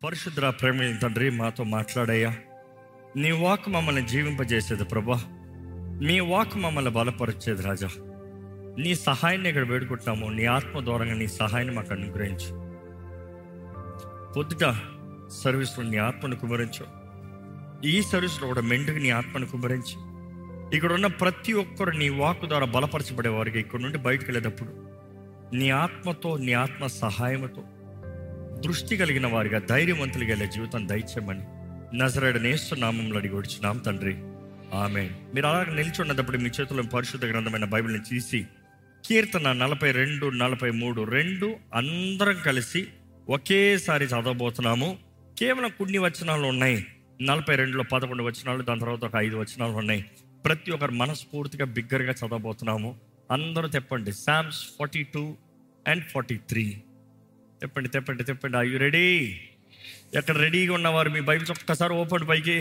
పరిశుద్ధ ప్రేమ తండ్రి, మాతో మాట్లాడయ్యా. నీ వాక్ మమ్మల్ని జీవింపజేసేది ప్రభా. నీ వాక్ మమ్మల్ని బలపరిచేది రాజా. నీ సహాయాన్ని ఇక్కడ వేడుకుంటున్నాము. నీ ఆత్మ ద్వారంగా నీ సహాయాన్ని మాకు అనుగ్రహించు. పొద్దుట సర్వీస్లో నీ ఆత్మను కుమరించు. ఈ సర్వీస్లో కూడా మెండుకు నీ ఆత్మను కుమరించి ఇక్కడ ఉన్న ప్రతి ఒక్కరు నీ వాక్ ద్వారా బలపరచబడే వారికి ఇక్కడ నుండి బయటకు వెళ్ళేటప్పుడు నీ ఆత్మతో, నీ ఆత్మ సహాయంతో దృష్టి కలిగిన వారిగా ధైర్యవంతులుగా వెళ్ళే జీవితం దయచేయమని నజరేయుడైన యేసు నామములో అడిగి వచ్చున్నాం తండ్రి, ఆమేన్. మీరు అలాగే నిలిచి ఉన్నప్పుడు మీ చేతుల్లో పరిశుద్ధ గ్రంథమైన బైబిల్ని తీసి కీర్తన 42, 43 అందరం కలిసి ఒకేసారి చదవబోతున్నాము. కేవలం కొన్ని వచనాలు ఉన్నాయి. 42లో 11 వచనాలు, దాని తర్వాత ఒక 5 వచనాలు ఉన్నాయి. ప్రతి ఒక్కరు మనస్ఫూర్తిగా బిగ్గరగా చదవబోతున్నాము. అందరూ తెప్పండి. Psalms 42 and 43 తెప్పండి. Are you ready? ఎక్కడ రెడీగా ఉన్నవారు మీ బైబిల్స్ ఒక్కసారి ఓపెన్ పైకి.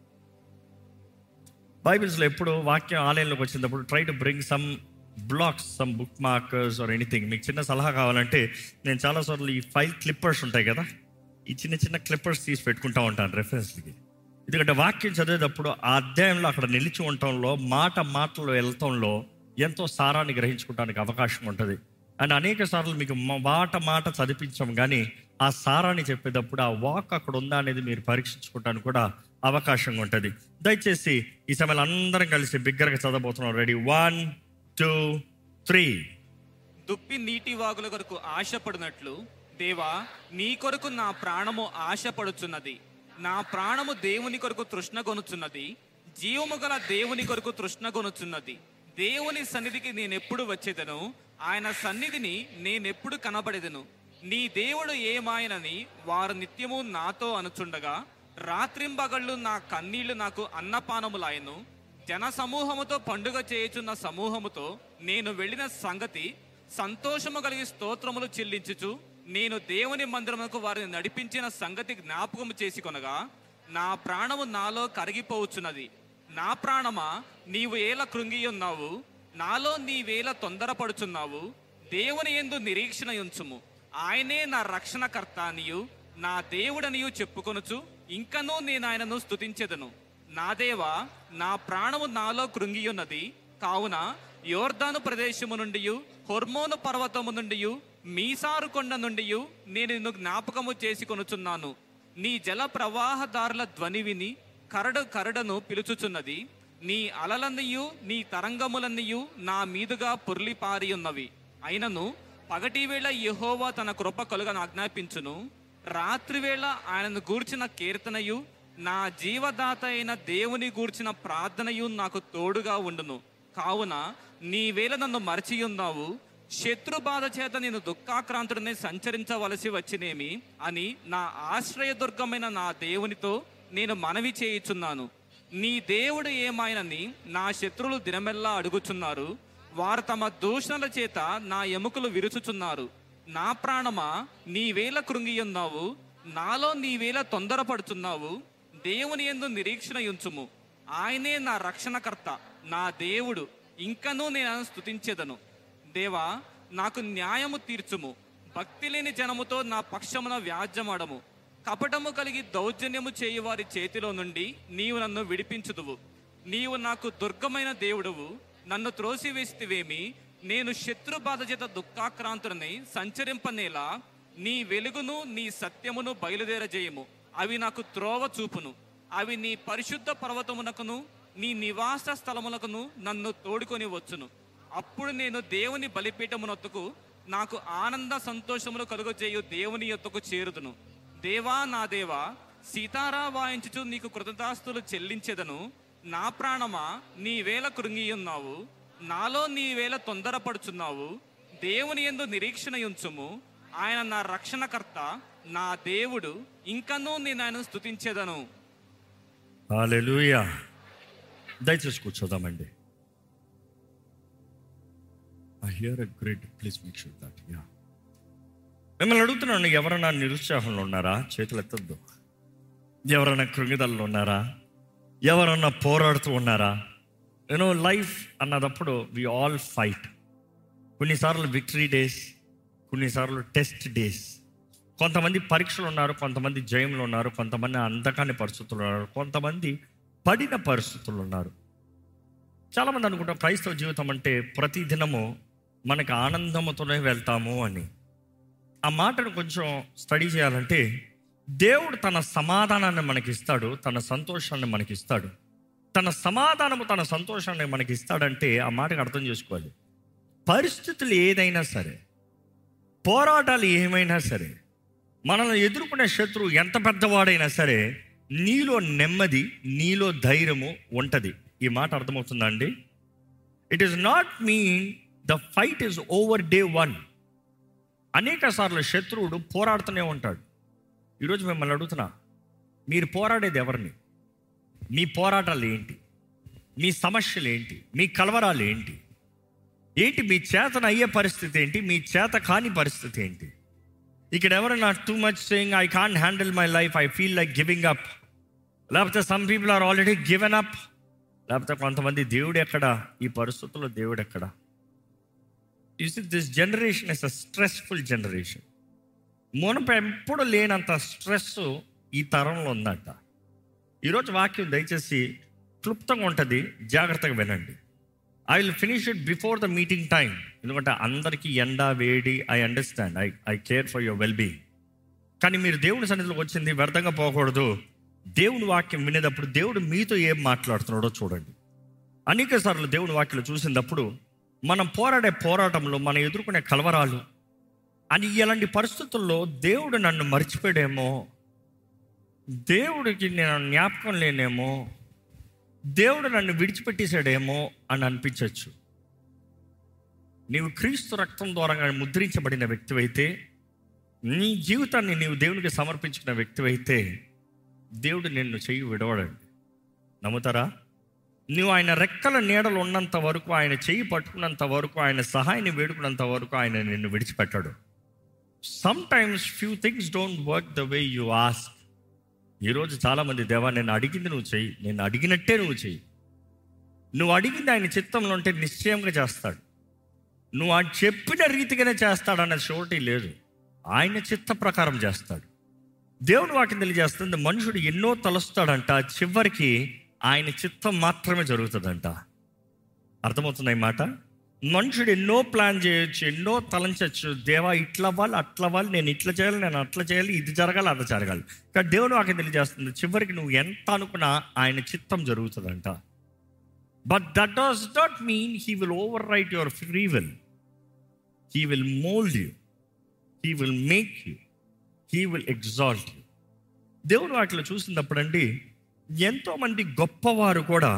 బైబిల్స్లో ఎప్పుడు వాక్యం ఆలయంలోకి వచ్చినప్పుడు try to bring some blocks, some book markers or anything. మీకు చిన్న సలహా కావాలంటే నేను చాలాసార్లు ఈ ఫైల్ క్లిప్పర్స్ ఉంటాయి కదా, ఈ చిన్న క్లిప్పర్స్ తీసి పెట్టుకుంటా ఉంటాను రెఫరెన్స్కి. ఎందుకంటే వాక్యం చదివేటప్పుడు ఆ అధ్యాయంలో అక్కడ నిలిచి ఉండటంలో, మాటలో వెళ్తంలో ఎంతో సారాన్ని గ్రహించుకోవడానికి అవకాశం ఉంటుంది. అండ్ అనేక సార్లు మీకు మాట చదివించాం, కానీ ఆ సారాన్ని చెప్పేటప్పుడు ఆ వాక్ అక్కడ ఉందా అనేది మీరు పరీక్షించుకోవడానికి కూడా అవకాశంగా ఉంటుంది. దయచేసి ఈ సమయంలో అందరం కలిసి బిగ్గరగా చదవబోతున్నాం. రెడీ? 1, 2, 3. దుప్పి నీటి వాగుల కొరకు ఆశపడినట్లు దేవా, నీ కొరకు నా ప్రాణము ఆశపడుచున్నది. నా ప్రాణము దేవుని కొరకు తృష్ణగొనుచున్నది. జీవము గల దేవుని కొరకు తృష్ణగొనుచున్నది. దేవుని సన్నిధికి నేనెప్పుడు వచ్చేదను, ఆయన సన్నిధిని నేనెప్పుడు కనబడేదను. నీ దేవుడు ఏమాయనని వారు నిత్యము నాతో అనుచుండగా, రాత్రింబగళ్ళు నా కన్నీళ్లు నాకు అన్నపానములాయను. జన సమూహముతో పండుగ చేయుచున్న సమూహముతో నేను వెళ్ళిన సంగతి సంతోషము కలిగి స్తోత్రములు చెల్లించుచు నేను దేవుని మందిరమునకు వారిని నడిపించిన సంగతి జ్ఞాపకము చేసుకొనగా, నా ప్రాణము నాలో కరిగిపోవచ్చున్నది. నా ప్రాణమా, నీవు ఏల కృంగి ఉన్నావు, నాలో నీవేల తొందరపడుచున్నావు. దేవుని యందు నిరీక్షణ ఉంచుము. ఆయనే నా రక్షణకర్త అనియు నా దేవుడనియు చెప్పుకొనుచు ఇంకనూ నేను ఆయనను స్తుతించెదను. నా దేవా, నా ప్రాణము నాలో కృంగియున్నది. కావున యోర్దాను ప్రదేశము నుండి, హొర్మోను పర్వతము నుండి, మీసారు కొండ నుండి నేను నిన్ను జ్ఞాపకము చేసుకొనుచున్నాను. నీ జల ప్రవాహదారుల ధ్వని విని కరడను పిలుచుచున్నది. నీ అలలన్నయు నీ తరంగములన్నయు నా మీదుగా పొర్లిపారి ఉన్నవి. అయినను పగటివేళ యెహోవా తన కృప కలుగను ఆజ్ఞాపించును. రాత్రివేళ ఆయనను గూర్చిన కీర్తనయు, నా జీవదాత అయిన దేవుని గూర్చిన ప్రార్థనయు నాకు తోడుగా ఉండును. కావున నీవేళ నన్ను మరచియున్నావు. శత్రు బాధ చేత నేను దుఃఖాక్రాంతుడిని సంచరించవలసి వచ్చినేమి అని నా ఆశ్రయదుర్గమైన నా దేవునితో నేను మనవి చేయుచున్నాను. నీ దేవుడు ఏమాయనని నా శత్రువులు దినమెల్లా అడుగుచున్నారు. వారు తమ దూషణల చేత నా ఎముకలు విరుచుచున్నారు. నా ప్రాణమా, నీవేళ కృంగియున్నావు, నాలో నీవేళ తొందరపడుచున్నావు. దేవుని యందు నిరీక్షణ ఉంచుము. ఆయనే నా రక్షణకర్త, నా దేవుడు, ఇంకనూ నేను స్తుతించెదను. దేవా, నాకు న్యాయము తీర్చుము. భక్తి లేని జనముతో నా పక్షమున వ్యాజ్యమాడము. కపటము కలిగి దౌర్జన్యము చేయువారి చేతిలో నుండి నీవు నన్ను విడిపించుదువు. నీవు నాకు దుర్గమైన దేవుడువు. నన్ను త్రోసివేసితివేమి. నేను శత్రు బాధ చేత దుఃఖాక్రాంతుని సంచరింపనేలా నీ వెలుగును నీ సత్యమును బయలుదేరజేయము. అవి నాకు త్రోవ చూపును. అవి నీ పరిశుద్ధ పర్వతమునకును నీ నివాస స్థలమునకును నన్ను తోడుకొని వచ్చును. అప్పుడు నేను దేవుని బలిపీఠమునొద్దకు, నాకు ఆనంద సంతోషములు కలుగజేయు దేవుని యొద్దకు చేరుదును. దేవా, నా దేవా, సీతారా వాయించుచు నీకు కృతదాస్తులు చెల్లించెదను. నా ప్రాణమా, నీవేళ కృంగియున్నావు, నాలో నీవేళ తొందరపడుచున్నావు. దేవుని యందు నిరీక్షణ ఉంచుము. ఆయన నా రక్షణకర్త, నా దేవుడు, ఇంకనూ నేను ఆయనను స్తుతించెదను. హల్లెలూయా. దయచేసి కూర్చోదామండి. I hear a great, please make sure that, yeah. మిమ్మల్ని అడుగుతున్నాను, ఎవరైనా నిరుత్సాహంలో ఉన్నారా? చేతులు ఎత్తద్దు. ఎవరైనా కృంగిదల్లో ఉన్నారా? ఎవరన్నా పోరాడుతూ ఉన్నారా? లైఫ్ అన్నదప్పుడు వి ఆల్ ఫైట్. కొన్నిసార్లు విక్టరీ డేస్, కొన్నిసార్లు టెస్ట్ డేస్. కొంతమంది పరీక్షలు ఉన్నారు, కొంతమంది జయంలో ఉన్నారు, కొంతమంది అంధకాని పరిస్థితులు ఉన్నారు, కొంతమంది పడిన పరిస్థితులు ఉన్నారు. చాలామంది అనుకుంటాం క్రైస్తవ జీవితం అంటే ప్రతి దినము మనకు ఆనందంతోనే వెళ్తాము అని. ఆ మాటను కొంచెం స్టడీ చేయాలంటే, దేవుడు తన సమాధానాన్ని మనకిస్తాడు, తన సంతోషాన్ని మనకిస్తాడు. తన సమాధానము తన సంతోషాన్ని మనకి ఇస్తాడంటే ఆ మాటకు అర్థం చేసుకోవాలి. పరిస్థితులు ఏదైనా సరే, పోరాటాలు ఏమైనా సరే, మనల్ని ఎదుర్కొనే శత్రువు ఎంత పెద్దవాడైనా సరే, నీలో నెమ్మది, నీలో ధైర్యము ఉంటుంది. ఈ మాట అర్థమవుతుందా అండి? It is not mean the fight is over day 1. అనేక సార్లు శత్రువుడు పోరాడుతూనే ఉంటాడు. ఈరోజు మిమ్మల్ని అడుగుతున్నా, మీరు పోరాడేది ఎవరిని? మీ పోరాటాలు ఏంటి? మీ సమస్యలు ఏంటి? మీ కలవరాలు ఏంటి? మీ చేతన అయ్యే పరిస్థితి ఏంటి? మీ చేత కాని పరిస్థితి ఏంటి? ఇక్కడ ఎవరైనా too much saying I can't handle my life, I feel like giving up, లేకపోతే some people are already given up, లేకపోతే కొంతమంది దేవుడు ఎక్కడ, ఈ పరిస్థితుల్లో దేవుడు ఎక్కడ? You see this generation is a stressful generation. మునపు ఎప్పుడు లేనంత స్ట్రెస్ ఈ తరంలో ఉందంట. ఈరోజు వాక్యం దయచేసి క్లుప్తంగా ఉంటుంది, జాగ్రత్తగా వినండి. I will finish it before the meeting time. ఎందుకంటే అందరికీ ఎండ వేడి, I understand, I care for your well being. కానీ మీరు దేవుని సన్నిధిలోకి వచ్చింది వ్యర్థంగా పోకూడదు. దేవుని వాక్యం వినేటప్పుడు దేవుడు మీతో ఏం మాట్లాడుతున్నాడో చూడండి. అనేక సార్లు దేవుని వాక్యం చూసినప్పుడు మనం పోరాడే పోరాటంలో, మనం ఎదుర్కొనే కలవరాలు అని, ఇలాంటి పరిస్థితుల్లో దేవుడు నన్ను మర్చిపోయాడేమో, దేవుడికి నేను జ్ఞాపకం లేనేమో, దేవుడు నన్ను విడిచిపెట్టేశాడేమో అని అనిపించవచ్చు. నీవు క్రీస్తు రక్తం ద్వారా ముద్రించబడిన వ్యక్తివైతే, నీ జీవితాన్ని నీవు దేవునికి సమర్పించుకున్న వ్యక్తివైతే, దేవుడు నిన్ను చెయ్యి విడవడండి. నమ్ముతారా? నువ్వు ఆయన రెక్కల నీడలు ఉన్నంత వరకు, ఆయన చెయ్యి పట్టుకున్నంత వరకు, ఆయన సహాయాన్ని వేడుకున్నంత వరకు ఆయన నిన్ను విడిచిపెట్టాడు. Sometimes few things don't work the way you ask. ఈరోజు చాలామంది, దేవా నేను అడిగింది నువ్వు చెయ్యి, నేను అడిగినట్టే నువ్వు చెయ్యి. నువ్వు అడిగింది ఆయన చిత్తంలో ఉంటే నిశ్చయంగా చేస్తాడు. నువ్వు ఆయన చెప్పిన రీతిగానే చేస్తాడన్న షూరిటీ లేదు. ఆయన చిత్త ప్రకారం చేస్తాడు. దేవుని వాక్యం తెలియజేస్తుంది, మనుషుడు ఎన్నో తలుస్తాడంట, చివరికి ఆయన చిత్తం మాత్రమే జరుగుతుందంట. అర్థమవుతుంది ఈ మాట? మనుషుడు ఎన్నో ప్లాన్ చేయొచ్చు, ఎన్నో తలంచచ్చు. దేవా ఇట్లా అవ్వాలి, అట్లా అవ్వాలి, నేను ఇట్లా చేయాలి, నేను అట్లా చేయాలి, ఇది జరగాలి, అది జరగాలి. కానీ దేవుని వాక్యం తెలియజేస్తుంది, చివరికి నువ్వు ఎంత అనుకున్నా ఆయన చిత్తం జరుగుతుందంట. But that does not mean he will override your free will. He will mould you, he will make you, he will exalt you. దేవుని వాటిలో చూసినప్పుడండి, ఎంతోమంది గొప్పవారు కూడా,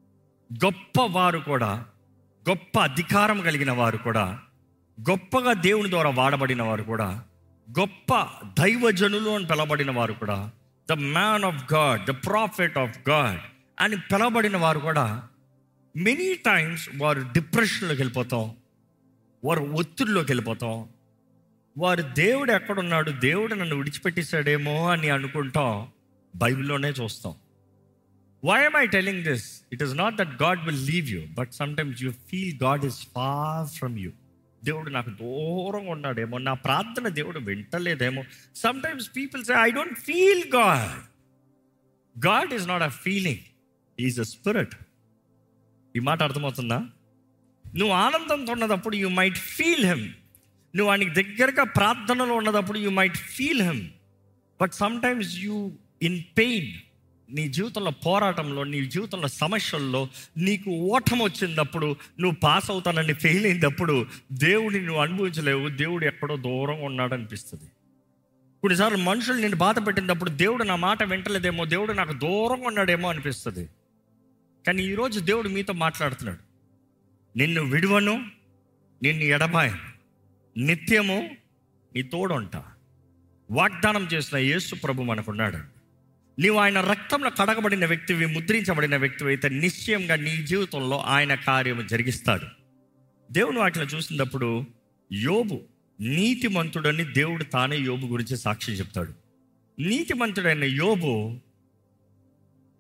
గొప్ప అధికారం కలిగిన వారు కూడా, గొప్పగా దేవుని ద్వారా వాడబడిన వారు కూడా, గొప్ప దైవజనులు అని పిలవబడిన వారు కూడా, the man of God, the prophet of God అని పిలవబడిన వారు కూడా, మెనీ టైమ్స్ వారు డిప్రెషన్లోకి వెళ్ళిపోతాం, వారు ఒత్తిడిలోకి వెళ్ళిపోతాం, వారు దేవుడు ఎక్కడున్నాడు, దేవుడు నన్ను విడిచిపెట్టేశాడేమో అని అనుకుంటాం. బైబిల్లోనే చూస్తాం. Why am I telling this? It is not that God will leave you, but sometimes you feel God is far from you. దేవుడు నాకు దూరంగా ఉన్నాడేమో, నా ప్రార్థన దేవుడు వింటలేదేమో. Sometimes people say, I don't feel God. God is not a feeling. He is a spirit. ఈ మాట అర్థమవుతుందా? నువ్వు ఆనందంతో ఉన్నప్పుడు you might feel him. నువ్వు ఆయనకి దగ్గరగా ప్రార్థనలో ఉన్నప్పుడు you might feel him. But sometimes you in pain, నీ జీవితంలో పోరాటంలో, నీ జీవితంలో సమస్యల్లో నీకు ఓటం వచ్చినప్పుడు, నువ్వు పాస్ అవుతానని ఫెయిల్ అయినప్పుడు దేవుడిని నువ్వు అనుభవించలేవు. దేవుడు ఎక్కడో దూరంగా ఉన్నాడు అనిపిస్తుంది. కొన్నిసార్లు మనుషులు నిన్ను బాధ పెట్టినప్పుడు దేవుడు నా మాట వింటలేదేమో, దేవుడు నాకు దూరంగా ఉన్నాడేమో అనిపిస్తుంది. కానీ ఈరోజు దేవుడు మీతో మాట్లాడుతున్నాడు. నిన్ను విడువను, నిన్ను ఎడబాయను, నిత్యము నీ తోడుంటా. వాగ్దానం చేసిన యేసు ప్రభు మనకున్నాడు. నీవు ఆయన రక్తంలో కడగబడిన వ్యక్తివి, ముద్రించబడిన వ్యక్తివి అయితే నిశ్చయంగా నీ జీవితంలో ఆయన కార్యము జరిగిస్తాడు. దేవుని వాటిలో చూసినప్పుడు యోబు నీతిమంతుడని దేవుడు తానే యోబు గురించి సాక్షి చెప్తాడు. నీతిమంతుడైన యోబు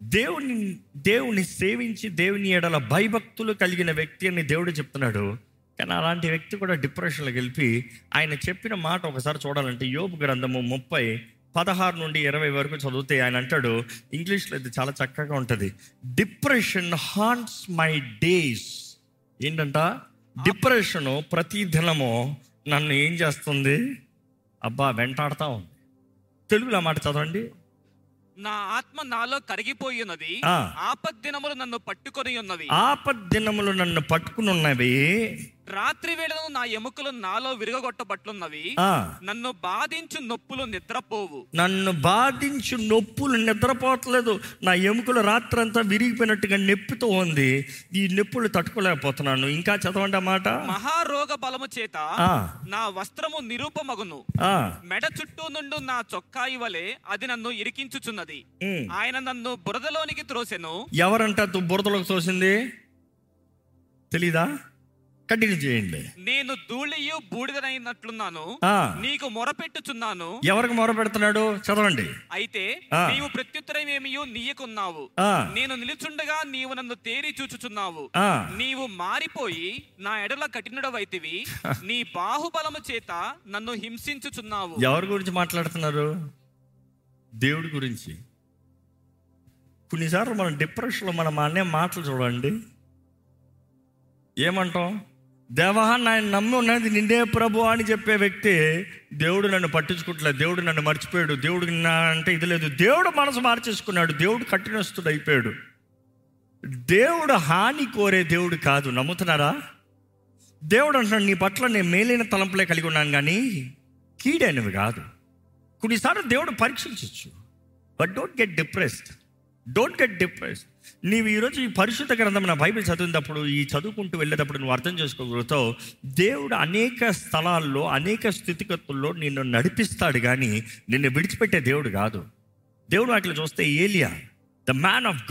దేవుని సేవించి దేవుని ఎడల భయభక్తులు కలిగిన వ్యక్తి అని దేవుడు చెప్తున్నాడు. కానీ అలాంటి వ్యక్తి కూడా డిప్రెషన్లోకి వెళ్ళి ఆయన చెప్పిన మాట ఒకసారి చూడాలంటే యోబు గ్రంథము 30:16-20 వరకు చదివితే ఆయన అంటాడు, ఇంగ్లీష్లో ఇది చాలా చక్కగా ఉంటుంది. Depression haunts my days. ఏంటంట? డిప్రెషను ప్రతి దినము నన్ను ఏం చేస్తుంది? వెంటాడుతూ ఉంది. తెలుగులో మాట చదవండి. నా ఆత్మ నాలో కరిగిపోయి ఉన్నది, ఆపద్దినములు నన్ను పట్టుకొని ఉన్నవి. ఆపద్దినములు నన్ను పట్టుకుని ఉన్నవి. రాత్రి వేళను నా ఎముకలు నాలో విరగొట్టబట్లున్నవి. నన్ను బాధించు నొప్పులు నిద్రపోవు. నన్ను బాధించు నొప్పులు నిద్రపోవట్లేదు. నా ఎముకలు రాత్రంతా విరిగిపోయినట్టుగా నొప్పితో ఉంది. ఈ నొప్పులు తట్టుకోలేకపోతున్నాను. ఇంకా చదవండి మాట. మహారోగ బలము చేత నా వస్త్రము నిరూపమగును, మెడ చుట్టూ నుండి నా చొక్కాయి వలె అది నన్ను ఇరికించుచున్నది. ఆయన నన్ను బురదలోనికి త్రోసెను. ఎవరంట బురదలోకి తోసింది? తెలీదా? కంటిన్యూ చేయండి. నేను ధూళియు బూడిదనైనట్లున్నాను, నీకు మొరపెట్టుచున్నాను. ఎవరికి మొరపెడుతున్నాడు? చదవండి. అయితే నీవు ప్రత్యుత్తరమేమియు నీయకున్నావు. నేను నిలుచుండగా నీవు నన్ను తేరి చూచుచున్నావు. నీవు మారిపోయి నా ఎడల కఠినుడవైతివి, నీ బాహుబలము చేత నన్ను హింసించుచున్నావు. ఎవరి గురించి మాట్లాడుతున్నారు? దేవుడి గురించి. కొన్నిసార్లు మనం డిప్రెషన్లో మనం అనే మాటలు చూడండి. ఏమంటాం? దేవా నేను నమ్మి ఉన్నది నిండే ప్రభు అని చెప్పే వ్యక్తి దేవుడు నన్ను పట్టించుకోవట్లేదు, దేవుడు నన్ను మర్చిపోయాడు, దేవుడు అంటే ఇది లేదు. దేవుడు మనసు మార్చేసుకున్నాడు, దేవుడు కఠినస్తుడు అయిపోయాడు. దేవుడు హాని కోరే దేవుడు కాదు. నమ్ముతున్నారా? దేవుడు అంటున్నాడు, నీ పట్ల నేను మేలైన తలంపులే కలిగి ఉన్నాను కానీ కీడైనవి కాదు. కొన్నిసార్లు దేవుడు పరీక్షించవచ్చు. But don't get depressed. నీవు ఈరోజు ఈ పరిశుద్ధ గ్రంథం నా బైబిల్ చదివినప్పుడు, ఈ చదువుకుంటూ వెళ్ళేటప్పుడు నువ్వు అర్థం చేసుకోగలుగుతావు, దేవుడు అనేక స్థలాల్లో అనేక స్థితిగతుల్లో నిన్ను నడిపిస్తాడు కానీ నిన్ను విడిచిపెట్టే దేవుడు కాదు. దేవుడు వాటిలో చూస్తే ఏలియా ద మ్యాన్ ఆఫ్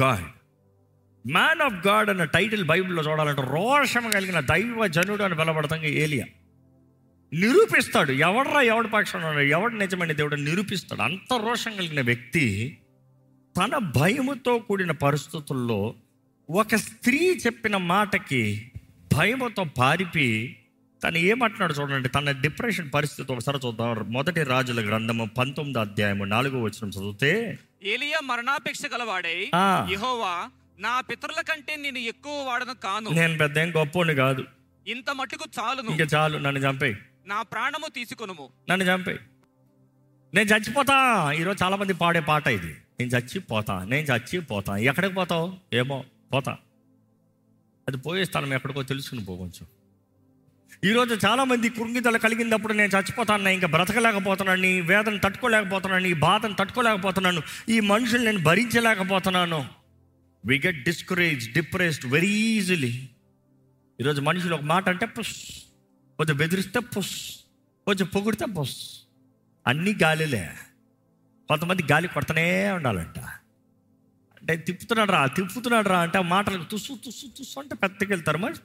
గాడ్ అన్న టైటిల్ బైబిల్లో చూడాలంటే రోషం కలిగిన దైవ జనుడు అని వెలబడతాం. ఏలియా నిరూపిస్తాడు ఎవడి పక్షంలో ఎవడు నిజమైన దేవుడు నిరూపిస్తాడు. అంత రోషం కలిగిన వ్యక్తి తన భయముతో కూడిన పరిస్థితుల్లో ఒక స్త్రీ చెప్పిన మాటకి భయముతో పారిపి తను ఏమంటున్నాడు చూడండి. తన డిప్రెషన్ పరిస్థితి ఒకసారి చూద్దాం. 1 రాజుల గ్రంథము 19:4 చదివితే, ఏలియా మరణాపేక్ష గలవాడై యెహోవా నా పితరుల కంటే నేను ఎక్కువ వాడను కాను, నేను పెద్ద ఏం గొప్పని కాదు, ఇంత మట్టుకు చాలును, ఇంకా చాలు, నన్ను చంపేయి, నా ప్రాణము తీసుకొనుము, నన్ను చంపేయి, నేను చచ్చిపోతా. ఈరోజు చాలా మంది పాడే పాట ఇది, నేను చచ్చిపోతా. ఎక్కడికి పోతావు? ఏమో పోతా. అది పోయే స్థానం ఎక్కడికో తెలుసుకుని పోవచ్చు. ఈరోజు చాలామంది కృంగిదల కలిగినప్పుడు నేను చచ్చిపోతాను, ఇంకా బ్రతకలేకపోతున్నాను, ఈ వేదన తట్టుకోలేకపోతున్నాను, ఈ బాధను తట్టుకోలేకపోతున్నాను, ఈ మనుషులు నేను భరించలేకపోతున్నాను. We get discourage, depressed very easily. ఈరోజు మనుషులు ఒక మాట అంటే పుష్, కొంచెం బెదిరిస్తే పుష్, కొంచెం పొగిడితే పుష్, అన్నీ గాలిలే. కొంతమంది గాలి కొడతనే ఉండాలంట. అంటే తిప్పుతున్నాడు రా అంటే మాటలకు తుస్సు అంటే పెద్దకెళ్తారు మనిషి.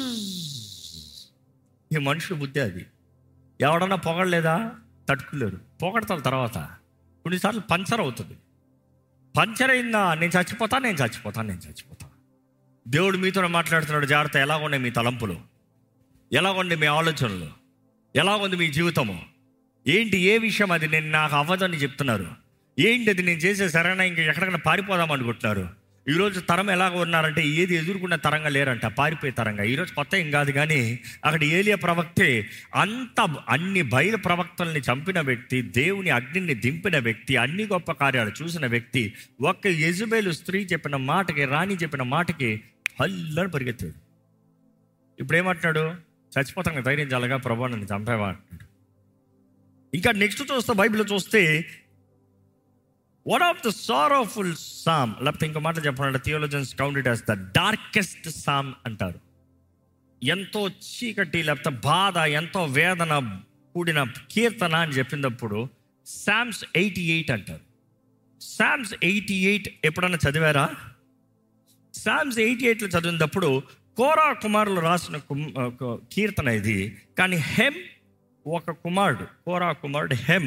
ఈ మనుషుల బుద్ధి అది. ఎవడన్నా పొగడలేదా? తట్టుకోలేరు, పొగడతారు. తర్వాత కొన్నిసార్లు పంచర్ అవుతుంది. పంచర్ అయిందా? నేను చచ్చిపోతా. దేవుడు మీతో మాట్లాడుతున్నాడు, జాగ్రత్త. ఎలా ఉన్నాయి మీ తలంపులు? ఎలా ఉన్నాయి మీ ఆలోచనలు? ఎలా ఉంది మీ జీవితము? ఏంటి, ఏ విషయం అది నేను నాకు అవ్వదని చెప్తున్నారు? ఏంటి అది నేను చేసే సరైన ఇంకా ఎక్కడికైనా పారిపోదాం అనుకుంటున్నారు? ఈరోజు తరం ఎలాగ ఉన్నారంటే ఏది ఎదుర్కొన్న తరంగా లేరంట, పారిపోయే తరంగా. ఈరోజు కొత్త ఏం కాదు కానీ అక్కడ ఏలియా ప్రవక్తే అన్ని బయలు ప్రవక్తల్ని చంపిన వ్యక్తి, దేవుని అగ్నిని దింపిన వ్యక్తి, అన్ని గొప్ప కార్యాలు చూసిన వ్యక్తి, ఒక్క యెజబెలు స్త్రీ చెప్పిన మాటకి, రాణి చెప్పిన మాటకి హల్లని పరిగెత్తాడు. ఇప్పుడు ఏమంటున్నాడు? చచ్చిపోతాను, ధైర్యం చాలగా, ప్రభు నన్ను చంపేవా అంటున్నాడు. ఇంకా నెక్స్ట్ చూస్తే బైబిల్లో చూస్తే one of the sorrowful psalm, లేకపోతే ఇంకో మాట చెప్పాలంటే theologians count it as the darkest psalm అంటారు. ఎంతో చీకటి, లేకపోతే బాధ, ఎంతో వేదన కూడిన కీర్తన అని చెప్పినప్పుడు సామ్స్ 88 అంటారు. సామ్స్ 88 ఎప్పుడన్నా చదివారా? సామ్స్ 88లో చదివినప్పుడు కోరా కుమారులు రాసిన కీర్తన ఇది. కానీ హెమ్ ఒక కుమారుడు, కోరా కుమారుడు హెమ్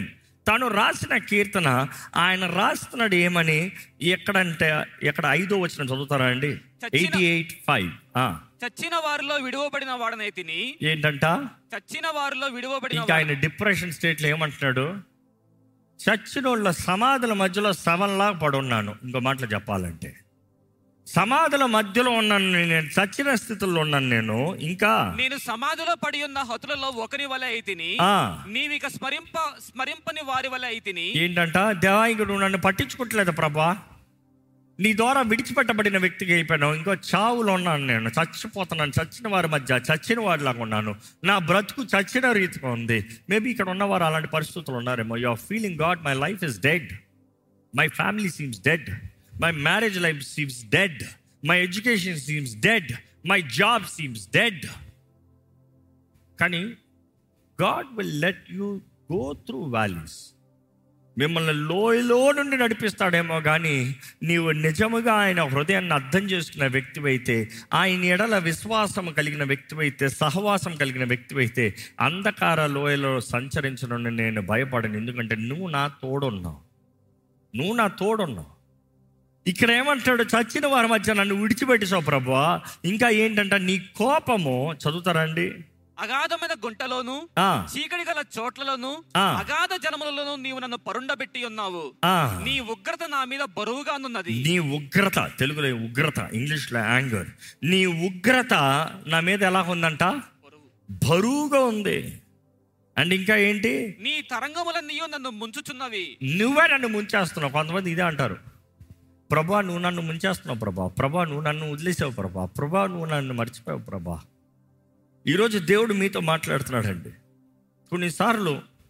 తను రాసిన కీర్తన ఆయన రాస్తున్నాడు ఏమని, ఎక్కడంటే ఎక్కడ 5వ వచనం చదువుతారా అండి? 88:5. చచ్చిన వారిలో విడువబడిన వాడనైతిని. ఏంటంట? చచ్చిన వారిలో విడువబడిన. ఇంకా ఆయన డిప్రెషన్ స్టేట్ లో ఏమంటున్నాడు? చచ్చిన వాళ్ళ సమాధుల మధ్యలో శవంలా పడున్నాను. ఇంకో మాటలు చెప్పాలంటే సమాధుల మధ్యలో ఉన్నాను నేను, చచ్చిన స్థితిలో ఉన్నాను నేను. ఇంకా నేను సమాధిలో పడి ఉన్న హతులలో ఒకరి వలె అయితిని, నీవిక స్మరింపని వారి వలె అయితిని. ఏంటంట? దేవాయికుడు నన్ను పట్టించుకోవట్లేదు ప్రభా, నీ ద్వారా విడిచిపెట్టబడిన వ్యక్తిగా అయిపోయాను. ఇంకో చావులో ఉన్నాను నేను, చచ్చిపోతున్నాను, చచ్చిన వారి మధ్య చచ్చిన వారిలాగా ఉన్నాను, నా బ్రతుకు చచ్చిన రీతిగా ఉంది. మేబీ ఇక్కడ ఉన్నవారు అలాంటి పరిస్థితులు ఉన్నారేమో. You are feeling God my life is dead, my family seems dead, my marriage life seems dead, my education seems dead, my job seems dead. కానీ God will let you go through valleys. మిమ్మల్ని లోయలో నుండి నడిపిస్తాడేమో కానీ నీవు నిజముగా ఆయన హృదయాన్ని అర్థం చేసుకున్న వ్యక్తివైతే, ఆయన ఎడల విశ్వాసం కలిగిన వ్యక్తివైతే, సహవాసం కలిగిన వ్యక్తివైతే, అంధకార లోయలో సంచరించడం నేను భయపడను. ఎందుకంటే నువ్వు నా తోడున్నావు, నువ్వు నా తోడున్నావు. ఇక్కడ ఏమంటాడు? చచ్చిన వారి మధ్య నన్ను విడిచిపెట్టేసావు ప్రభువా. ఇంకా ఏంటంట? నీ కోపము, చదువుతారండి, అగాధమైన గుంటలోను చీకటి గల చోట్లలోను అగాధ జలములలోను నీవు నన్ను పరుండబెట్టి ఉన్నావు. నీ ఉగ్రత నా మీద బరువుగానున్నది. నీ ఉగ్రత, తెలుగులో ఉగ్రత, ఇంగ్లీష్ లో యాంగర్. నీ ఉగ్రత నా మీద ఎలా ఉందంట? బరువుగా ఉంది. అండ్ ఇంకా ఏంటి? నీ తరంగములన్నీ నన్ను ముంచుచున్నవి. నువ్వే నన్ను ముంచేస్తున్నావు. కొంతమంది ఇదే అంటారు, ప్రభా నువ్వు నన్ను ముంచేస్తున్నావు ప్రభా, ప్రభా నువ్వు నన్ను వదిలేసావు ప్రభా, ప్రభా నువ్వు నన్ను మర్చిపోయావు ప్రభా. ఈరోజు దేవుడు మీతో మాట్లాడుతున్నాడండి. కొన్నిసార్లు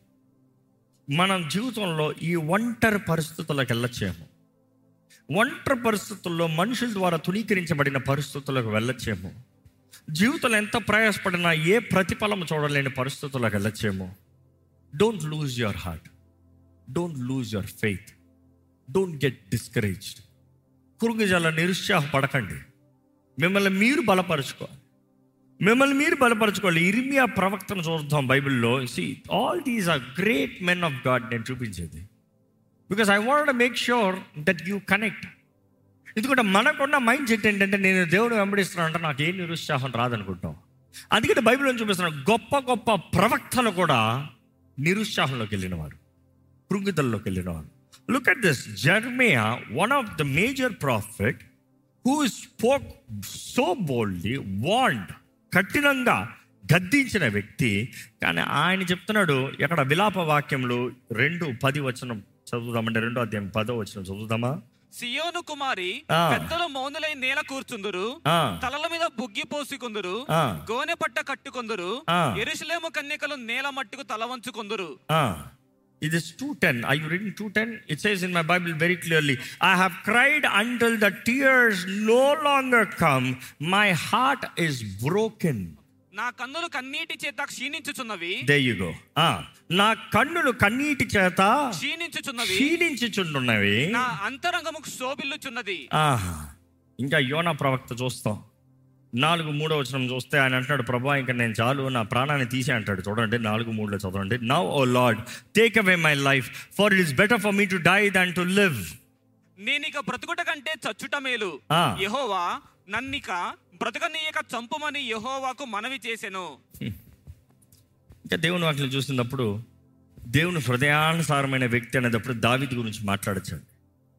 మనం జీవితంలో ఈ ఒంటరి పరిస్థితులకు వెళ్ళచ్చేమో, ఒంటరి పరిస్థితుల్లో మనుషుల ద్వారా తుణీకరించబడిన పరిస్థితులకు వెళ్ళచ్చేమో, జీవితంలో ఎంత ప్రయాసపడినా ఏ ప్రతిఫలం చూడలేని పరిస్థితులకు వెళ్ళచ్చేమో. Don't lose your heart, don't lose your faith, don't get discouraged. కురుగుజల నిరుత్సాహపడకండి. మిమ్మల్ని మీరు బలపరచుకోవాలి, మిమ్మల్ని మీరు బలపరచుకోవాలి. ఇర్మియా ప్రవక్తను చూద్దాం బైబిల్లో. All these are great men of God. నేను చూపించేది because I want to make sure that you connect. ఎందుకంటే మనకున్న మైండ్ సెట్ ఏంటంటే, నేను దేవుడు వెంబడిస్తున్నాను అంటే నాకు ఏ నిరుత్సాహం రాదనుకుంటాం. అందుకని బైబిల్లో చూపిస్తున్నాను, గొప్ప గొప్ప ప్రవక్తలు కూడా నిరుత్సాహంలోకి వెళ్ళినవారు, కృంగిదల్లోకి వెళ్ళినవారు. Look at this. Jeremiah, one of the major prophet who spoke so boldly, warned, కఠినంగా గద్దించిన వ్యక్తి. కానీ ఆయన చెప్తున్నాడు ఎక్కడ? విలాప వాక్యంలో 2:10 చదువుదామంటే, 2వ అధ్యాయం 10వ వచనం చదువుదామా? సియోను కుమారి పెద్దలు మౌనులై నేల కూర్చుందురు, తలల మీద బుగ్గి పోసుకుందురు, గోనె పట్ట కట్టుకుందురు, యెరూషలేము కన్యకలు నేల మట్టుకు తల వంచుకుందురు. It is 2:10. Are you reading 2:10? It says in my Bible very clearly, I have cried until the tears no longer come. My heart is broken. నా కన్నులు కన్నీటి చేత క్షీణించుచున్నవి. There you go. నా కన్నులు కన్నీటి చేత క్షీణించుచున్నవి, నా అంతరంగము శోభిల్లుచున్నది. ఇంకా యోనా ప్రవక్త చూస్తాం, 4:3 వచనం చూస్తే ఆయన అంటున్నాడు, ప్రభా ఇంకా నేను చాలు, నా ప్రాణాన్ని తీసే అంటాడు. చూడండి 4:3 చదవండి. Now O Lord, take away my life, for it is better for me to die than to live. నేనిక బ్రతుకుట కంటే చచ్చుట మేలు. యెహోవా నన్నిక బ్రతకనీయక చంపుమని యెహోవాకు మనవి చేసెను. ఇంకా దేవుని వాక్యం చూసినప్పుడు దేవుని హృదయానుసారమైన వ్యక్తి అనేటప్పుడు దావీదు గురించి మాట్లాడచ్చాడు.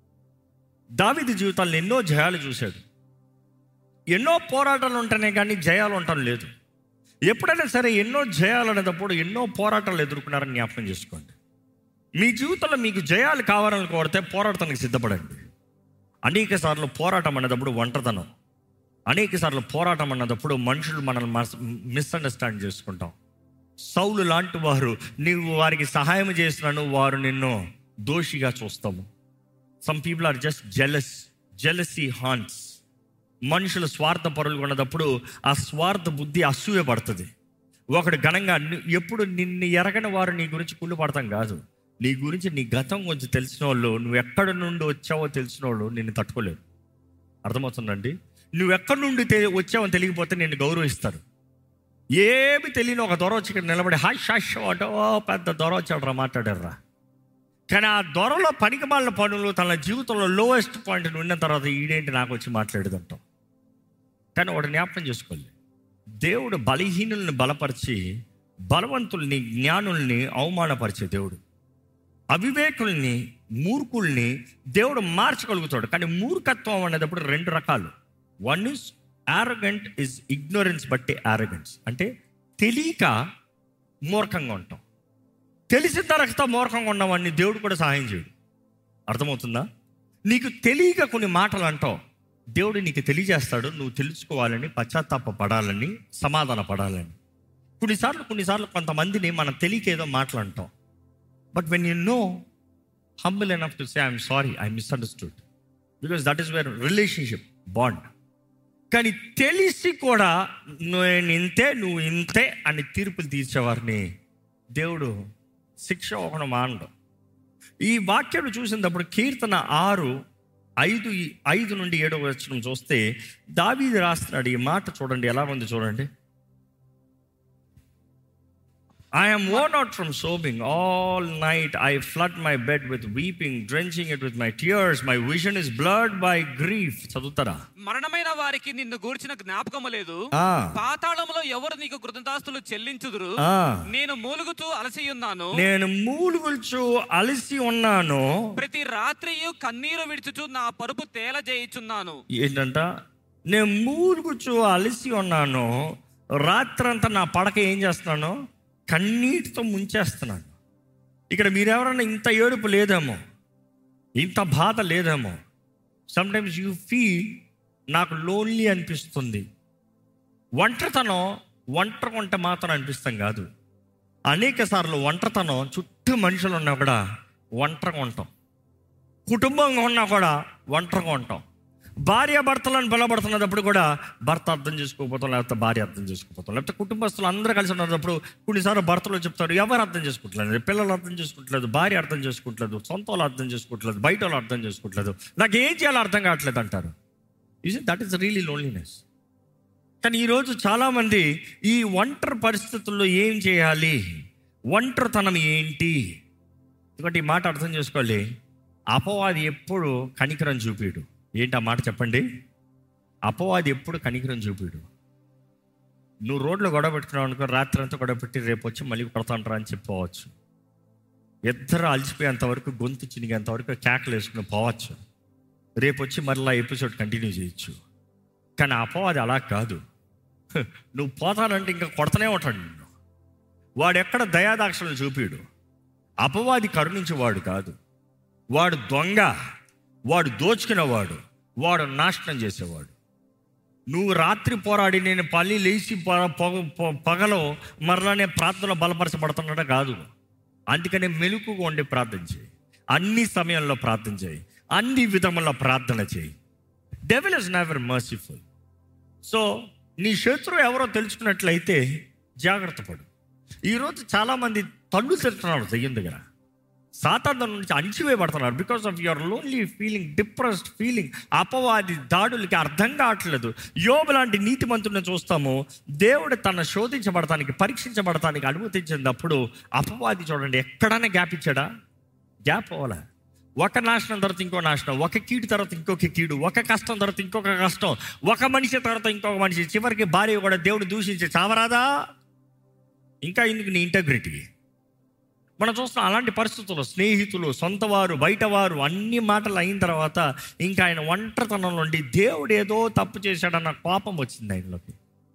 దావీదు జీవితాల్లో ఎన్నో జయాలు చూశాడు, ఎన్నో పోరాటాలు ఉంటేనే కానీ జయాలు ఉండటం లేదు. ఎప్పుడైనా సరే ఎన్నో జయాలు అనేటప్పుడు ఎన్నో పోరాటాలు ఎదుర్కొన్నారని జ్ఞాపకం చేసుకోండి. మీ జీవితంలో మీకు జయాలు కావాలని కోరితే పోరాడటానికి సిద్ధపడండి. అనేక సార్లు పోరాటం అనేటప్పుడు ఒంటరితనం, అనేక సార్లు పోరాటం అన్నప్పుడు మనుషులు మనల్ని మిస్అండర్స్టాండ్ చేసుకుంటాం. సౌలు లాంటి వారు, నీవు వారికి సహాయం చేసినాను, వారు నిన్ను దోషిగా చూస్తాము. Some people are just jealousy haunts. మనుషులు స్వార్థ పరులు ఉన్నప్పుడు ఆ స్వార్థ బుద్ధి అసూయ పడుతుంది. ఒకడు ఘనంగా ఎప్పుడు నిన్ను ఎరగని వారు నీ గురించి కుళ్ళు పడతాం కాదు, నీ గురించి నీ గతం గురించి తెలిసిన వాళ్ళు, నువ్వు ఎక్కడి నుండి వచ్చావో తెలిసిన వాళ్ళు నిన్ను తట్టుకోలేరు. అర్థమవుతుందండి? నువ్వు ఎక్కడి నుండి వచ్చావని తెలియకపోతే నిన్ను గౌరవిస్తారు. ఏమి తెలియని ఒక దొర వచ్చి ఇక్కడ నిలబడి హాష్ హాష్ అంటే, ఓ పెద్ద దొర వచ్చాడు రా మాట్లాడారా, కానీ ఆ దొరలో పనికిమాలిన పనులు తన జీవితంలో లోయెస్ట్ పాయింట్ ఉన్న తర్వాత ఈడేంటి నాకు వచ్చి మాట్లాడేదంటాం. కానీ వాడు జ్ఞాపకం చేసుకోవాలి, దేవుడు బలహీనుల్ని బలపరిచి బలవంతుల్ని జ్ఞానుల్ని అవమానపరిచే దేవుడు. అవివేకుల్ని మూర్ఖుల్ని దేవుడు మార్చగలుగుతాడు. కానీ మూర్ఖత్వం అనేటప్పుడు రెండు రకాలు. One is arrogant, is ignorance బట్టి యారగెన్స్. అంటే తెలియక మూర్ఖంగా ఉంటాం. తెలిసిన తర్వాత మూర్ఖంగా ఉన్నామని దేవుడు కూడా సహాయం చేయడు. అర్థమవుతుందా? నీకు తెలియక కొన్ని మాటలు అంటావు, దేవుడు నీకు తెలియజేస్తాడు, నువ్వు తెలుసుకోవాలని, పశ్చాత్తాప పడాలని, సమాధాన పడాలని. కొన్నిసార్లు కొంతమందిని మనం తెలియక ఏదో మాట్లాడతాం. But when you know, humble enough to say I'm sorry, I misunderstood, because that is where relationship bond. కానీ తెలిసి కూడా నేను ఇంతే, నువ్వు ఇంతే అని తీర్పులు తీర్చేవారిని దేవుడు శిక్ష ఒకడు మానడు. ఈ వాక్యం చూసినప్పుడు కీర్తన 6:5-7 చూస్తే దావీదు రాస్తున్నాడు ఈ మాట. చూడండి ఎలా ఉంది చూడండి. I am worn out from sobbing. All night I flood my bed with weeping, drenching it with my tears. My vision is blurred by grief. చదువుతారా? మరణమైన వారికి నిన్ను గూర్చిన జ్ఞాపకము లేదు. పాతాళములో ఎవరు నీకు కృతజ్ఞతాస్తులు చెల్లించుదురు? నేను మూలుగుచూ అలసి ఉన్నాను. ప్రతి రాత్రియు కన్నీరు విడుచుచు నా పరుపు తేలజేయుచున్నాను. ఏంటంట? నేను మూలుగుచూ అలసి ఉన్నాను, రాత్రంతా నా పడక ఏం చేస్తున్నాను? కన్నీటితో ముంచేస్తున్నాను. ఇక్కడ మీరెవరన్నా ఇంత ఏడుపు లేదేమో, ఇంత బాధ లేదేమో. సమ్టైమ్స్ యూ ఫీల్ నాకు లోన్లీ అనిపిస్తుంది. ఒంటరిగా ఉంటే మాత్రం అనిపిస్తాం కాదు. అనేక సార్లు ఒంటరితనం చుట్టూ మనుషులు ఉన్నా కూడా ఒంటరిగా ఉంటాం. కుటుంబంగా ఉన్నా కూడా ఒంటరిగా ఉంటాం. భార్య భర్తలను బలపడుతున్నప్పుడు కూడా భర్త అర్థం చేసుకోకపోతాం, లేకపోతే భార్య అర్థం చేసుకోకపోతాం, లేకపోతే కుటుంబస్తులు అందరూ కలిసి ఉన్నప్పుడు కొన్నిసార్లు భర్తలు చెప్తారు ఎవరు అర్థం చేసుకుంటలేదు, పిల్లలు అర్థం చేసుకుంటలేదు, భార్య అర్థం చేసుకుంటలేదు, సొంత వాళ్ళు అర్థం చేసుకోవట్లేదు, బయట వాళ్ళు అర్థం చేసుకోవట్లేదు, నాకు ఏం చేయాలో అర్థం కావట్లేదు అంటారు. That is really loneliness. కానీ ఈరోజు చాలామంది ఈ ఒంటరి పరిస్థితుల్లో ఏం చేయాలి, ఒంటరితనం ఏంటి? ఎందుకంటే ఈ మాట అర్థం చేసుకోవాలి, అపవాది ఎప్పుడు కనికరం చూపిడు. ఏంటి ఆ మాట చెప్పండి? అపవాది ఎప్పుడు కనికరం చూపిడు. నువ్వు రోడ్లో గొడవ పెట్టుకున్నావు అనుకో, రాత్రి అంతా గొడవ పెట్టి రేపు వచ్చి మళ్ళీ కొడతాంటారా అని చెప్పుకోవచ్చు. ఇద్దరు అలసిపోయేంత వరకు, గొంతు చినిగేంత వరకు కేకలు వేసుకుని పోవచ్చు. రేపు వచ్చి మరలా ఎపిసోడ్ కంటిన్యూ చేయొచ్చు. కానీ అపవాది అలా కాదు. నువ్వు పోతానంటే ఇంకా కొడతనే ఉంటాడు నిన్ను. వాడు ఎక్కడ దయాదాక్షలు చూపిడు. అపవాది కరుణించేవాడు కాదు. వాడు దొంగ, వాడు దోచుకునేవాడు, వాడు నాశనం చేసేవాడు. నువ్వు రాత్రి పోరాడి నేను పల్లి లేచి పగలో మరలానే ప్రార్థనలో బలపరచబడుతున్నాడు కాదు. అందుకనే మెలకుగా ఉండి ప్రార్థన చేయి, అన్ని సమయంలో ప్రార్థన చేయి, అన్ని విధముల ప్రార్థన చేయి. Devil is never merciful. So నీ శత్రువు ఎవరో తెలుసుకున్నట్లయితే జాగ్రత్త పడు. ఈరోజు చాలామంది తల్లు తిరుగుతున్నారు దెయ్యం దగ్గర, సాతాను నుంచి అణిచివేయబడుతున్నారు. Because of your lonely feeling, depressed feeling. అపవాది దాడులకి అర్థం కావట్లేదు. యోబు లాంటి నీతిమంతుడిని చూస్తాము, దేవుడు తన శోధించబడటానికి, పరీక్షించబడటానికి అనుమతించినప్పుడు అపవాది చూడండి ఎక్కడైనా గ్యాప్ ఇచ్చాడా? గ్యాప్ అవ్వాలా? ఒక నాశనం తర్వాత ఇంకో నాశనం, ఒక కీడు తర్వాత ఇంకొక కీడు, ఒక కష్టం తర్వాత ఇంకొక కష్టం, ఒక మనిషి తర్వాత ఇంకొక మనిషి, చివరికి భార్య కూడా దేవుడు దూషించి చావరాదా? ఇంకా ఎందుకు నీ ఇంటగ్రిటీ? మనం చూస్తున్నాం అలాంటి పరిస్థితుల్లో స్నేహితులు, సొంతవారు, బయటవారు అన్ని మాటలు అయిన తర్వాత ఇంకా ఆయన ఒంటరితనం నుండి దేవుడు ఏదో తప్పు చేశాడన్న కోపం వచ్చింది ఆయనలోకి.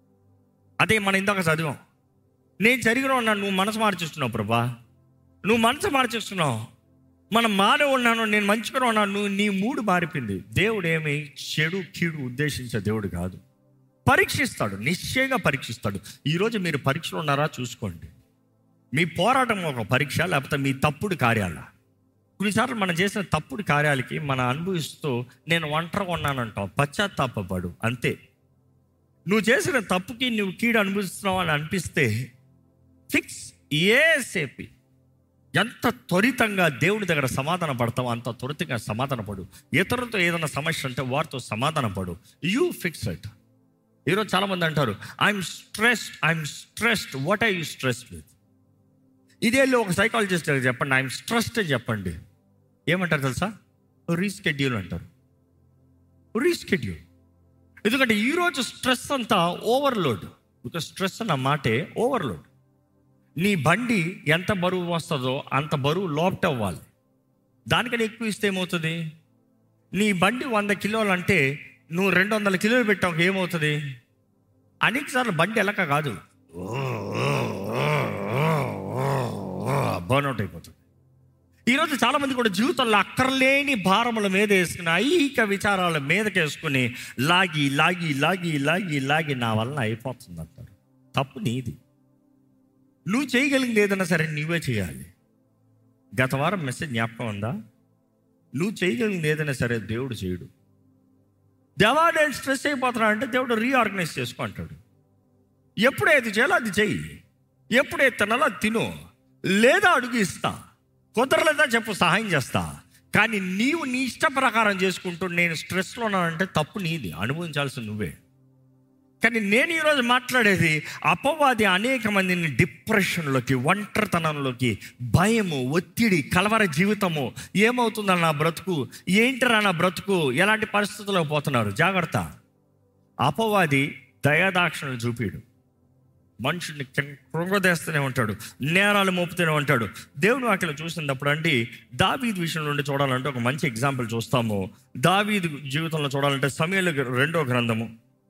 అదే మనం ఇందాక చదివాం, నేను జరిగిన ఉన్నాను, నువ్వు మనసు మార్చేస్తున్నావు ప్రభా, నువ్వు మనసు మార్చేస్తున్నావు, మనం మానే ఉన్నాను, నేను మంచిగా ఉన్నాను, నువ్వు నీ మూడు మారిపోయింది. దేవుడు ఏమి చెడు కీడు ఉద్దేశించే దేవుడు కాదు. పరీక్షిస్తాడు, నిశ్చయంగా పరీక్షిస్తాడు. ఈరోజు మీరు పరీక్షలు ఉన్నారా చూసుకోండి. మీ పోరాటం ఒక పరీక్ష, లేకపోతే మీ తప్పుడు కార్యాల. కొన్నిసార్లు మనం చేసిన తప్పుడు కార్యాలకి మనం అనుభవిస్తూ నేను ఒంటరిగా ఉన్నానంటావు, పశ్చాత్తాపడు, అంతే. నువ్వు చేసిన తప్పుకి నువ్వు కీడు అనుభవిస్తున్నావు అని అనిపిస్తే ఫిక్స్ ఏసేపి. ఎంత త్వరితంగా దేవుడి దగ్గర సమాధాన పడతావు అంత త్వరితంగా సమాధాన పడు. ఇతరులతో ఏదైనా సమస్య అంటే వారితో సమాధాన పడు. You fix it. ఈరోజు చాలామంది అంటారు I'm stressed. What are you stressed with? ఇదే ఒక సైకాలజిస్ట్ చెప్పండి, ఐఎమ్ స్ట్రెస్డ్ అని చెప్పండి, ఏమంటారు తెలుసా? రీస్కెడ్యూల్ అంటారు. రీస్కెడ్యూల్. ఎందుకంటే ఈరోజు స్ట్రెస్ అంతా ఓవర్లోడ్. బికాస్ స్ట్రెస్ అన్న మాటే ఓవర్లోడ్. నీ బండి ఎంత బరువు వస్తుందో అంత బరువు లోపట అవ్వాలి. దానికన్నా ఎక్కువ ఇస్తే ఏమవుతుంది? నీ బండి 100 కిలోలు అంటే నువ్వు 200 కిలోలు పెట్టావు, ఏమవుతుంది? అనేకసార్లు బండి ఎలక కాదు, బర్న్అవుట్ అయిపోతుంది. ఈరోజు చాలామంది కూడా జీవితంలో అక్కర్లేని భారముల మీద వేసుకుని, ఐహిక విచారాల మీదకి వేసుకుని లాగి లాగి లాగి లాగి లాగి నా వలన అయిపోతుంది అంటారు. తప్పు నీది. నువ్వు చేయగలిగింది ఏదైనా సరే నువ్వే చేయాలి. గత వారం మెసేజ్ జ్ఞాపకం ఉందా? నువ్వు చేయగలిగింది ఏదైనా సరే దేవుడు చేయడు. దేవా నేను స్ట్రెస్ అయిపోతున్నా అంటే దేవుడు రీఆర్గనైజ్ చేసుకో అంటాడు. ఎప్పుడైతే చేయాలో అది చెయ్యి, ఎప్పుడైతే తినాలో అది తిను, లేదా అడుగు ఇస్తా, కుదరలేదా చెప్పు సహాయం చేస్తా. కానీ నీవు నీ ఇష్ట ప్రకారం చేసుకుంటూ నేను స్ట్రెస్లో ఉన్నానంటే తప్పు నీది, అనుభవించాల్సింది నువ్వే. కానీ నేను ఈరోజు మాట్లాడేది అపవాది అనేక మందిని డిప్రెషన్లోకి, ఒంటరితనంలోకి, భయము, ఒత్తిడి, కలవర జీవితము, ఏమవుతుందని నా బ్రతుకు, ఏంటరా నా బ్రతుకు, ఎలాంటి పరిస్థితుల్లో పోతున్నారు. జాగ్రత్త. అపవాది దయాదాక్షిణలు చూపిడు, మనుషుడిని కృంగదేస్తూనే ఉంటాడు, నేరాలు మోపుతూనే ఉంటాడు. దేవుని వాక్యం చూసినప్పుడు అండి దావీదు విషయంలో నుండి చూడాలంటే ఒక మంచి ఎగ్జాంపుల్ చూస్తాము. దావీదు జీవితంలో చూడాలంటే సమూయేలు 2వ గ్రంథము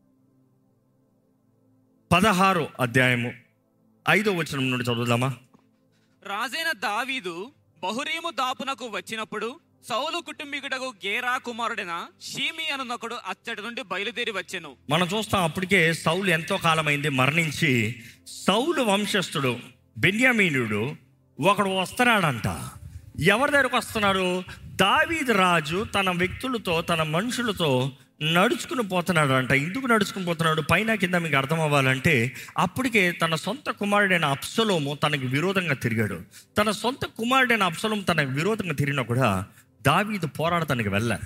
16వ అధ్యాయము 5వ వచనం నుండి చదువుదామా? రాజైన దావీదు బహురీము దాపునకు వచ్చినప్పుడు సౌలు కుటుంబీకుడకు గేరా కుమారుడైన షీమి అనునొకడు అచ్చటి నుండి బయలుదేరి వచ్చెను. మనం చూస్తాం అప్పటికే సౌలు ఎంతో కాలమైంది మరణించి, సౌలు వంశస్థుడు బెన్యామీనుడు ఒకడు వస్తున్నాడంట. ఎవరి దగ్గరకు వస్తున్నాడు? దావీదు రాజు తన వ్యక్తులతో, తన మనుషులతో నడుచుకుని పోతున్నాడు అంట. ఎందుకు నడుచుకుని పోతున్నాడు? పైన కింద మీకు అర్థం అవ్వాలంటే, అప్పటికే తన సొంత కుమారుడైన అబ్షలోము తనకు విరోధంగా తిరిగాడు. తన సొంత కుమారుడైన అబ్షలోము తనకు విరోధంగా తిరిగినా కూడా దావీదు పోరాడటానికి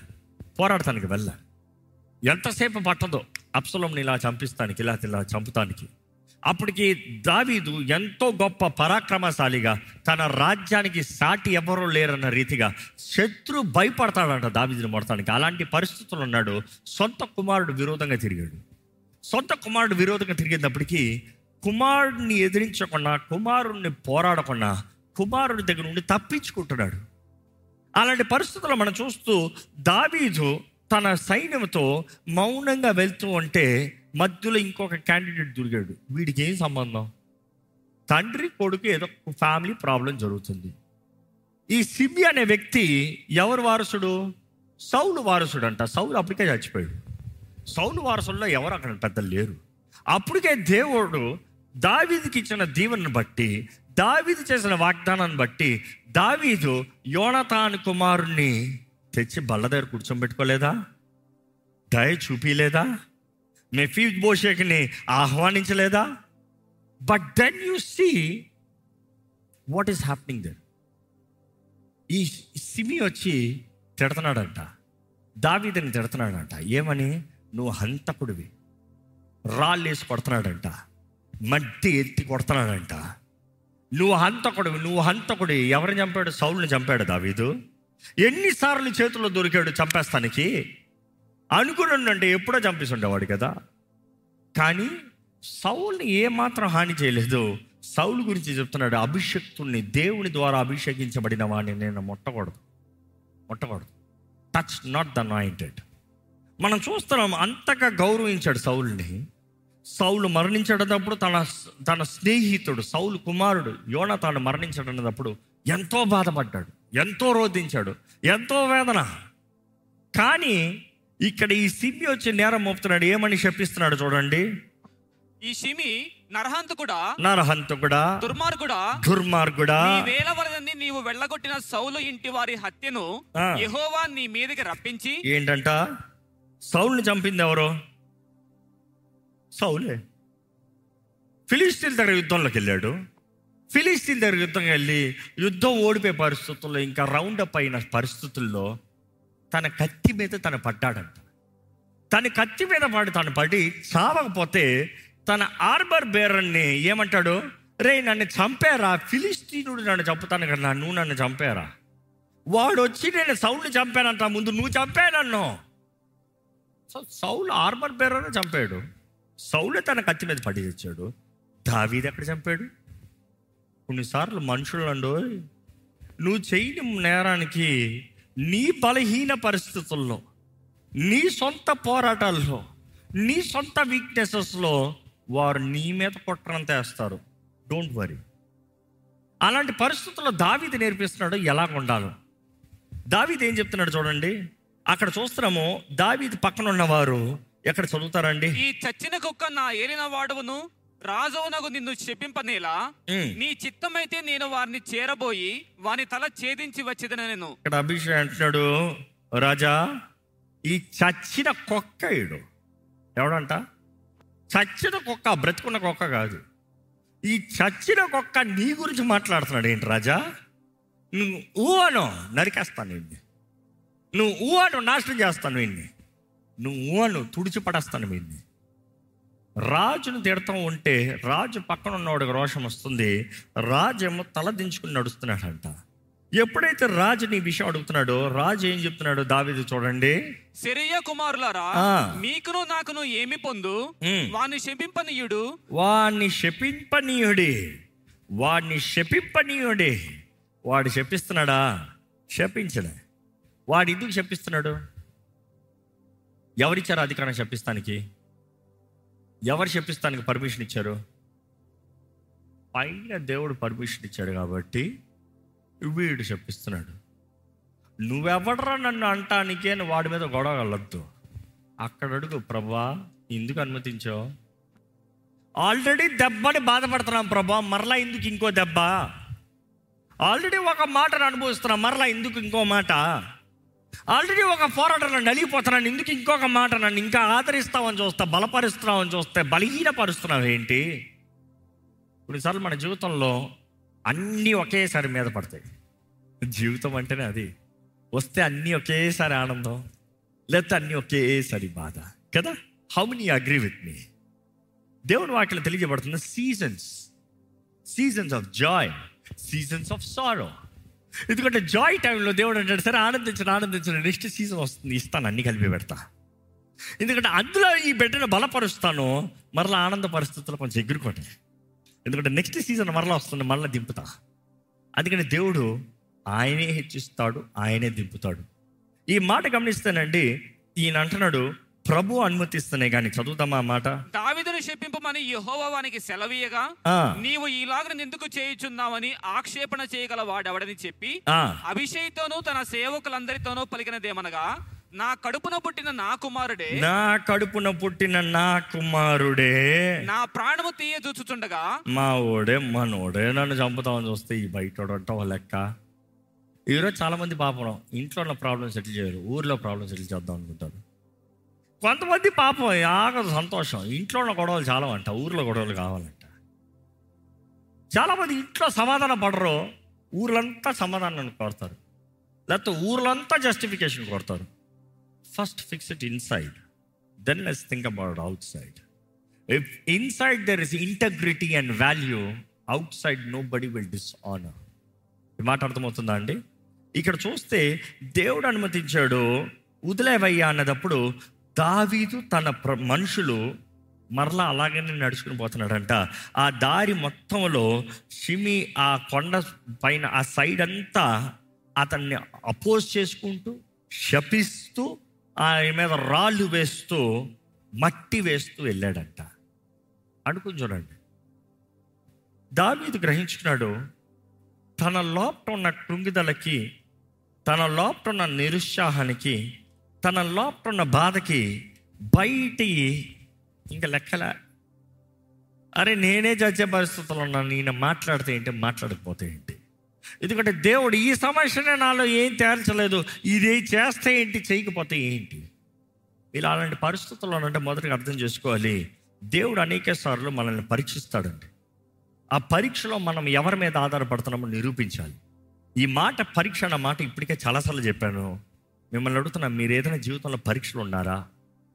వెళ్ళ ఎంతసేపు పట్టదో అబ్షలోముని ఇలా చంపిస్తానికి, ఇలా చంపుతానికి. అప్పటికి దావీదు ఎంతో గొప్ప పరాక్రమశాలిగా, తన రాజ్యానికి సాటి ఎవరో లేరన్న రీతిగా శత్రు భయపడతాడంట దావీదుని మొడతానికి. అలాంటి పరిస్థితులు ఉన్నాడు. సొంత కుమారుడు విరోధంగా తిరిగేటప్పటికీ కుమారుడిని ఎదిరించకుండా, కుమారుడిని పోరాడకుండా, కుమారుడి దగ్గర నుండి తప్పించుకుంటున్నాడు. అలాంటి పరిస్థితుల్లో మనం చూస్తూ దావీదు తన సైన్యంతో మౌనంగా వెళ్తూ ఉంటే మధ్యలో ఇంకొక క్యాండిడేట్ దొరికాడు. వీడికి ఏం సంబంధం? తండ్రి కొడుకు ఏదో ఫ్యామిలీ ప్రాబ్లం జరుగుతుంది. ఈ సిబి అనే వ్యక్తి ఎవరు వారసుడు? సౌలు వారసుడు అంట. సౌలు అప్పటికే చచ్చిపోయాడు. సౌలు వారసుల్లో ఎవరు అక్కడ పెద్దలు లేరు. అప్పటికే దేవుడు దావీదుకి ఇచ్చిన దీవెనను బట్టి, దావీదు చేసిన వాగ్దానాన్ని బట్టి దావీదు యోనతాను కుమారుణ్ణి తెచ్చి బల్ల దగ్గర కూర్చోబెట్టుకోలేదా? దయ చూపిలేదా? మెఫీబోషెతుని ఆహ్వానించలేదా? But then you see what is happening there. ఈ సిమి వచ్చి తిడుతున్నాడంట, దావీదుని తిడుతున్నాడంట. ఏమని? నువ్వు హంతకుడివి. రాళ్ళు వేసి కొడుతున్నాడంట, మట్టి ఎత్తి కొడుతున్నాడంట. నువ్వు హంతకుడివి. ఎవరిని చంపాడు? సౌలుని చంపాడు దావీదు. ఎన్నిసార్లు చేతుల్లో దొరికాడు చంపేస్తానికి? అనుకున్నాడంటే ఎప్పుడో చంపేస్తుండేవాడు కదా. కానీ సౌలుని ఏమాత్రం హాని చేయలేదు. సౌలు గురించి చెప్తున్నాడు, అభిషక్తుల్ని, దేవుని ద్వారా అభిషేకించబడిన వాడిని నేను ముట్టకూడదు. Touch not the anointed. మనం చూస్తున్నాం అంతగా గౌరవించాడు సౌలుని. సౌలు మరణించేటప్పుడు తన స్నేహితుడు సౌలు కుమారుడు యోనతాను మరణించేటప్పుడు ఎంతో బాధపడ్డాడు, ఎంతో రోధించాడు, ఎంతో వేదన. కానీ ఇక్కడ ఈ సిమి వచ్చి నేరం మోపుతున్నాడు. ఏమని శపిస్తున్నాడు చూడండి. ఈ షిమి నరహంతకుడా, దుర్మార్గుడా, నీ వేల వలన నీవు వెళ్ళగొట్టిన సౌలు ఇంటి వారి హత్యను యెహోవా నీ మీదకి రప్పించి. ఏంటంట? సౌలుని చంపింది ఎవరో? సౌలే. ఫిలిస్తీన్ల దగ్గర యుద్ధంలోకి వెళ్ళాడు. ఫిలిస్తీన్ దగ్గర యుద్ధం ఓడిపోయే పరిస్థితుల్లో, ఇంకా రౌండప్ అయిన పరిస్థితుల్లో తన కత్తి మీద తను పడ్డాడంట. తన కత్తి మీద తను పడి చావకపోతే తన ఆర్బర్ బేరర్ని ఏమంటాడు? రే నన్ను చంపారా, ఫిలిస్తీనుడు నన్ను చంపుతాను కదా, నువ్వు నన్ను చంపారా, వాడు వచ్చి నేను సౌల్ని చంపానంట, ముందు నువ్వు చంపా నన్ను. సౌలు ఆర్మర్ బేరర్ని చంపాడు, సౌలే తన కత్తి మీద పడి తెచ్చాడు. దావీదు ఎక్కడ చంపాడు? కొన్నిసార్లు మనుషులండు నువ్వు చేయని నేరానికి నీ బలహీన పరిస్థితుల్లో, నీ సొంత పోరాటాల్లో, నీ సొంత వీక్నెసెస్లో వారు నీ మీద కుట్రంత వేస్తారు. Don't worry. అలాంటి పరిస్థితుల్లో దావీదు నేర్పిస్తున్నాడు ఎలా ఉండాలో. దావీదు ఏం చెప్తున్నాడు చూడండి, అక్కడ చూస్తున్నాము. దావీదు పక్కన ఉన్నవారు ఎక్కడ చదువుతారండి? ఈ చచ్చిన కుక్క నా ఏలిన వాడవును రాజవునకు నిన్ను శపింపనేలా, నీ చిత్తమైతే నేను వారిని చేరబోయి వాని తల ఛేదించి వచ్చేదని నేను. ఇక్కడ అభిషేక్ అంటున్నాడు, రాజా ఈ చచ్చిన కుక్క ఇడు. ఎవడంట? చచ్చిన కుక్క, బ్రతుకున్న కుక్క కాదు. ఈ చచ్చిన కుక్క నీ గురించి మాట్లాడుతున్నాడు. ఏంటి రాజా, నువ్వు ఊహను నరికేస్తాను వీడిని, నువ్వు ఊహను నాశనం చేస్తాను వీడిని, నువ్వు ఊహను తుడిచిపడేస్తాను వీడిని. రాజును తిడతా ఉంటే రాజు పక్కన ఉన్నవాడికి రోషం వస్తుంది. రాజు ఏమో తల దించుకుని నడుస్తున్నాడంట. ఎప్పుడైతే రాజు నీ విషయం అడుగుతున్నాడో రాజు ఏం చెప్తున్నాడు? దావీదు చూడండి, సెరూయా కుమారులారా, మీకును నాకును ఏమి పొందు, వాణ్ణి శపింపనీయుడు, వాణ్ణి శపింపనీయుడే, వాడిని శపింపనీయుడే. వాడు శపిస్తున్నాడా? శపించడే. వాడు ఎందుకు శపిస్తున్నాడు? ఎవరిచ్చారు అధికారం శపిస్తానికి? ఎవరు శపిస్తానికి పర్మిషన్ ఇచ్చారు? పైన దేవుడు పర్మిషన్ ఇచ్చాడు కాబట్టి వీడు శపిస్తున్నాడు. నువ్వెవడరా నన్ను అంటానికే అని వాడి మీద గొడవ వెళ్ళొద్దు. అక్కడ అడుగు, ప్రభా ఎందుకు అనుమతించావు? ఆల్రెడీ దెబ్బని బాధపడుతున్నాం ప్రభా, మరలా ఎందుకు ఇంకో దెబ్బ? ఆల్రెడీ ఒక మాటను అనుభవిస్తున్నాం, మరలా ఎందుకు ఇంకో మాట? ఆల్రెడీ ఒక పోరాటంలో నలిగిపోతున్నాను, ఎందుకు ఇంకొక మాట? నన్ను ఇంకా ఆదరిస్తావని చూస్తా, బలపరుస్తున్నావని చూస్తే బలహీనపరుస్తున్నావు ఏంటి? కొన్నిసార్లు మన జీవితంలో అన్నీ ఒకేసారి మీద పడతాయి. జీవితం అంటేనే అది. వస్తే అన్నీ ఒకేసారి ఆనందం, లేకపోతే అన్నీ ఒకేసారి బాధ కదా. How many agree with me? దేవుని వాక్యం తెలియజేయబడుతుంది, seasons of joy, seasons of sorrow. ఎందుకంటే జాయ్ టైంలో దేవుడు అంటాడు, సరే ఆనందించండి, నెక్స్ట్ సీజన్ వస్తుంది, ఇస్తాను, అన్ని కలిపి పెడతా. ఎందుకంటే అందులో ఈ బిడ్డను బలపరుస్తాను, మరలా ఆనంద పరిస్థితుల్లో కొంచెం ఎగురుకోండి. ఎందుకంటే నెక్స్ట్ సీజన్ మరలా వస్తుంది, మరలా దింపుతా. అందుకని దేవుడు ఆయనే హెచ్చిస్తాడు, ఆయనే దింపుతాడు. ఈ మాట గమనిస్తానండి. ఈయన అంటున్నాడు, ప్రభు అనుమతిస్తేనే కానీ. చదువుతామా మాట? దావీదును శపింపమని యెహోవా వానికి సెలవీయగా, నీవు ఈలాగ ఎందుకు చేయుచున్నావని ఆక్షేపణ చేయగల వాడెవడని చెప్పి అభిషేక్తోనూ తన సేవకులందరితోనూ పలికినదేమనగా, నా కడుపున పుట్టిన నా కుమారుడే నా ప్రాణము తీయ చూచుచుండగా, మా ఓడే మనోడే నన్ను చంపుతామని చూస్తే ఈ బయట లెక్క. ఈరోజు చాలా మంది పాపం ఇంట్లో ఉన్న ప్రాబ్లమ్ సెటిల్ చేయరు, ఊర్లో ప్రాబ్లమ్ సెటిల్ చేద్దాం అనుకుంటారు. కొంతమంది పాపం ఆగదు సంతోషం, ఇంట్లో ఉన్న గొడవలు చాలా అంట, ఊర్లో గొడవలు కావాలంట. చాలామంది ఇంట్లో సమాధానం పడరు, ఊర్లంతా సమాధానం కోరుతారు, లేకపోతే ఊర్లంతా జస్టిఫికేషన్ కోరుతారు. First fix it inside, then let's think about outside. If inside there is integrity and value, outside nobody will dishonour. ఈ మాట అర్థమవుతుందా అండి? ఇక్కడ చూస్తే దేవుడు అనుమతించాడు, వదిలేవయ్యా అన్నదప్పుడు దావీదు తన మనుషులు మరలా అలాగనే నడుచుకుని పోతున్నాడంట. ఆ దారి మొత్తంలో షిమి ఆ కొండ పైన ఆ సైడ్ అంతా అతన్ని అపోజ్ చేసుకుంటూ, శపిస్తూ, ఆయన మీద రాళ్ళు వేస్తూ, మట్టి వేస్తూ వెళ్ళాడంట. అనుకుని చూడండి, దావీదు గ్రహించుకున్నాడు, తన లోపల ఉన్న కృంగిదలకి, తన లోపల ఉన్న నిరుత్సాహానికి, తన లోపల ఉన్న బాధకి బయటి ఇంకా లెక్కలే. అరే నేనే చచ్చే పరిస్థితుల్లో ఉన్నాను, నేను మాట్లాడితే ఏంటి, మాట్లాడకపోతే ఏంటి? ఎందుకంటే దేవుడు ఈ సమస్యనే నాలో ఏం తేల్చలేదు, ఇదే చేస్తే ఏంటి, చేయకపోతే ఏంటి? ఇలా అలాంటి పరిస్థితుల్లో అంటే మొదటిగా అర్థం చేసుకోవాలి, దేవుడు అనేక సార్లు మనల్ని పరీక్షిస్తాడండి. ఆ పరీక్షలో మనం ఎవరి మీద ఆధారపడుతున్నామో నిరూపించాలి. ఈ మాట పరీక్ష అన్న మాట ఇప్పటికే చాలాసార్లు చెప్పాను. మిమ్మల్ని అడుగుతున్నా, మీరు ఏదైనా జీవితంలో పరీక్షలు ఉన్నారా?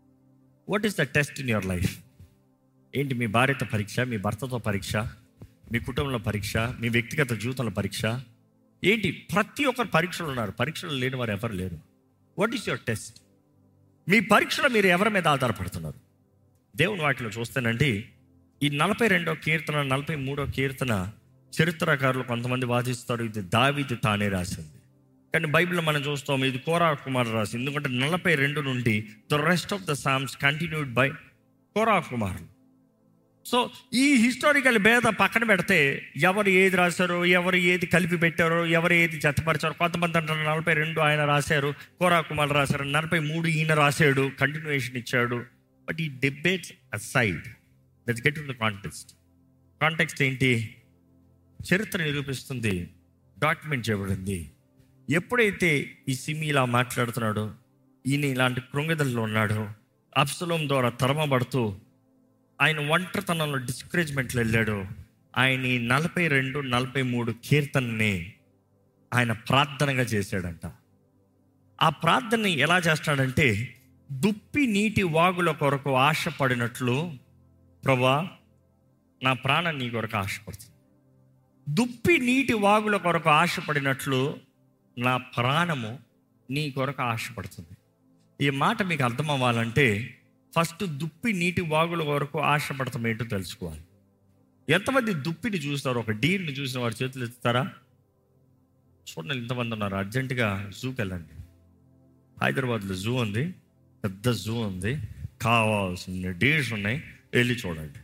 What is the test in your life? ఏంటి? మీ భార్యతో పరీక్ష, మీ భర్తతో పరీక్ష, మీ కుటుంబంలో పరీక్ష, మీ వ్యక్తిగత జీవితంలో పరీక్ష ఏంటి? ప్రతి ఒక్కరు పరీక్షలు ఉన్నారు. పరీక్షలు లేని వారు ఎవరు లేరు. What is your test? మీ పరీక్షలో మీరు ఎవరి మీద ఆధారపడుతున్నారు? దేవుని వాటిలో చూస్తేనండి, ఈ 42వ కీర్తన 43వ కీర్తన చరిత్రకారులు కొంతమంది వాదిస్తారు ఇది దావీదు తానే రాసింది. కానీ బైబిల్లో మనం చూస్తాం ఇది కోరా కుమారుడు రాసింది. ఎందుకంటే 42 నుండి the rest of the psalms continued by కోరా కుమారులు. సో ఈ హిస్టారికల్ భేద పక్కన పెడితే ఎవరు ఏది రాశారో, ఎవరు ఏది కలిపి పెట్టారో, ఎవరు ఏది జతపరిచారో, కొంతమంది అంటారు 42 ఆయన రాశారు, కోరా కుమారులు రాశారు, 43 ఈయన రాశాడు, కంటిన్యూషన్ ఇచ్చాడు. బట్ ఈ debates aside, let's get to the context. Context ఏంటి? చరిత్ర నిరూపిస్తుంది, డాక్యుమెంట్ చేయబడింది. ఎప్పుడైతే ఈ సిమి ఇలా మాట్లాడుతున్నాడో, ఈయన ఇలాంటి కృంగిదల్లో ఉన్నాడో, అబ్సలోం ద్వారా తరమబడుతూ ఆయన ఒంటరితనంలో డిస్కరేజ్మెంట్లో వెళ్ళాడు, ఆయన ఈ 42, 43 కీర్తనని ఆయన ప్రార్థనగా చేశాడంట. ఆ ప్రార్థనని ఎలా చేస్తాడంటే, దుప్పి నీటి వాగుల కొరకు ఆశపడినట్లు ప్రభువా నా ప్రాణం నీ కొరకు ఆశపడుతుంది. దుప్పి నీటి వాగుల కొరకు ఆశపడినట్లు నా ప్రాణము నీ కొరకు ఆశపడుతుంది. ఈ మాట మీకు అర్థం అవ్వాలంటే ఫస్ట్ దుప్పి నీటి వాగుల కొరకు ఆశపడతాం ఏంటో తెలుసుకోవాలి. ఎంతమంది దుప్పిని చూస్తారు? ఒక డీర్ని చూసిన వారి చేతులు ఎత్తుతారా? చూడండి, ఇంతమంది ఉన్నారు. అర్జెంటుగా జూకి వెళ్ళండి. హైదరాబాద్లో జూ ఉంది, పెద్ద జూ ఉంది, కావాల్సిన డీర్స్ ఉన్నాయి, వెళ్ళి చూడండి.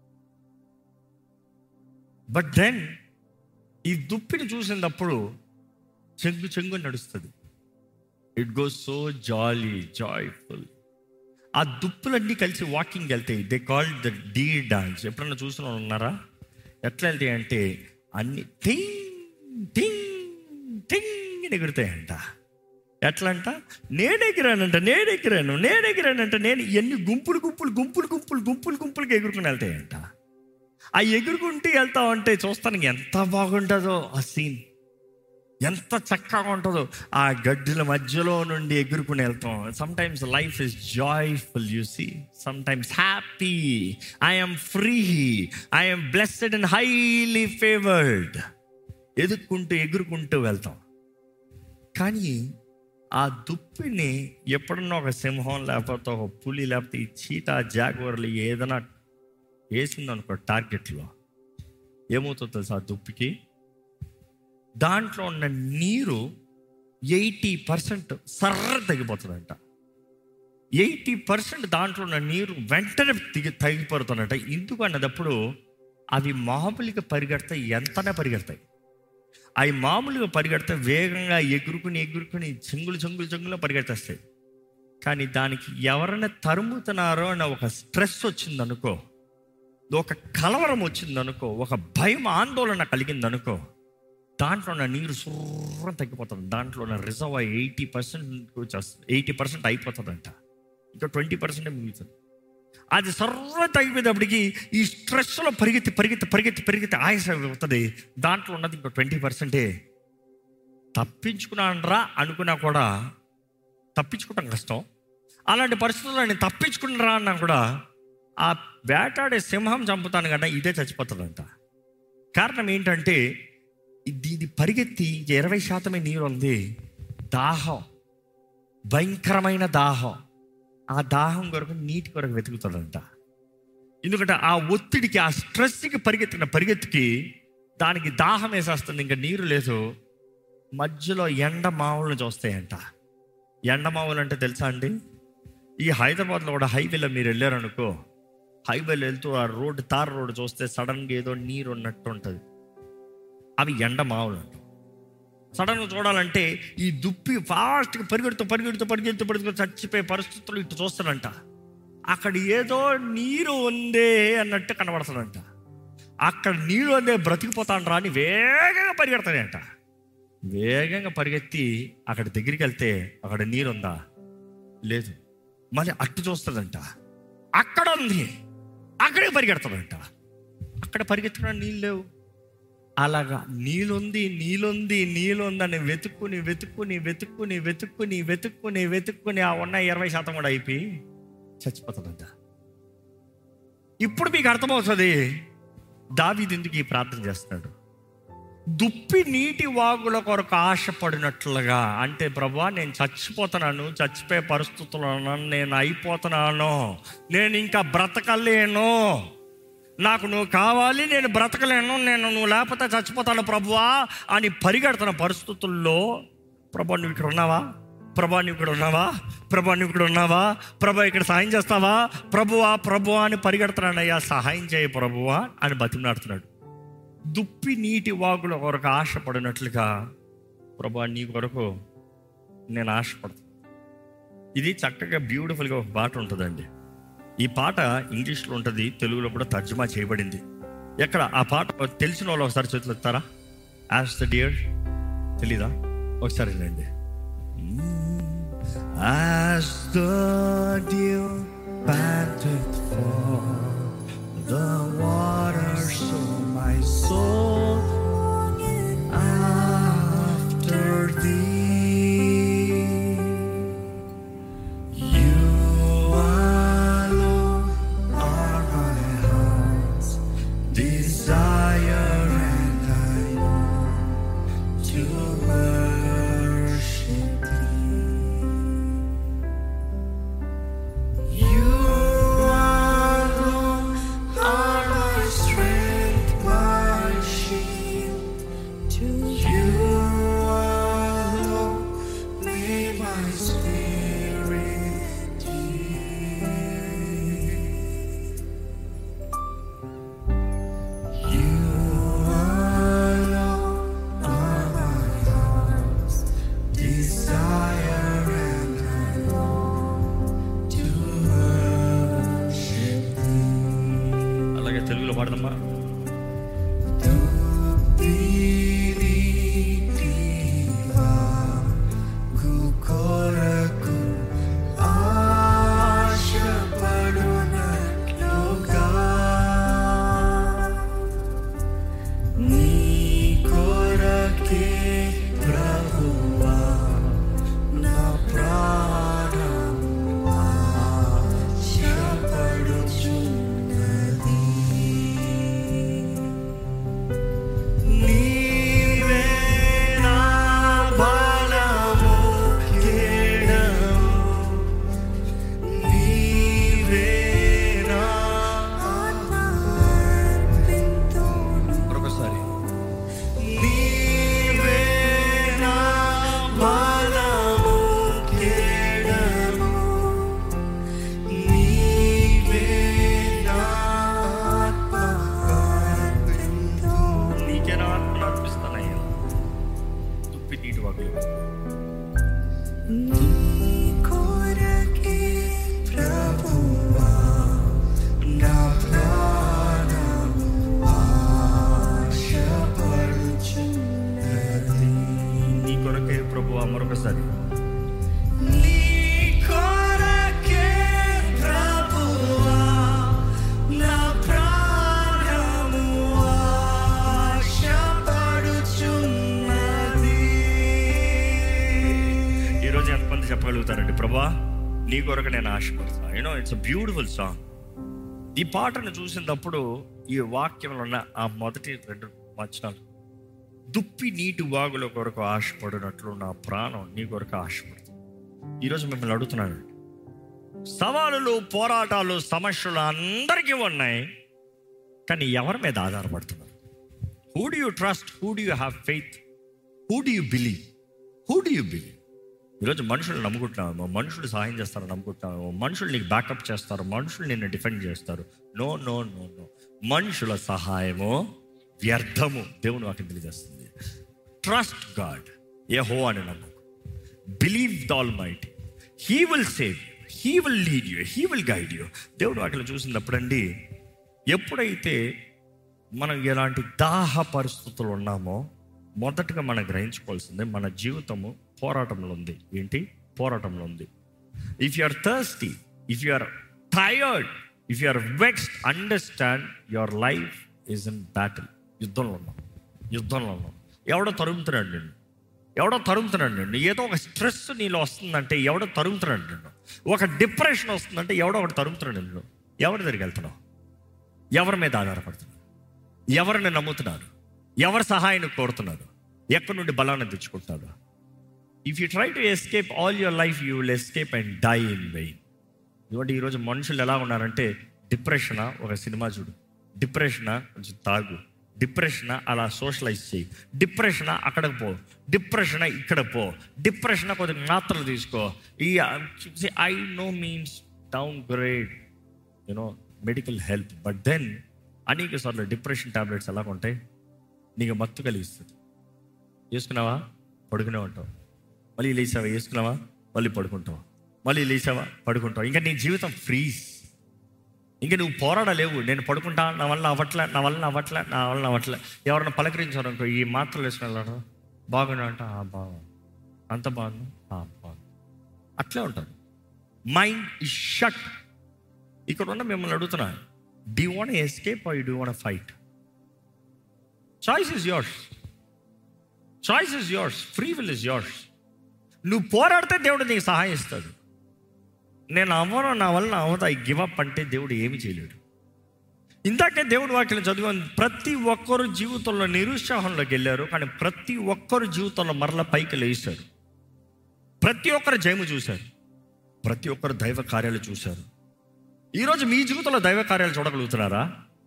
బట్ దెన్ ఈ దుప్పిని చూసినప్పుడు చెంగు చెంగు నడుస్తుంది. It goes so joyful. ఆ దుప్పులన్నీ కలిసి వాకింగ్ వెళ్తాయి. They call the deer dance. ఎప్పుడన్నా చూసిన ఉన్నారా? ఎట్లా వెళ్తాయి అంటే అన్ని టింగ్ టింగ్ టింగ్ ఎగురుతాయంట. ఎట్లా అంట? నేను ఎగిరానంట, నేను ఎన్ని గుంపులుగా ఎగురుకుని వెళ్తాయంట. ఆ ఎగురుకుంటూ వెళ్తా ఉంటే చూస్తానికి ఎంత బాగుంటుందో ఆ సీన్, ఎంత చక్కగా ఉంటుందో. ఆ గడ్డుల మధ్యలో నుండి ఎగురుకుని వెళ్తాం. Sometimes life is joyful, you see, sometimes happy. I'm free, I'm blessed and highly favoured. ఎగురుకుంటూ వెళ్తాం. కానీ ఆ దుప్పిని ఎప్పుడన్నా ఒక సింహం, లేకపోతే ఒక పులి, లేకపోతే ఈ చీతా జాగ్వర్లు ఏదైనా వేసిందనుకో టార్గెట్లో, ఏమవుతుందో తెలుసా? ఆ దుప్పికి దాంట్లో ఉన్న నీరు 80% తగ్గిపోతుందంట. 80% దాంట్లో ఉన్న నీరు వెంటనే తగ్గిపోతుందంట. ఎందుకు అన్నదప్పుడు అవి మామూలుగా పరిగెడతాయి, ఎంతనే పరిగెడతాయి. అవి మామూలుగా పరిగెడితే వేగంగా ఎగురుకుని చెంగులు పరిగెత్తేస్తాయి. కానీ దానికి ఎవరైనా తరుముతున్నారో అన్న ఒక స్ట్రెస్ వచ్చిందనుకో, ఒక కలవరం వచ్చిందనుకో, ఒక భయం ఆందోళన కలిగిందనుకో, దాంట్లో ఉన్న నీరు సుర్రం తగ్గిపోతుంది. దాంట్లో ఉన్న రిజర్వ్ 80% అయిపోతుందంట. ఇంకా 20% మిగులుతుంది. అది సర్వ తగ్గిపోయేటప్పటికి ఈ స్ట్రెస్లో పరిగెత్తి ఆయాసం అవుతుంది. దాంట్లో ఉన్నది ఇంకా 20%. తప్పించుకున్నానరా అనుకున్నా కూడా తప్పించుకోవటం కష్టం. అలాంటి పరిస్థితుల్లో నేను తప్పించుకున్నారా అన్నా కూడా ఆ వేటాడే సింహం చంపుతాను కన్నా ఇదే చచ్చిపోతుందంట. కారణం ఏంటంటే ఇది పరిగెత్తి 20% నీరు ఉంది. దాహం, భయంకరమైన దాహం. ఆ దాహం కొరకు నీటి కొరకు వెతుకుతాడంట. ఎందుకంటే ఆ ఒత్తిడికి, ఆ స్ట్రెస్కి పరిగెత్తికి దానికి దాహం వేసేస్తుంది. ఇంకా నీరు లేదు. మధ్యలో ఎండమావులను చూస్తాయంట. ఎండమావులు అంటే తెలుసా అండి? ఈ హైదరాబాద్లో కూడా హైవేలో మీరు వెళ్ళారనుకో, హైవేలో వెళ్తూ ఆ తార్ రోడ్డు చూస్తే సడన్గా ఏదో నీరు ఉన్నట్టు ఉంటుంది. అవి ఎండమావులు అంట. సడన్గా చూడాలంటే ఈ దుప్పి ఫాస్ట్గా పరిగెడుతూ చచ్చిపోయే పరిస్థితుల్లో ఇటు చూస్తాడంట. అక్కడ ఏదో నీరు ఉందే అన్నట్టు కనబడతాడంట. అక్కడ నీరు ఉందే బ్రతికిపోతాను అని వేగంగా పరిగెడతాడంట. వేగంగా పరిగెత్తి అక్కడ దగ్గరికి వెళ్తే అక్కడ నీరు ఉందా? లేదు. మళ్ళీ అట్టు చూస్తాడంట, అక్కడ ఉంది. అక్కడికి పరిగెడతాడంట. అక్కడ పరిగెత్తుకున్నా నీళ్ళు లేవు. అలాగా నీళ్ళుంది అని వెతుక్కుని ఆ ఉన్న 20% కూడా అయిపోయి చచ్చిపోతుందంట. ఇప్పుడు మీకు అర్థమవుతుంది దావీదు ఎందుకు ఈ ప్రార్థన చేస్తున్నాడు? దుప్పి నీటి వాగుల కొరకు ఆశపడినట్లుగా. అంటే ప్రభువా, నేను చచ్చిపోతున్నాను, చచ్చిపోయే పరిస్థితుల్లో ఉన్నాను, నేను అయిపోతున్నాను, నేను ఇంకా బ్రతకలేను, నాకు నువ్వు కావాలి, నేను బ్రతకలేను, నువ్వు లేకపోతే చచ్చిపోతాను ప్రభువా అని పరిగెడుతున్న పరిస్థితుల్లో, ప్రభా నువ్వు ఇక్కడ ఉన్నావా, ప్రభా నువ్వు ఇక్కడ ఉన్నావా, ప్రభా నువ్వు ఇక్కడ ఉన్నావా, ప్రభా ఇక్కడ సహాయం చేస్తావా, ప్రభువా అని పరిగెడుతున్నాడు. అయ్యా సహాయం చేయ ప్రభువా అని బతిమలాడుతున్నాడు. దుప్పి నీటి వాగుల కొరకు ఆశపడినట్లుగా ప్రభా నీ కొరకు నేను ఆశపడతాను. ఇది చక్కగా బ్యూటిఫుల్గా ఒక పాట ఉంటుందండి. ఈ పాట ఇంగ్లీష్లో ఉంటుంది, తెలుగులో కూడా తర్జుమా చేయబడింది. ఎక్కడ ఆ పాట తెలిసిన వాళ్ళు ఒకసారి చేతులు ఎత్తారా? యాజ్ ద డియర్, తెలీదా? ఒకసారి వినండి. As the deer panteth for the water, so my soul after thee. You alone are my heart's desire, and I long to worship thee. You alone are my strength, my shield. To you alone may my spirit yield. You alone are my heart's desire, and I long to worship thee. అలాగే తెలుగులో పాడదమ్మా. కొరకు ఆశపడునట్లుగా నీ కొరకే ప్రభువా నా ప్రాణము ఆశపడుచున్నది. నీవే నా బలము కేడము, నీవే నా ఆత్మర్పింతును. మరొకసారి. నీవే నా బలము కేడము, నీవే నా ఆత్మర్పింతును. నీకే నా ఆత్మను అర్పిస్తానయ్యా. దుప్పి నీటి వాగులు నీ కొరకే ప్రభువా నా ప్రాణము ఆశపడుచున్నది. నీ కొరకే ప్రభువా. మరొకసారి. నీ కొరకే ప్రభువా నా ప్రాణము ఆశపడుచున్నది. ఈరోజు ఎంతమంది చెప్పగలుగుతారండి, ప్రభా నీ కొరకు నేను ఆశపడతాను? You know it's a beautiful song. ఈ పాటను చూసినప్పుడు ఈ వాక్యంలో ఉన్న ఆ మొదటి 2 వచనాలు, దుప్పి నీటి వాగుల కొరకు ఆశపడినట్లు నా ప్రాణం నీ కొరకు ఆశపడుతుంది. ఈరోజు మిమ్మల్ని అడుగుతున్నాను, సవాలులు, పోరాటాలు, సమస్యలు అందరికీ ఉన్నాయి, కానీ ఎవరి మీద ఆధారపడుతున్నారు? Who do you trust? Who do you have faith? Who do you believe? Who do you believe? ఈరోజు మనుషులు నమ్ముకుంటున్నాము, మనుషులు సహాయం చేస్తారని నమ్ముకుంటున్నాము, మనుషులు నీకు బ్యాకప్ చేస్తారు, మనుషులు నిన్ను డిఫెండ్ చేస్తారు. నో నో నో నో, మనుషుల సహాయము వ్యర్థము. దేవుని వాక్యం తెలియజేస్తుంది. ట్రస్ట్ గాడ్, యెహోవాని నమ్మకు. Believe the almighty, he will save you, he will lead you, he will guide you. దేవుని వాక్యం చూసినప్పుడు అండి, ఎప్పుడైతే మనం ఎలాంటి దాహ పరిస్థితులు ఉన్నామో మొదటగా మనం గ్రహించుకోవాల్సిందే, మన జీవితము పోరాటంలో ఉంది. ఏంటి? పోరాటంలో ఉంది. If you are thirsty, if you are tired, if you are vexed, understand your life is in battle. యుద్ధంలో ఉన్నాం. ఎవడో తరుగుతున్నాడు నిన్ను, ఏదో ఒక స్ట్రెస్ నీలో వస్తుందంటే ఎవడో తరుగుతున్నాడు నిన్ను, ఒక డిప్రెషన్ వస్తుందంటే ఎవడో ఒకటి తరుగుతున్నాడు నిన్ను. ఎవరి దగ్గరికి వెళ్తున్నావు? ఎవరి మీద ఆధారపడుతున్నావు? ఎవరిని నమ్ముతున్నారు? ఎవరి సహాయాన్ని కోరుతున్నారు? ఎక్కడి నుండి బలాన్ని తెచ్చుకుంటున్నారు? If you try to escape all your life, you will escape and die in vain. ఎందుకంటే ఈరోజు మనుషులు ఎలా ఉన్నారంటే, డిప్రెషనా ఒక సినిమా చూడు, డిప్రెషనా కొంచెం తాగు, డిప్రెషనా అలా సోషలైజ్ చేయి, డిప్రెషనా అక్కడికి పో, డిప్రెషనా ఇక్కడ పో, డిప్రెషనా కొద్దిగా మాత్రలు తీసుకో. ఈ I know means downgrade medical help, but then అనేక సార్లు డిప్రెషన్ టాబ్లెట్స్ ఎలా ఉంటాయి, నీకు మత్తు కలిగిస్తుంది. వేసుకున్నావా, పడుకునే ఉంటావు, మళ్ళీ లేచావా, వేసుకున్నావా, మళ్ళీ పడుకుంటావా, మళ్ళీ లేచావా, పడుకుంటావు. ఇంకా నీ జీవితం ఫ్రీజ్. ఇంకా నువ్వు పోరాడలేవు. నేను పడుకుంటా, నా వల్ల అవ్వట్లే, నా వల్ల అవ్వట్లే, నా వల్ల అవ్వట్లే. ఎవరైనా పలకరించారు అనుకో, ఈ మాత్రలు వేసుకున్నాడు, బాగున్నా అంట, బాగు, అంత బాగుంది, బాగు, అట్లే ఉంటారు. Mind is shut. ఇక్కడ ఉన్న మిమ్మల్ని అడుగుతున్నా, do you want escape or do you want fight? Choice is yours. Choice is yours. Free will is yours. నువ్వు పోరాడితే దేవుడు నీకు సహాయం ఇస్తాడు. నేను అవ్వను, నా వల్ల అవ్వదు, ఐ గివ్ అప్ అంటే దేవుడు ఏమి చేయలేడు. ఇందాకే దేవుడు వాక్యం చదివాను, ప్రతి ఒక్కరు జీవితంలో నిరుత్సాహంలోకి వెళ్ళారు, కానీ ప్రతి ఒక్కరు జీవితంలో మరలా పైకి లేచారు. ప్రతి ఒక్కరు జయము చూశారు, ప్రతి ఒక్కరు దైవ కార్యాలు చూశారు. ఈరోజు మీ జీవితంలో దైవ కార్యాలు చూడగలుగుతున్నారా?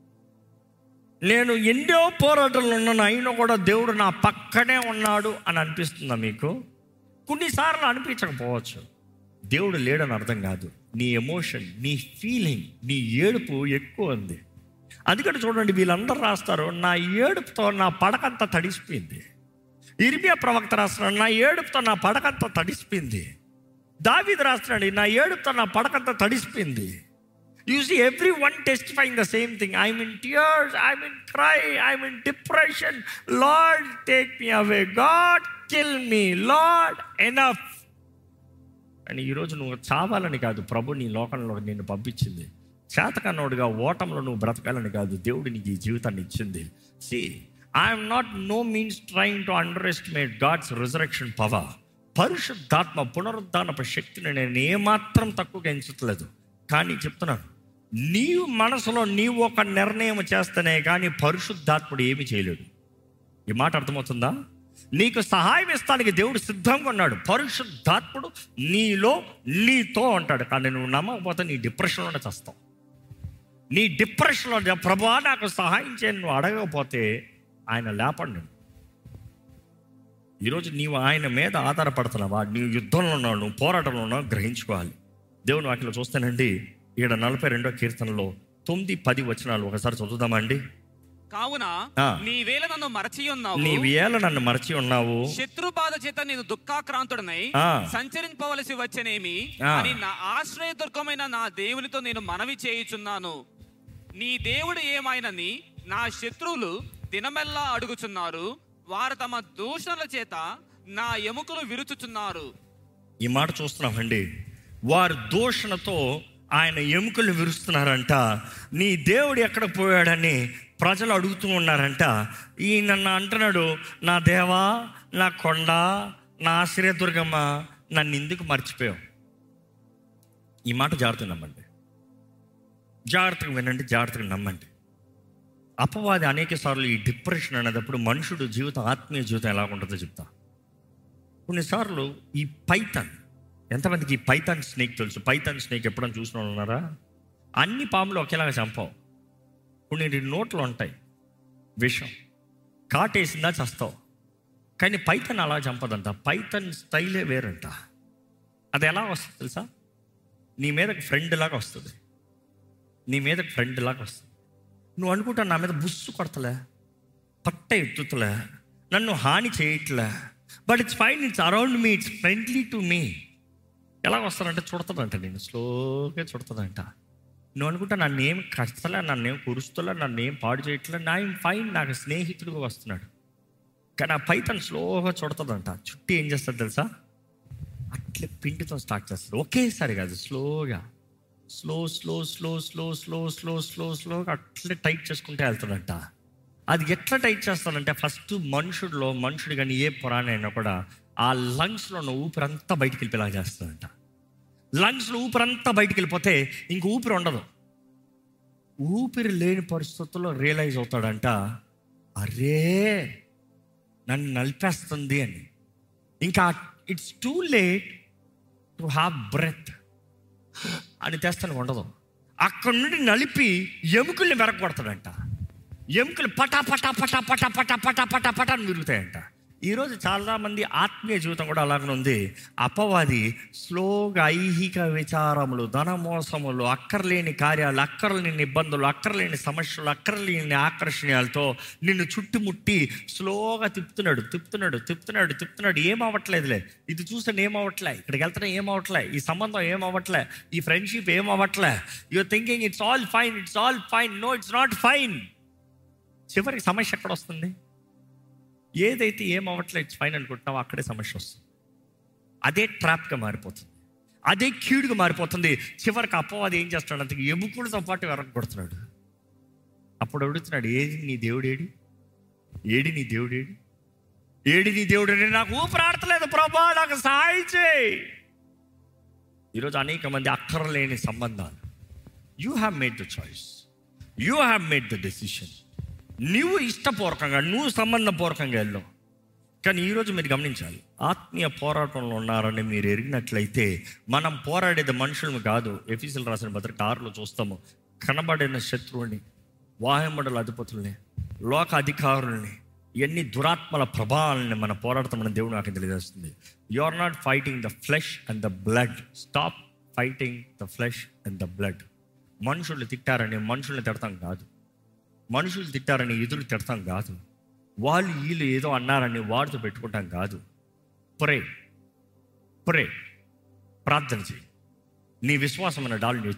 నేను ఎన్నో పోరాటాలు ఉన్నాను, అయినా కూడా దేవుడు నా పక్కనే ఉన్నాడు అని అనిపిస్తుందా మీకు? కొన్నిసార్లు అనిపించకపోవచ్చు. దేవుడు లేడని అర్థం కాదు. నీ ఎమోషన్, నీ ఫీలింగ్, నీ ఏడుపు ఎక్కువ ఉంది. అందుకని చూడండి, వీళ్ళందరూ రాస్తారు, నా ఏడుపుతో నా పడకంతా తడిసిపోయింది. ఇర్మియా ప్రవక్త రాస్తున్నాడు, నా ఏడుపుతో నా పడకంతా తడిసిపోయింది. దావీదు రాస్తున్నాడు, నా ఏడుపుతో నా పడకంతా తడిసిపోయింది. You see, everyone testifying the same thing. I'm in tears, I'm in cry, I'm in depression. Lord, take me away. God, kill me. Lord, enough. అని ఈరోజు నువ్వు చావాలని కాదు, ప్రభు నీ లోకంలో నిన్ను పంపించింది. చేతకన్నోడుగా ఓటంలో నువ్వు బ్రతకాలని కాదు, దేవుడు నీకు ఈ జీవితాన్ని ఇచ్చింది. See, I'm not no means trying to underestimate God's resurrection power. పరిశుద్ధాత్మ పునరుద్ధానపు శక్తిని నేను ఏమాత్రం తక్కువగా ఎంచట్లేదు. కానీ చెప్తున్నాను, నీవు మనసులో నీవు ఒక నిర్ణయం చేస్తేనే కానీ పరిశుద్ధాత్ముడు ఏమి చేయలేడు. ఈ మాట అర్థమవుతుందా? నీకు సహాయం ఇస్తానికి దేవుడు సిద్ధంగా ఉన్నాడు. పరిశుద్ధాత్ముడు నీలో నీతో ఉంటాడు. కానీ నువ్వు నమ్మకపోతే నీ డిప్రెషన్లోనే చేస్తావు. నీ డిప్రెషన్లో ప్రభువా నాకు సహాయం చేయని నువ్వు అడగకపోతే ఆయన లేపండి. ఈరోజు నీవు ఆయన మీద ఆధారపడుతున్నావా? నీవు యుద్ధంలో ఉన్నావు, నువ్వు పోరాటంలో ఉన్నావు, గ్రహించుకోవాలి. దేవుని వాక్యంలో చూస్తానండి, ఇక్కడ 42వ కీర్తనలో 9-10 వచనాలు ఒకసారి చదువుదామండి. కావున నీవేళ నన్ను మరచి ఉన్నావు, నీవేళ నన్ను మరచి ఉన్నావు, శత్రు బాధ చేత నేను దుఃఖాక్రాంతుడనై సంచరింపవలసి వచ్చనేమి అని నా ఆశ్రయ దుర్గమైన నా దేవునితో నేను మనవి చేయుచున్నాను. నీ దేవుడు ఏమైనని నా శత్రువులు దినమెల్లా అడుగుచున్నారు. వారు తమ దూషణల చేత నా ఎముకలు విరుచుచున్నారు. ఈ మాట చూస్తున్నామండి. వారు దూషణతో ఆయన ఎముకలు విరుస్తున్నారంట. నీ దేవుడు ఎక్కడ పోయాడని ప్రజలు అడుగుతూ ఉన్నారంట. ఈయన అంటున్నాడు, నా దేవా, నా కొండ, నా ఆశ్రయదుర్గమ్మ, నన్ను ఎందుకు మర్చిపోయావు? ఈ మాట జాగ్రత్తగా నమ్మండి, జాగ్రత్తగా వినండి, జాగ్రత్తగా నమ్మండి. అపవాది అనేక సార్లు ఈ డిప్రెషన్ అనేటప్పుడు మనుషుడు జీవితం, ఆత్మీయ జీవితం ఎలా ఉంటుందో చెప్తా. కొన్నిసార్లు ఈ పైథాన్, ఎంతమందికి ఈ పైథాన్ స్నేక్ తెలుసు? పైథాన్ స్నేక్ ఎప్పుడైనా చూసిన వాళ్ళు ఉన్నారా? అన్ని పాములు ఒకేలాగా చంపవు. కొన్ని నోట్లు ఉంటాయి విషం, కాటేసిందా చస్తావు. కానీ పైథాన్ అలా చంపదంట. పైథాన్ స్టైలే వేరంట. అది ఎలా వస్తుంది తెలుసా? నీ మీదకి ఫ్రెండ్ లాగా వస్తుంది. నీ మీదకి ఫ్రెండ్ లాగా వస్తుంది. నువ్వు అనుకుంటా నా మీద బుస్సు కొడతలే, పట్ట ఎత్తుతలే, నన్ను హాని చేయట్లే, but it's fine, it's around me, it's friendly to me. ఎలా వస్తానంటే చుడతాడంట, నేను స్లోగా చుడతాడంట. నువ్వు అనుకుంటా నన్నేం కష్టలే, నన్నేం కురుస్తలే, నన్నేం పాడు చేయట్లే, నా ఏం ఫైన్, నాకు స్నేహితుడిగా వస్తున్నాడు. కానీ ఆ పైథాన్ స్లోగా చుడతాడంట. చుట్టి ఏం చేస్తాడు తెలుసా? అట్లే పిండితో స్టార్ట్ చేస్తాడు. ఒకేసారి కాదు, స్లోగా, స్లోగా అట్లే టైట్ చేసుకుంటే వెళ్తాడంట. అది ఎట్లా టైట్ చేస్తాడంటే, ఫస్ట్ మనుషుడు కానీ ఏ పురాణం అయినా కూడా ఆ లంగ్స్లో ఉన్న ఊపిరంతా బయటికి వెళ్ళిపోయేలా చేస్తుందంట. లంగ్స్లో ఊపిరంతా బయటికి వెళ్ళిపోతే ఇంక ఊపిరి ఉండదు. ఊపిరి లేని పరిస్థితుల్లో రియలైజ్ అవుతాడంట, అరే నన్ను నలిపేస్తుంది అని. ఇంకా it's too late to have breath అని తెస్తానికి ఉండదు. అక్కడి నుండి నలిపి ఎముకల్ని వెరగొడతాడంట. ఎముకలు పటా పటా పటా పటా పటా పటా పటా పటా అని విరుగుతాయంట. ఈరోజు చాలామంది ఆత్మీయ జీవితం కూడా అలాగే ఉంది. అపవాది స్లోగా ఐహిక విచారములు, ధనమోసములు, అక్కర్లేని కార్యాలు, అక్కర్లేని ఇబ్బందులు, అక్కర్లేని సమస్యలు, అక్కర్లేని ఆకర్షణీయాలతో నిన్ను చుట్టుముట్టి స్లోగా తిప్పుతున్నాడు. ఏమవ్వట్లేదులే, ఇది చూసాను ఏమవ్వట్లే, ఇక్కడికి వెళ్తున్నా ఏమవ్వట్లే, ఈ సంబంధం ఏమవ్వట్లే, ఈ ఫ్రెండ్షిప్ ఏమవ్వట్లే. You're thinking it's all fine. No, it's not fine. చివరికి సమస్య ఎక్కడ వస్తుంది? ఏదైతే ఏమవ్వట్లే ఇట్స్ ఫైన్ అనుకుంటున్నావో అక్కడే సమస్య వస్తుంది. అదే ట్రాప్గా మారిపోతుంది, అదే కీడుగా మారిపోతుంది. చివరికి అపవాది ఏం చేస్తున్నాడు అంటే ఎముకలతో పాటు వెరగొడుతున్నాడు. అప్పుడు అడుగుతున్నాడు, ఏడి నీ దేవుడేడి? నాకు ఊపిరాడతలేదు ప్రభా, నాకు సహాయం చేయి. ఈరోజు అనేక మంది అక్కర్లేని సంబంధాలు. You have made the choice, you have made the decision. నువ్వు ఇష్టపూర్వకంగా, నువ్వు సంబంధపూర్వకంగా వెళ్ళావు. కానీ ఈరోజు మీరు గమనించాలి, ఆత్మీయ పోరాటంలో ఉన్నారని మీరు ఎరిగినట్లయితే మనం పోరాడేది మనుషులను కాదు. ఎఫెసీయులు రాసిన పత్రిక 6లో చూస్తాము, కనబడిన శత్రువుని, వాయుమండల అధిపతుల్ని, లోక అధికారుల్ని, ఎన్ని దురాత్మల ప్రభావాలని మన పోరాడతామని దేవుడు నాకు తెలియజేస్తుంది. You are not fighting the flesh and the blood. Stop fighting the flesh and the blood. మనుషులు తిట్టారని మనుషుల్ని తిడతాం కాదు, మనుషులు తిట్టారని ఎదురు తిడతాం కాదు, వాళ్ళు వీళ్ళు ఏదో అన్నారని వాడితో పెట్టుకుంటాం కాదు. ప్రే, ప్రార్థన చేయి. నీ విశ్వాసమైన డాల్ని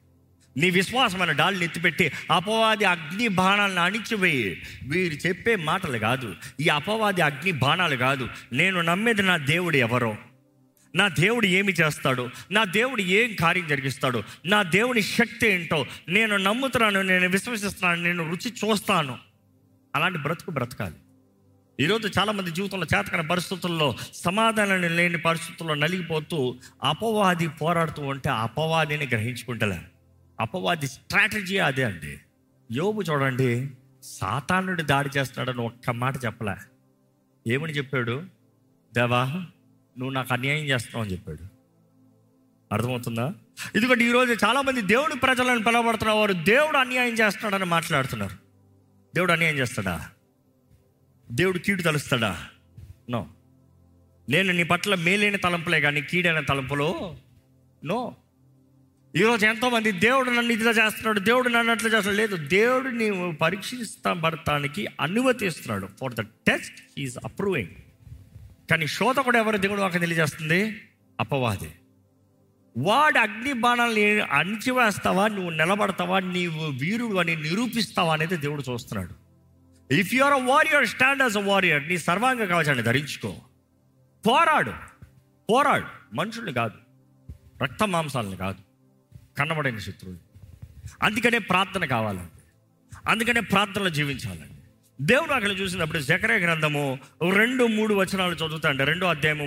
ఎత్తిపెట్టి అపవాది అగ్ని బాణాలను అణిచివేయి. వీరు చెప్పే మాటలు కాదు, ఈ అపవాది అగ్ని బాణాలు కాదు. నేను నమ్మేది నా దేవుడు ఎవరో, నా దేవుడు ఏమి చేస్తాడు, నా దేవుడు ఏం కార్యం జరిగిస్తాడు, నా దేవుని శక్తి ఏంటో నేను నమ్ముతున్నాను, నేను విశ్వసిస్తున్నాను, నేను రుచి చూస్తాను. అలాంటి బ్రతకాలి. ఈరోజు చాలామంది జీవితంలో చేతకాని పరిస్థితుల్లో, సమాధానం లేని పరిస్థితుల్లో నలిగిపోతూ అపవాది పోరాడుతూ ఉంటే అపవాదిని గ్రహించుకుంటలే. అపవాది స్ట్రాటజీ అదే అండి. యోబు చూడండి, సాతానుడు దాడి చేస్తున్నాడని ఒక్క మాట చెప్పలే. ఏమని చెప్పాడు? దేవా, నువ్వు నాకు అన్యాయం చేస్తున్నావు అని చెప్పాడు. అర్థమవుతుందా? ఎందుకంటే ఈరోజు చాలామంది దేవుడి ప్రజలను పిలవబడుతున్న వారు దేవుడు అన్యాయం చేస్తున్నాడని మాట్లాడుతున్నారు. దేవుడు అన్యాయం చేస్తాడా? దేవుడు కీడు తలుస్తాడా? నో. నేను నీ పట్ల మేలైన తలంపులే కానీ కీడైన తలంపులో నో. ఈరోజు ఎంతోమంది దేవుడు నన్ను ఇదిలా చేస్తున్నాడు, దేవుడు నన్ను అట్లా చేస్తున్నాడు. లేదు, దేవుడు నీవు పరీక్షిస్తానికి అనుమతిస్తున్నాడు. For the test he is approving. కానీ శోధకుడు ఎవరు? దేవుడు నాకు తెలియజేస్తుంది, అపవాది. వాడు అగ్ని బాణాలని అణిచివేస్తావా, నువ్వు నిలబడతావా, నీవు వీరుడు అని నిరూపిస్తావా అనేది దేవుడు చూస్తున్నాడు. If you are a warrior, stand as a warrior. నీ సర్వాంగ కవచాన్ని ధరించుకో. పోరాడు. మనుషుల్ని కాదు, రక్త మాంసాలను కాదు, కనబడని శత్రువులు. అందుకనే ప్రార్థన కావాలండి, అందుకనే ప్రార్థనలో జీవించాలండి. దేవుడు అక్కడ చూసినప్పుడు జకర్యా గ్రంథము 2-3 వచనాలు చదువుతా అంటే 3వ అధ్యాయం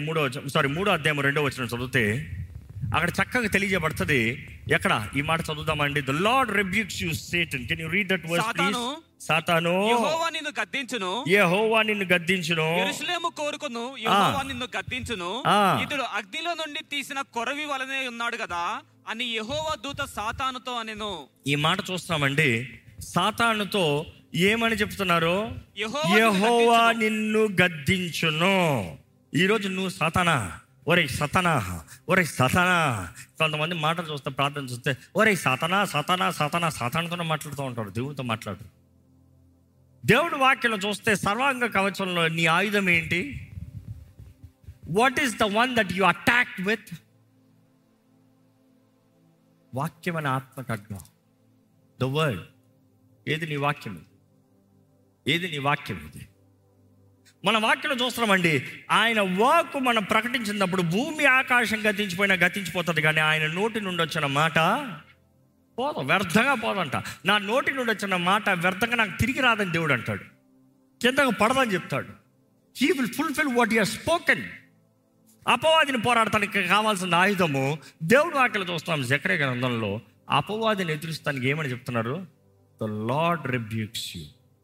2వ వచనం చదివితే అక్కడ చక్కగా తెలియజేయబడుతుంది. ఎక్కడ ఈ మాట చదువుదామండి? The Lord rebukes you Satan. Can you read that verse please? సాతాను, యెహోవా నిన్ను గద్దించును, యెరూషలేము కోరుకును, యెహోవా నిన్ను గద్దించును, ఇతడు అగ్నిలో నుండి తీసిన కొరవి వలనే ఉన్నాడు కదా అని యెహోవా దూత సాతానుతో అనెను. ఈ మాట చూస్తామండి. సాతానుతో ఏమని చెప్తున్నారు? యెహోవా నిన్ను గద్దించును. ఈరోజు నువ్వు సాతానా, ఒరే సతానా. కొంతమంది మాటలు చూస్తే, ప్రార్థన చూస్తే, ఒరే సాతానాతోనే మాట్లాడుతూ ఉంటాడు, దేవుడితో మాట్లాడు. దేవుడి వాక్యం చూస్తే సర్వాంగ కవచంలో నీ ఆయుధం ఏంటి? What is the one that you attack with? వాక్యం అనే ఆత్మ ఖడ్గం, ద వర్డ్. ఏది నీ వాక్యం? ఇది మన వాక్యం చూస్తున్నామండి. ఆయన వాక్కు మనం ప్రకటించినప్పుడు భూమి ఆకాశం గతించిపోతుంది, కానీ ఆయన నోటి నుండి వచ్చిన మాట వ్యర్థంగా పోదంట. నా నోటి నుండి వచ్చిన మాట వ్యర్థంగా నాకు తిరిగి రాదని దేవుడు అంటాడు, కిందకు పడదని చెప్తాడు. He will fulfil what he has spoken. అపవాదిని పోరాడటానికి కావాల్సిన ఆయుధము దేవుడు వాక్యం చూస్తున్నాం. జకర్యా గ్రంథంలో అపవాదిని ఎదురుస్తానికి ఏమని చెప్తున్నారు? The Lord rebukes you.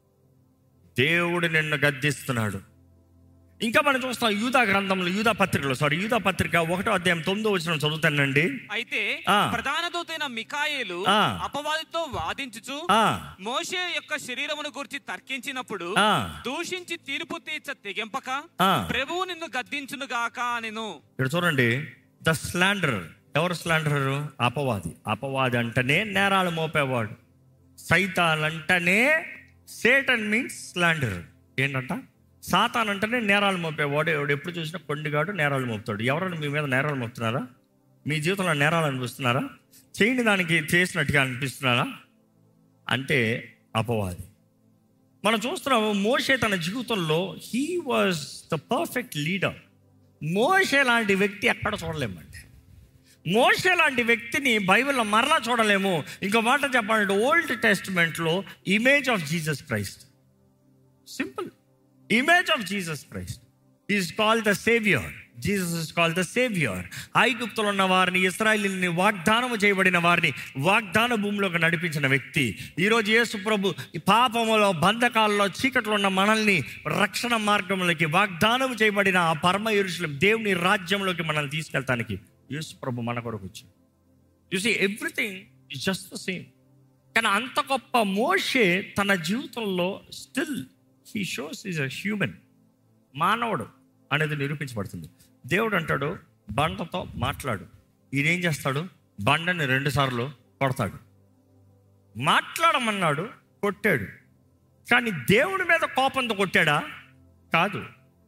దేవుడు నిన్ను గద్దిస్తున్నాడు. ఇంకా మనం చూస్తాం యూదా గ్రంథంలో, యూదా పత్రిక 1వ అధ్యాయం 9వ వచనం చదువుతానండి. అయితే ప్రధాన దూతైన మికాయేలు అపవాదితో వాదించుచు మోషే యొక్క శరీరమును గురించి తర్కించినప్పుడు దూషించి తీర్పు తీర్చ తెగింపక ప్రభువు నిన్ను గద్దించును గాక అనెను. ఇక్కడ చూడండి, ద స్లాండరర్. ఎవరు స్లాండరరు? అపవాది అంటేనే నేరాలు మోపేవాడు. సైతాన్ అంటేనే, సేటన్ మీన్స్ స్లాండరర్. ఏంటంట? సాతాన్ అంటేనే నేరాలు మోపేవాడు. ఎవడు ఎప్పుడు చూసినా కొండిగాడు నేరాలు మోపుతాడు. ఎవరైనా మీ మీద నేరాలు మోపుతున్నారా? మీ జీవితంలో నేరాలు అనిపిస్తున్నారా? చేయని దానికి చేసినట్టుగా అనిపిస్తున్నారా? అంటే అపవాది. మనం చూస్తున్నాము మోషే తన జీవితంలో he was the perfect leader. మోషే లాంటి వ్యక్తి ఎక్కడ చూడలేమండి. మోషే లాంటి వ్యక్తిని బైబిల్లో మరలా చూడలేము. ఇంకో మాట చెప్పాలంటే ఓల్డ్ టెస్టిమెంట్లో image of Jesus Christ. Simple, image of Jesus Christ is called the saviour. Jesus is called the saviour. ఐగుప్తులో ఉన్న వారిని, ఇశ్రాయేలుని, వాగ్దానము చేయబడిన వారిని వాగ్దాన భూమిలోకి నడిపించిన వ్యక్తి. ఈరోజు యేసు ప్రభు పాపములో, బంధకాల్లో, చీకట్లో ఉన్న మనల్ని రక్షణ మార్గంలోకి, వాగ్దానం చేయబడిన ఆ పరమ యెరూషలేం దేవుని రాజ్యంలోకి మనల్ని తీసుకెళ్తానికి యేసు ప్రభు మన కొరకు వచ్చాడు. You see everything is just the same. కానీ అంత గొప్ప మోషే తన జీవితంలో still he shows is a human. మానవుడు అనేది నిరూపించబడుతుంది. దేవుడు అంటాడు బండతో మాట్లాడు. ఈయనేం చేస్తాడు? బండని 2 సార్లు కొడతాడు. మాట్లాడమన్నాడు, కొట్టాడు. కానీ దేవుడి మీద కోపంతో కొట్టాడా? కాదు.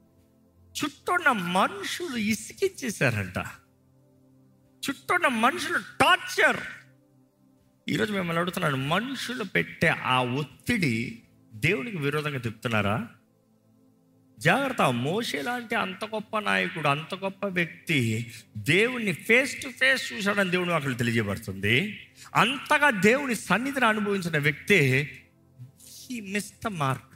చుట్టూన్న మనుషులు ఇసికిచ్చేసారంట. చుట్టూన్న మనుషులు టార్చర్. ఈరోజు మిమ్మల్ని అడుగుతున్నాను, మనుషులు పెట్టే ఆ ఒత్తిడి దేవునికి విరోధంగా తిప్పుతున్నారా? జాగ్రత్త. మోషే లాంటి అంత గొప్ప నాయకుడు, అంత గొప్ప వ్యక్తి దేవుణ్ణి ఫేస్ టు ఫేస్ చూశాడని దేవుని అక్కడ తెలియజేయబడుతుంది. అంతగా దేవుని సన్నిధిని అనుభవించిన వ్యక్తి హీ మిస్ ద మార్క్.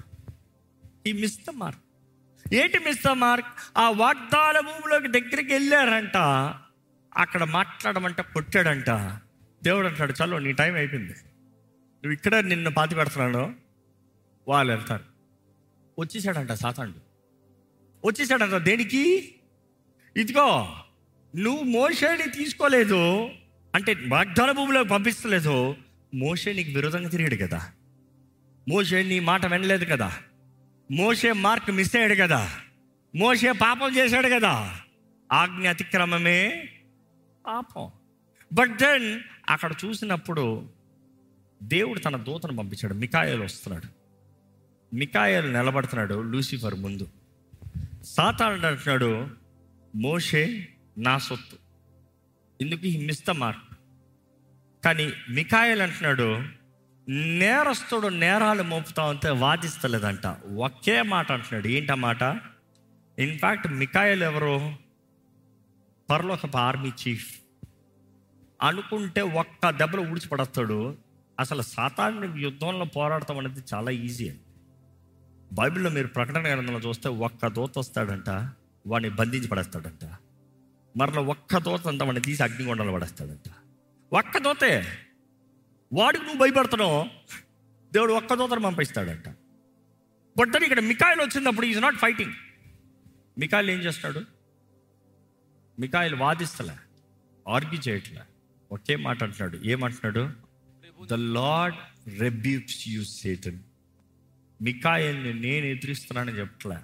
ఏంటి మిస్ ద మార్క్? ఆ వాగ్దాన భూమిలోకి దగ్గరికి వెళ్ళారంట. అక్కడ మాట్లాడమంట, కొట్టాడంట. దేవుడు అంటాడు, చలో నీ టైం అయిపోయింది, నువ్వు ఇక్కడ నిన్ను పాతి పెడుతున్నాను. వాళ్ళు వెళ్తారు. వచ్చేసాడంట సాతానుడు. వచ్చేసాడంట దేనికి? ఇదిగో నువ్వు మోషేని తీసుకోలేదు అంటే వాగ్దాన భూమిలోకి పంపిస్తలేదు. మోషే నీకు విరోధంగా తిరిగాడు కదా. మోషే నీ మాట వినలేదు కదా. మోషే మార్క్ మిస్ అయ్యాడు కదా. మోషే పాపం చేశాడు కదా. ఆజ్ఞ అతిక్రమమే పాపం. బట్ దెన్ అక్కడ చూసినప్పుడు దేవుడు తన దూతను పంపించాడు. మికాయేలు వస్తున్నాడు. మికాయేలు నిలబడుతున్నాడు లూసిఫర్ ముందు. సాతానుడు అంటున్నాడు, మోషే నా సొత్తు, ఇందుకు ఈ మిస్ ద మార్క్. కానీ మికాయేలు అంటున్నాడు, నేరస్తుడు నేరాలు మోపుతా ఉంటే వాదిస్తలేదంట. ఒకే మాట అంటున్నాడు. ఏంటా మాట? ఇన్ఫ్యాక్ట్ మికాయేలు ఎవరు? పరలోకపు ఆర్మీ చీఫ్. అనుకుంటే ఒక్క దెబ్బలో ఊడ్చిపడతాడు. అసలు సాతాను యుద్ధంలో పోరాడతాం అనేది చాలా ఈజీ అండి. బైబిల్లో మీరు ప్రకటన గ్రంథంలో చూస్తే ఒక్క దూత వస్తాడంట, వాడిని బంధించి పడేస్తాడంట. మరలా ఒక్క దూత అంతా వాడిని తీసి అగ్నిగుండంలో పడేస్తాడంట. ఒక్క దూతే. వాడికి నువ్వు భయపడుతున్నావు, దేవుడు ఒక్క దూతను పంపిస్తాడంట. బట్ ఇక్కడ మికాయేలు వచ్చినప్పుడు ఈజ్ నాట్ ఫైటింగ్. మికాయేలు ఏం చేస్తాడు? మికాయేలు వాదిస్తలే, ఆర్గ్యూ చేయట్లే. ఒకే మాట అంటున్నాడు. ఏమంటున్నాడు? The Lord rebukes you Satan. మికాయేల్ని నేను ఎదిరిస్తున్నానని చెప్పట్లే.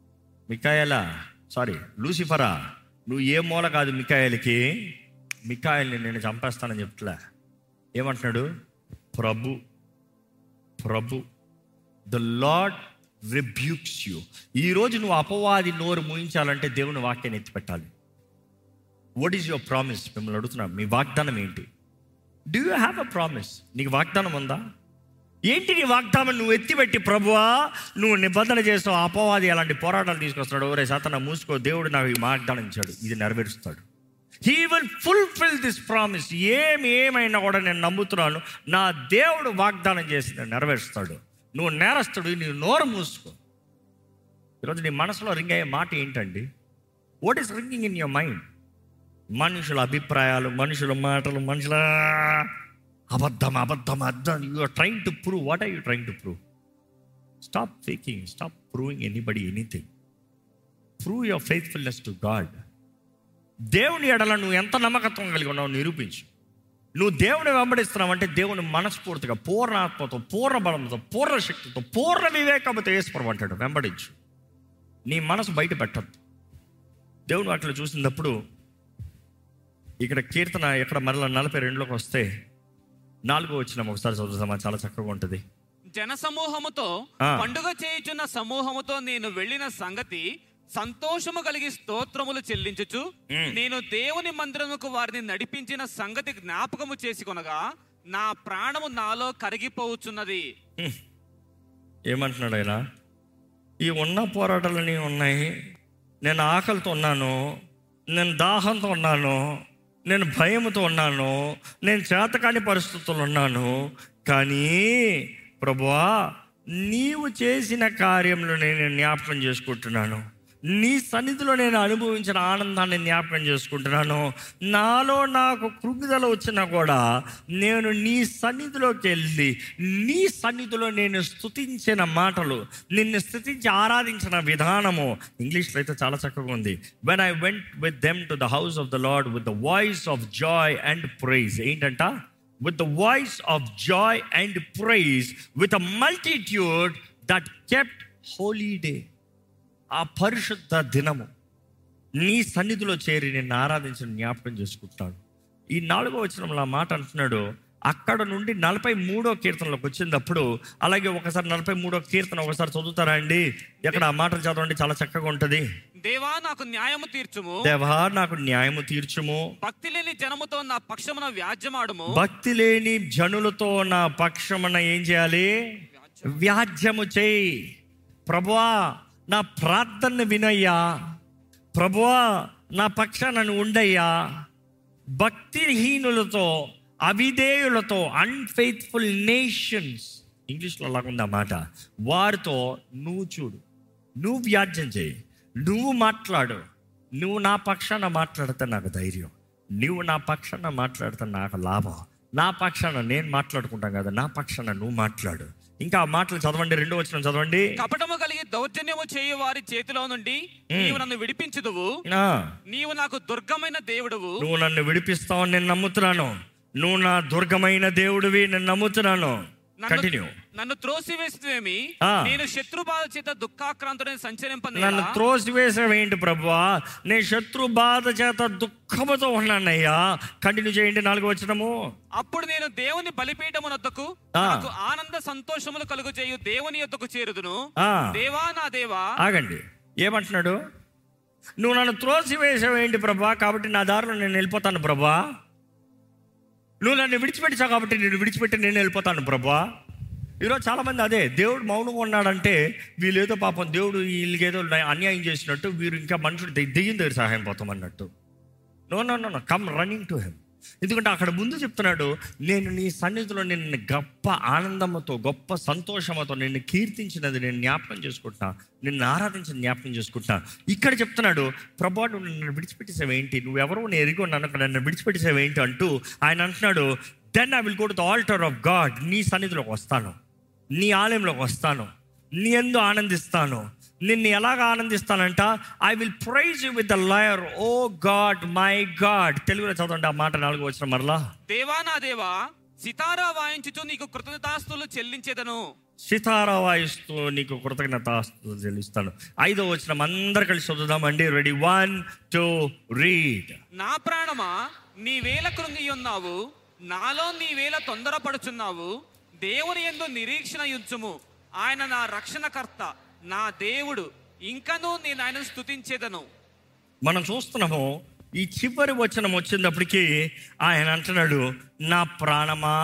లూసిఫరా, నువ్వు ఏ మూల కాదు మికాయేలుకి. మికాయేల్ని నేను చంపేస్తానని చెప్పట్లే. ఏమంటున్నాడు? ప్రభు ద లార్డ్ రిబ్యూక్స్ యూ. ఈరోజు నువ్వు అపవాది నోరు మూయించాలంటే దేవుని వాక్యాన్ని ఎత్తిపెట్టాలి. What is your promise? మిమ్మల్ని అడుగుతున్నా, మీ వాగ్దానం ఏంటి? Do you have a promise? నీకు వాగ్దానం ఉందా? ఏంటి నీ వాగ్దానం? నువ్వు ఎత్తిపెట్టి, ప్రభువా నువ్వు నిబంధన చేస్తావు, అపవాది అలాంటి పోరాటాలు తీసుకొస్తాడు, ఒరే సాతానా మూసుకో, దేవుడు నాకు ఈ వాగ్దానం ఇచ్చాడు, ఇది నెరవేరుస్తాడు. He will fulfil this promise. ఏమైనా కూడా నేను నమ్ముతున్నాను, నా దేవుడు వాగ్దానం చేసి నెరవేరుస్తాడు. నువ్వు నేరస్తుడు, నీ నోరు మూసుకో. ఈరోజు నీ మనసులో రింగ్ అయ్యే మాట ఏంటండి? What is ringing in your mind? మనుషుల అభిప్రాయాలు, మనుషుల మాటలు, అబద్ధం అబద్ధం అర్థం. You are trying to prove. What are you trying to prove? Stop faking, stop proving anybody anything. Prove your faithfulness to God. దేవుని ఎడల నువ్వు ఎంత నమ్మకత్వం కలిగి ఉన్నావు నిరూపించు. నువ్వు దేవుని వెంబడిస్తున్నావు అంటే దేవుని మనస్ఫూర్తిగా, పూర్ణ ఆత్మతో, పూర్ణ బలంతో, పూర్ణ శక్తితో, పూర్ణ వివేకంతో యేసుప్రభు అంటాడు వెంబడించు. నీ మనసు బయట పెట్టద్దు. దేవుని వాటిలో చూసినప్పుడు ఇక్కడ కీర్తన ఇక్కడ మరలా 42లోకి వస్తే 4వ వచనం ఒకసారి చదువుతామా, చాలా చక్కగా ఉంటుంది. జన సమూహముతో పండుగ చేయుచున్న సమూహముతో నేను వెళ్ళిన సంగతి సంతోషము కలిగి స్తోత్రములు చెల్లించుచు నేను దేవుని మందిరముకు వారిని నడిపించిన సంగతి జ్ఞాపకము చేసుకొనగా నా ప్రాణము నాలో కరిగిపోవచ్చున్నది. ఏమంటున్నాడు ఆయన? ఈ ఉన్న పోరాటాలన్నీ ఉన్నాయి. నేను ఆకలితో ఉన్నాను, నేను దాహంతో ఉన్నాను, నేను భయంతో ఉన్నాను, నేను చేతకాని పరిస్థితుల్లో ఉన్నాను. కానీ ప్రభువా, నీవు చేసిన కార్యంలో నేను జ్ఞాపకం చేసుకుంటున్నాను. నీ సన్నిధిలో నేను అనుభవించిన ఆనందాన్ని జ్ఞాపకం చేసుకుంటున్నాను. నాలో నాకు కృంగిదల వచ్చినా కూడా నేను నీ సన్నిధిలోకి వెళ్ళి నీ సన్నిధిలో నేను స్తుతించిన మాటలు, నిన్ను స్తుతించి ఆరాధించిన విధానము, ఇంగ్లీష్లో అయితే చాలా చక్కగా ఉంది. When I went with them to the house of the Lord with the voice of joy and praise. ఏంటంట? With the voice of joy and praise with a multitude that kept holy day. ఆ పరిశుద్ధ దినము నీ సన్నిధిలో చేరి నిన్ను ఆరాధించిన జ్ఞాపకం చేసుకుంటాను. ఈ 4వ వచనంలో ఆ మాట అంటున్నాడు. అక్కడ నుండి 43వ కీర్తనలోకి వచ్చినప్పుడు, అలాగే ఒకసారి 43వ కీర్తన ఒకసారి చదువుతారా అండి? ఎక్కడ ఆ మాటలు చదవండి, చాలా చక్కగా ఉంటుంది. దేవా నాకు న్యాయము తీర్చుము, దేవా నాకు న్యాయము తీర్చుము, భక్తి లేని జనముతో నా పక్షమున వ్యాజ్యమాడుము. భక్తి లేని జనులతో నా పక్షమున ఏం చేయాలి? వ్యాజ్యము చేయి. ప్రభువా నా ప్రార్థనను వినయ్యా, ప్రభువా నా పక్షాన ఉండయ్యా. భక్తిహీనులతో, అవిధేయులతో, అన్ఫెయిత్ఫుల్ నేషన్స్, ఇంగ్లీష్లో అలాగుంది ఆ మాట, వారితో నువ్వు చూడు, నువ్వు వ్యాజ్యం చేయి, నువ్వు మాట్లాడు. నువ్వు నా పక్షాన మాట్లాడితే నాకు ధైర్యం, నువ్వు నా పక్షాన మాట్లాడితే నాకు లాభం. నా పక్షాన నేను మాట్లాడుకుంటాం కదా, నా పక్షాన నువ్వు మాట్లాడు. ఇంకా ఆ మాటలు చదవండి, 2వ వచనం చదవండి. కపటము కలిగి దౌర్జన్యము చేయు వారి చేతిలో నుండి నీవు నన్ను విడిపించుదువు. నీవు నాకు దుర్గమైన దేవుడువు. నువ్వు నన్ను విడిపిస్తావు, నేను నమ్ముతున్నాను. నువ్వు నా దుర్గమైన దేవుడివి, నేను నమ్ముతున్నాను. నన్ను త్రోసివేసేవేమి? నేను శత్రు బాధ చేత దుఃఖాక్రాంతుడని సంచరింపను. నన్ను త్రోసివేసేవేంటి ప్రభువా? నేను శత్రు బాధ చేత దుఃఖముతో ఉన్నానయ్యా. కంటిన్యూ చేయండి, 4వ వచనము. అప్పుడు నేను దేవుని బలిపీఠమునొద్దకు నాకు ఆనంద సంతోషములు కలుగు చేయు దేవుని యొద్దకు చేరుదును. దేవా నా దేవా. ఆగండి, ఏమంటున్నాడు? నువ్వు నన్ను త్రోసివేసేవేంటి ప్రభువా, కాబట్టి నా దారిలో నేను వెళ్ళిపోతాను ప్రభువా. నువ్వు నన్ను విడిచిపెట్టావు కాబట్టి నేను విడిచిపెట్టి నేను వెళ్ళిపోతాను ప్రభువా. ఈరోజు చాలామంది అదే, దేవుడు మౌనంగా ఉన్నాడంటే వీళ్ళేదో పాపం దేవుడు వీళ్ళకేదో అన్యాయం చేసినట్టు, వీరు ఇంకా మనుషుడు దెయ్యం దగ్గర సహాయం పోతాం అన్నట్టు. No no no, come running to him. ఎందుకంటే అక్కడ ముందు చెప్తున్నాడు, నేను నీ సన్నిధిలో నిన్ను గొప్ప ఆనందంతో, గొప్ప సంతోషంతో నిన్ను కీర్తించినది నేను జ్ఞాపకం చేసుకుంటున్నా, నిన్ను ఆరాధించిన జ్ఞాపకం చేసుకుంటున్నా. ఇక్కడ చెప్తున్నాడు, ప్రభా నువ్వు నన్ను విడిచిపెట్టేసావేంటి, నువ్వెవరో నేను ఎరిగొన్నాను, నన్ను విడిచిపెట్టేసావేంటి అంటూ ఆయన అంటున్నాడు, then I will go to the altar of God. నీ సన్నిధిలోకి వస్తాను, నీ ఆలయంలోకి వస్తాను, నీ యందు ఆనందిస్తాను. నిన్ను ఎలాగ ఆనందిస్తానంట? I will praise you with the lyre, O God my God. తెలుగులో చదవండి ఆ మాట, 4వ వచనం మరలా. దేవా నా దేవా, సితారా వాయించుచు నీకు కృతజ్ఞతాస్తుతులు చెల్లించేదను. సితారా వాయిస్తూ నీకు కృతజ్ఞతాస్తుతులు చెల్లిస్తాను. 5వ వచనం అందరు కలిసి చదువుదామండి. Ready, 1 2 read. నా ప్రాణమా నీవేళ కృంగి ఉన్నావు, నాలో నీవేళ తొందరపడుచున్నావు. దేవుని యందు నిరీక్షణ ఉంచుము, ఆయన నా రక్షణకర్త, నా దేవుడు, ఇంకనూ నేను ఆయన స్తుతించేదను. మనం చూస్తున్నాము, ఈ చివరి వచనం వచ్చినప్పటికీ ఆయన అంటున్నాడు, నా ప్రాణమా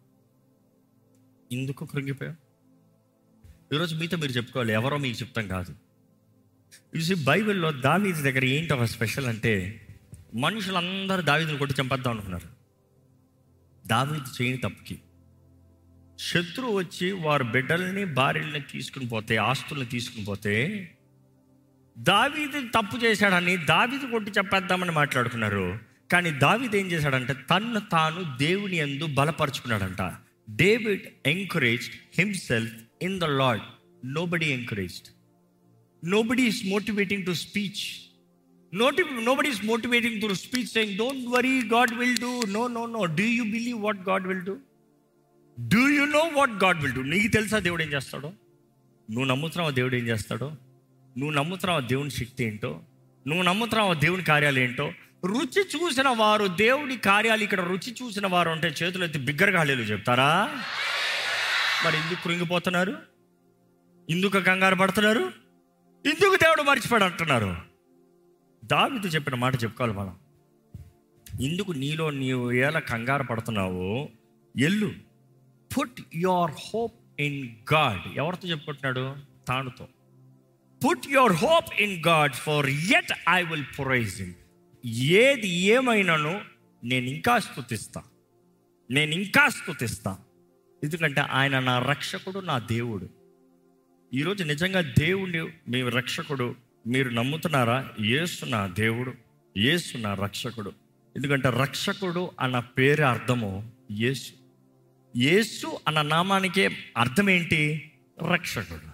ఎందుకు కృంగిపోయావు? ఈరోజు మీతో మీరు చెప్పుకోవాలి, ఎవరో మీకు చెప్తాం కాదు. చూసి బైబిల్లో దావీదు దగ్గర ఏంటి ఒక స్పెషల్ అంటే, మనుషులందరూ దావీదుని కొట్టి చంపేద్దాం అనుకున్నారు. దావీదు చేయని తప్పుకి శత్రువు వచ్చి వారి బిడ్డల్ని, భార్యల్ని తీసుకుని పోతే, ఆస్తుల్ని తీసుకుని పోతే, దావీదు తప్పు చేశాడని దావీదు కొట్టి చెప్పేద్దామని మాట్లాడుకున్నారు. కానీ దావీదు ఏం చేశాడంటే తన్ను తాను దేవుని యందు బలపరుచుకున్నాడంట. David encouraged himself in the Lord. Nobody encouraged. Nobody is motivating to speech. Nobody is motivating through speech saying, don't worry, God will do. No. Do you believe what God will do? Do you know what God will do? నీకు తెలుసా దేవుడు ఏం చేస్తాడో? నువ్వు నమ్ముతున్నావా దేవుడు ఏం చేస్తాడో? నువ్వు నమ్ముతున్నావా దేవుని శక్తి ఏంటో? నువ్వు నమ్ముతున్నావా దేవుని కార్యాలు ఏంటో? రుచి చూసిన వారు దేవుడి కార్యాలు, ఇక్కడ రుచి చూసిన వారు అంటే చేతులు ఎత్తి బిగ్గరగా హల్లెలూయా చెప్తారా? మరి ఎందుకు కృంగిపోతున్నారు? ఎందుకు కంగారు పడుతున్నారు? ఎందుకు దేవుడు మర్చిపోయాడు అంటున్నారు? దావీదు చెప్పిన మాట చెప్పుకోవాలి మనం. ఇందుకు నీలో నీవు ఎలా కంగారు పడుతున్నావో ఎల్లు. Put your hope in God. ఎవరితో చెప్పుకుంటున్నాడు? తానుతో. Put your hope in God for yet I will praise him. ఏది ఏమైనానో నేను ఇంకా స్తుతిస్తా. ఎందుకంటే ఆయన నా రక్షకుడు, నా దేవుడు. ఈరోజు నిజంగా దేవుడు మీ రక్షకుడు మీరు నమ్ముతున్నారా? యేసు నా దేవుడు, యేసు నా రక్షకుడు. ఎందుకంటే రక్షకుడు అన్న పేరు అర్థము యేసు. యేసు అన్న నామానికే అర్థం ఏంటి? రక్షకుడు.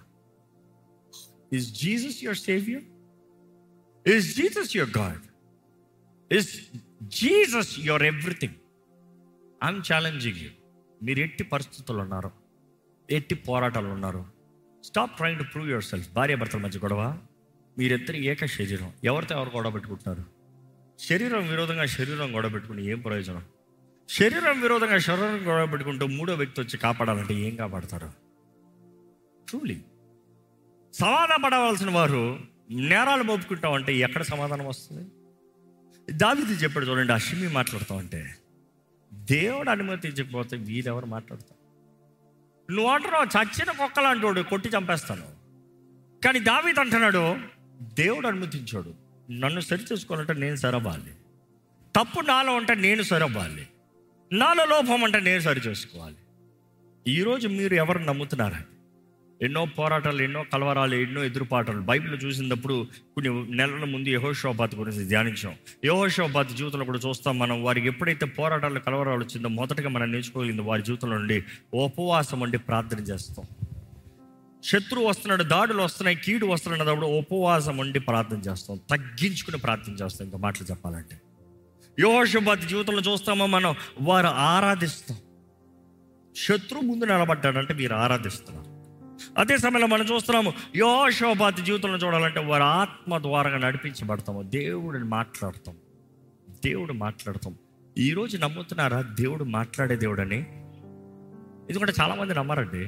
Is Jesus your saviour? Is Jesus your God? Is Jesus your everything? I'm challenging you. మీరు ఎట్టి పరిస్థితుల్లో ఉన్నారు, ఎట్టి పోరాటాలు ఉన్నారు, stop trying to prove yourself. భార్యాభర్తల మధ్య గొడవ, మీరిద్దరు ఏక శరీరం. ఎవరితో ఎవరు గొడవ పెట్టుకుంటున్నారు? శరీరం విరోధంగా శరీరం గొడవ పెట్టుకుని ఏం ప్రయోజనం? శరీరం విరోధంగా శరీరం గొడవ పెట్టుకుంటూ మూడో వ్యక్తి వచ్చి కాపాడాలంటే ఏం కాపాడతారు? ట్రూలీ సమాధాన పడవలసిన వారు నేరాలు మోపుకుంటామంటే ఎక్కడ సమాధానం వస్తుంది? దావీదు చెప్పాడు చూడండి, షిమీ మాట్లాడుతామంటే దేవుడు అనుమతించకపోతే వీరెవరు మాట్లాడతారు? నువ్వు అంటున్నావు చచ్చిన కుక్కలాంటోడు కొట్టి చంపేస్తాను. కానీ దావీదు అంటున్నాడు దేవుడు అనుమతించాడు. నన్ను సరి చేసుకోవాలంటే నేను సరవ్వాలి. తప్పు నాలో ఉంటే నేను సరవ్వాలి. నాలో లోపం అంటే నేను సరి చేసుకోవాలి. ఈరోజు మీరు ఎవరు నమ్ముతున్నారా? ఎన్నో పోరాటాలు, ఎన్నో కలవరాలు, ఎన్నో ఎదురుపాటాలు బైబిల్ చూసినప్పుడు కొన్ని నెలల ముందు యెహోషాపాతు గురించి ధ్యానించాం. యెహోషాపాతు జీవితంలో కూడా చూస్తాం మనం. వారికి ఎప్పుడైతే పోరాటాలు, కలవరాలు వచ్చిందో మొదటగా మనం నేర్చుకోగలిగింది వారి జీవితంలో నుండి ఉపవాసం ఉండి ప్రార్థన చేస్తాం. శత్రువు వస్తున్నాడు, దాడులు వస్తున్నాయి, కీడు వస్తున్నప్పుడు ఉపవాసం ఉండి ప్రార్థన చేస్తాం, తగ్గించుకుని ప్రార్థన చేస్తాం. ఇంకా మాటలు చెప్పాలంటే యెహోషాపాతు జీవితంలో చూస్తామో మనం, వారు ఆరాధిస్తాం. శత్రువు ముందు నిలబడ్డాడంటే మీరు ఆరాధిస్తున్నారు. అదే సమయంలో మనం చూస్తున్నాము యెహోషాపాతు జీవితంలో చూడాలంటే వారు ఆత్మ ద్వారా నడిపించబడతాము. దేవుడు మాట్లాడతాం. ఈరోజు నమ్ముతున్నారా దేవుడు మాట్లాడే దేవుడని? ఎందుకంటే చాలామంది నమ్మరండి.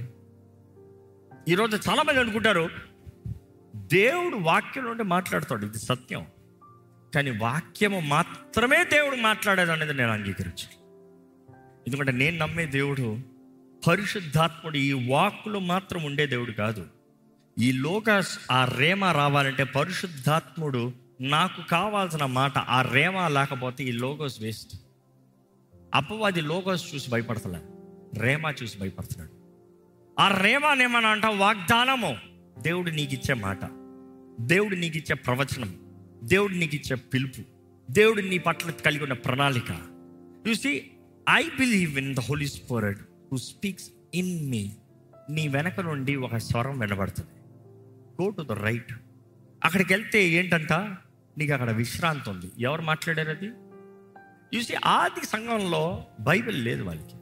ఈరోజు చాలామంది అనుకుంటారు దేవుడు వాక్యం నుండి మాట్లాడతాడు, ఇది సత్యం. కానీ వాక్యము మాత్రమే దేవుడు మాట్లాడేది అనేది నేను అంగీకరించాను. ఎందుకంటే నేను నమ్మే దేవుడు పరిశుద్ధాత్ముడు. ఈ వాక్కులు మాత్రం ఉండే దేవుడు కాదు. ఈ లోగస్, ఆ రేమా రావాలంటే పరిశుద్ధాత్ముడు నాకు కావాల్సిన మాట, ఆ రేమా లేకపోతే ఈ లోగోస్ వేస్ట్. అపవాది లోగోస్ చూసి భయపడతలే, రేమా చూసి భయపడుతున్నాడు. ఆ రేమానేమన్నా అంట వాగ్దానము, దేవుడు నీకు ఇచ్చే మాట, దేవుడు నీకు ఇచ్చే ప్రవచనం, దేవుడు నీకు ఇచ్చే పిలుపు, దేవుడు నీ పట్ల కలిగి ఉన్న ప్రణాళిక. You see, I believe in the Holy Spirit who speaks in me. నీ వెనక నుండి ఒక స్వరం వినబడుతుంది. Go to the right. అక్కడికి వెళ్తే ఏంటంట, నీకు అక్కడ విశ్రాంతి ఉంది. ఎవరు మాట్లాడారు అది? యు సీ, ఆది సంఘంలో బైబిల్ లేదు వాళ్ళకి.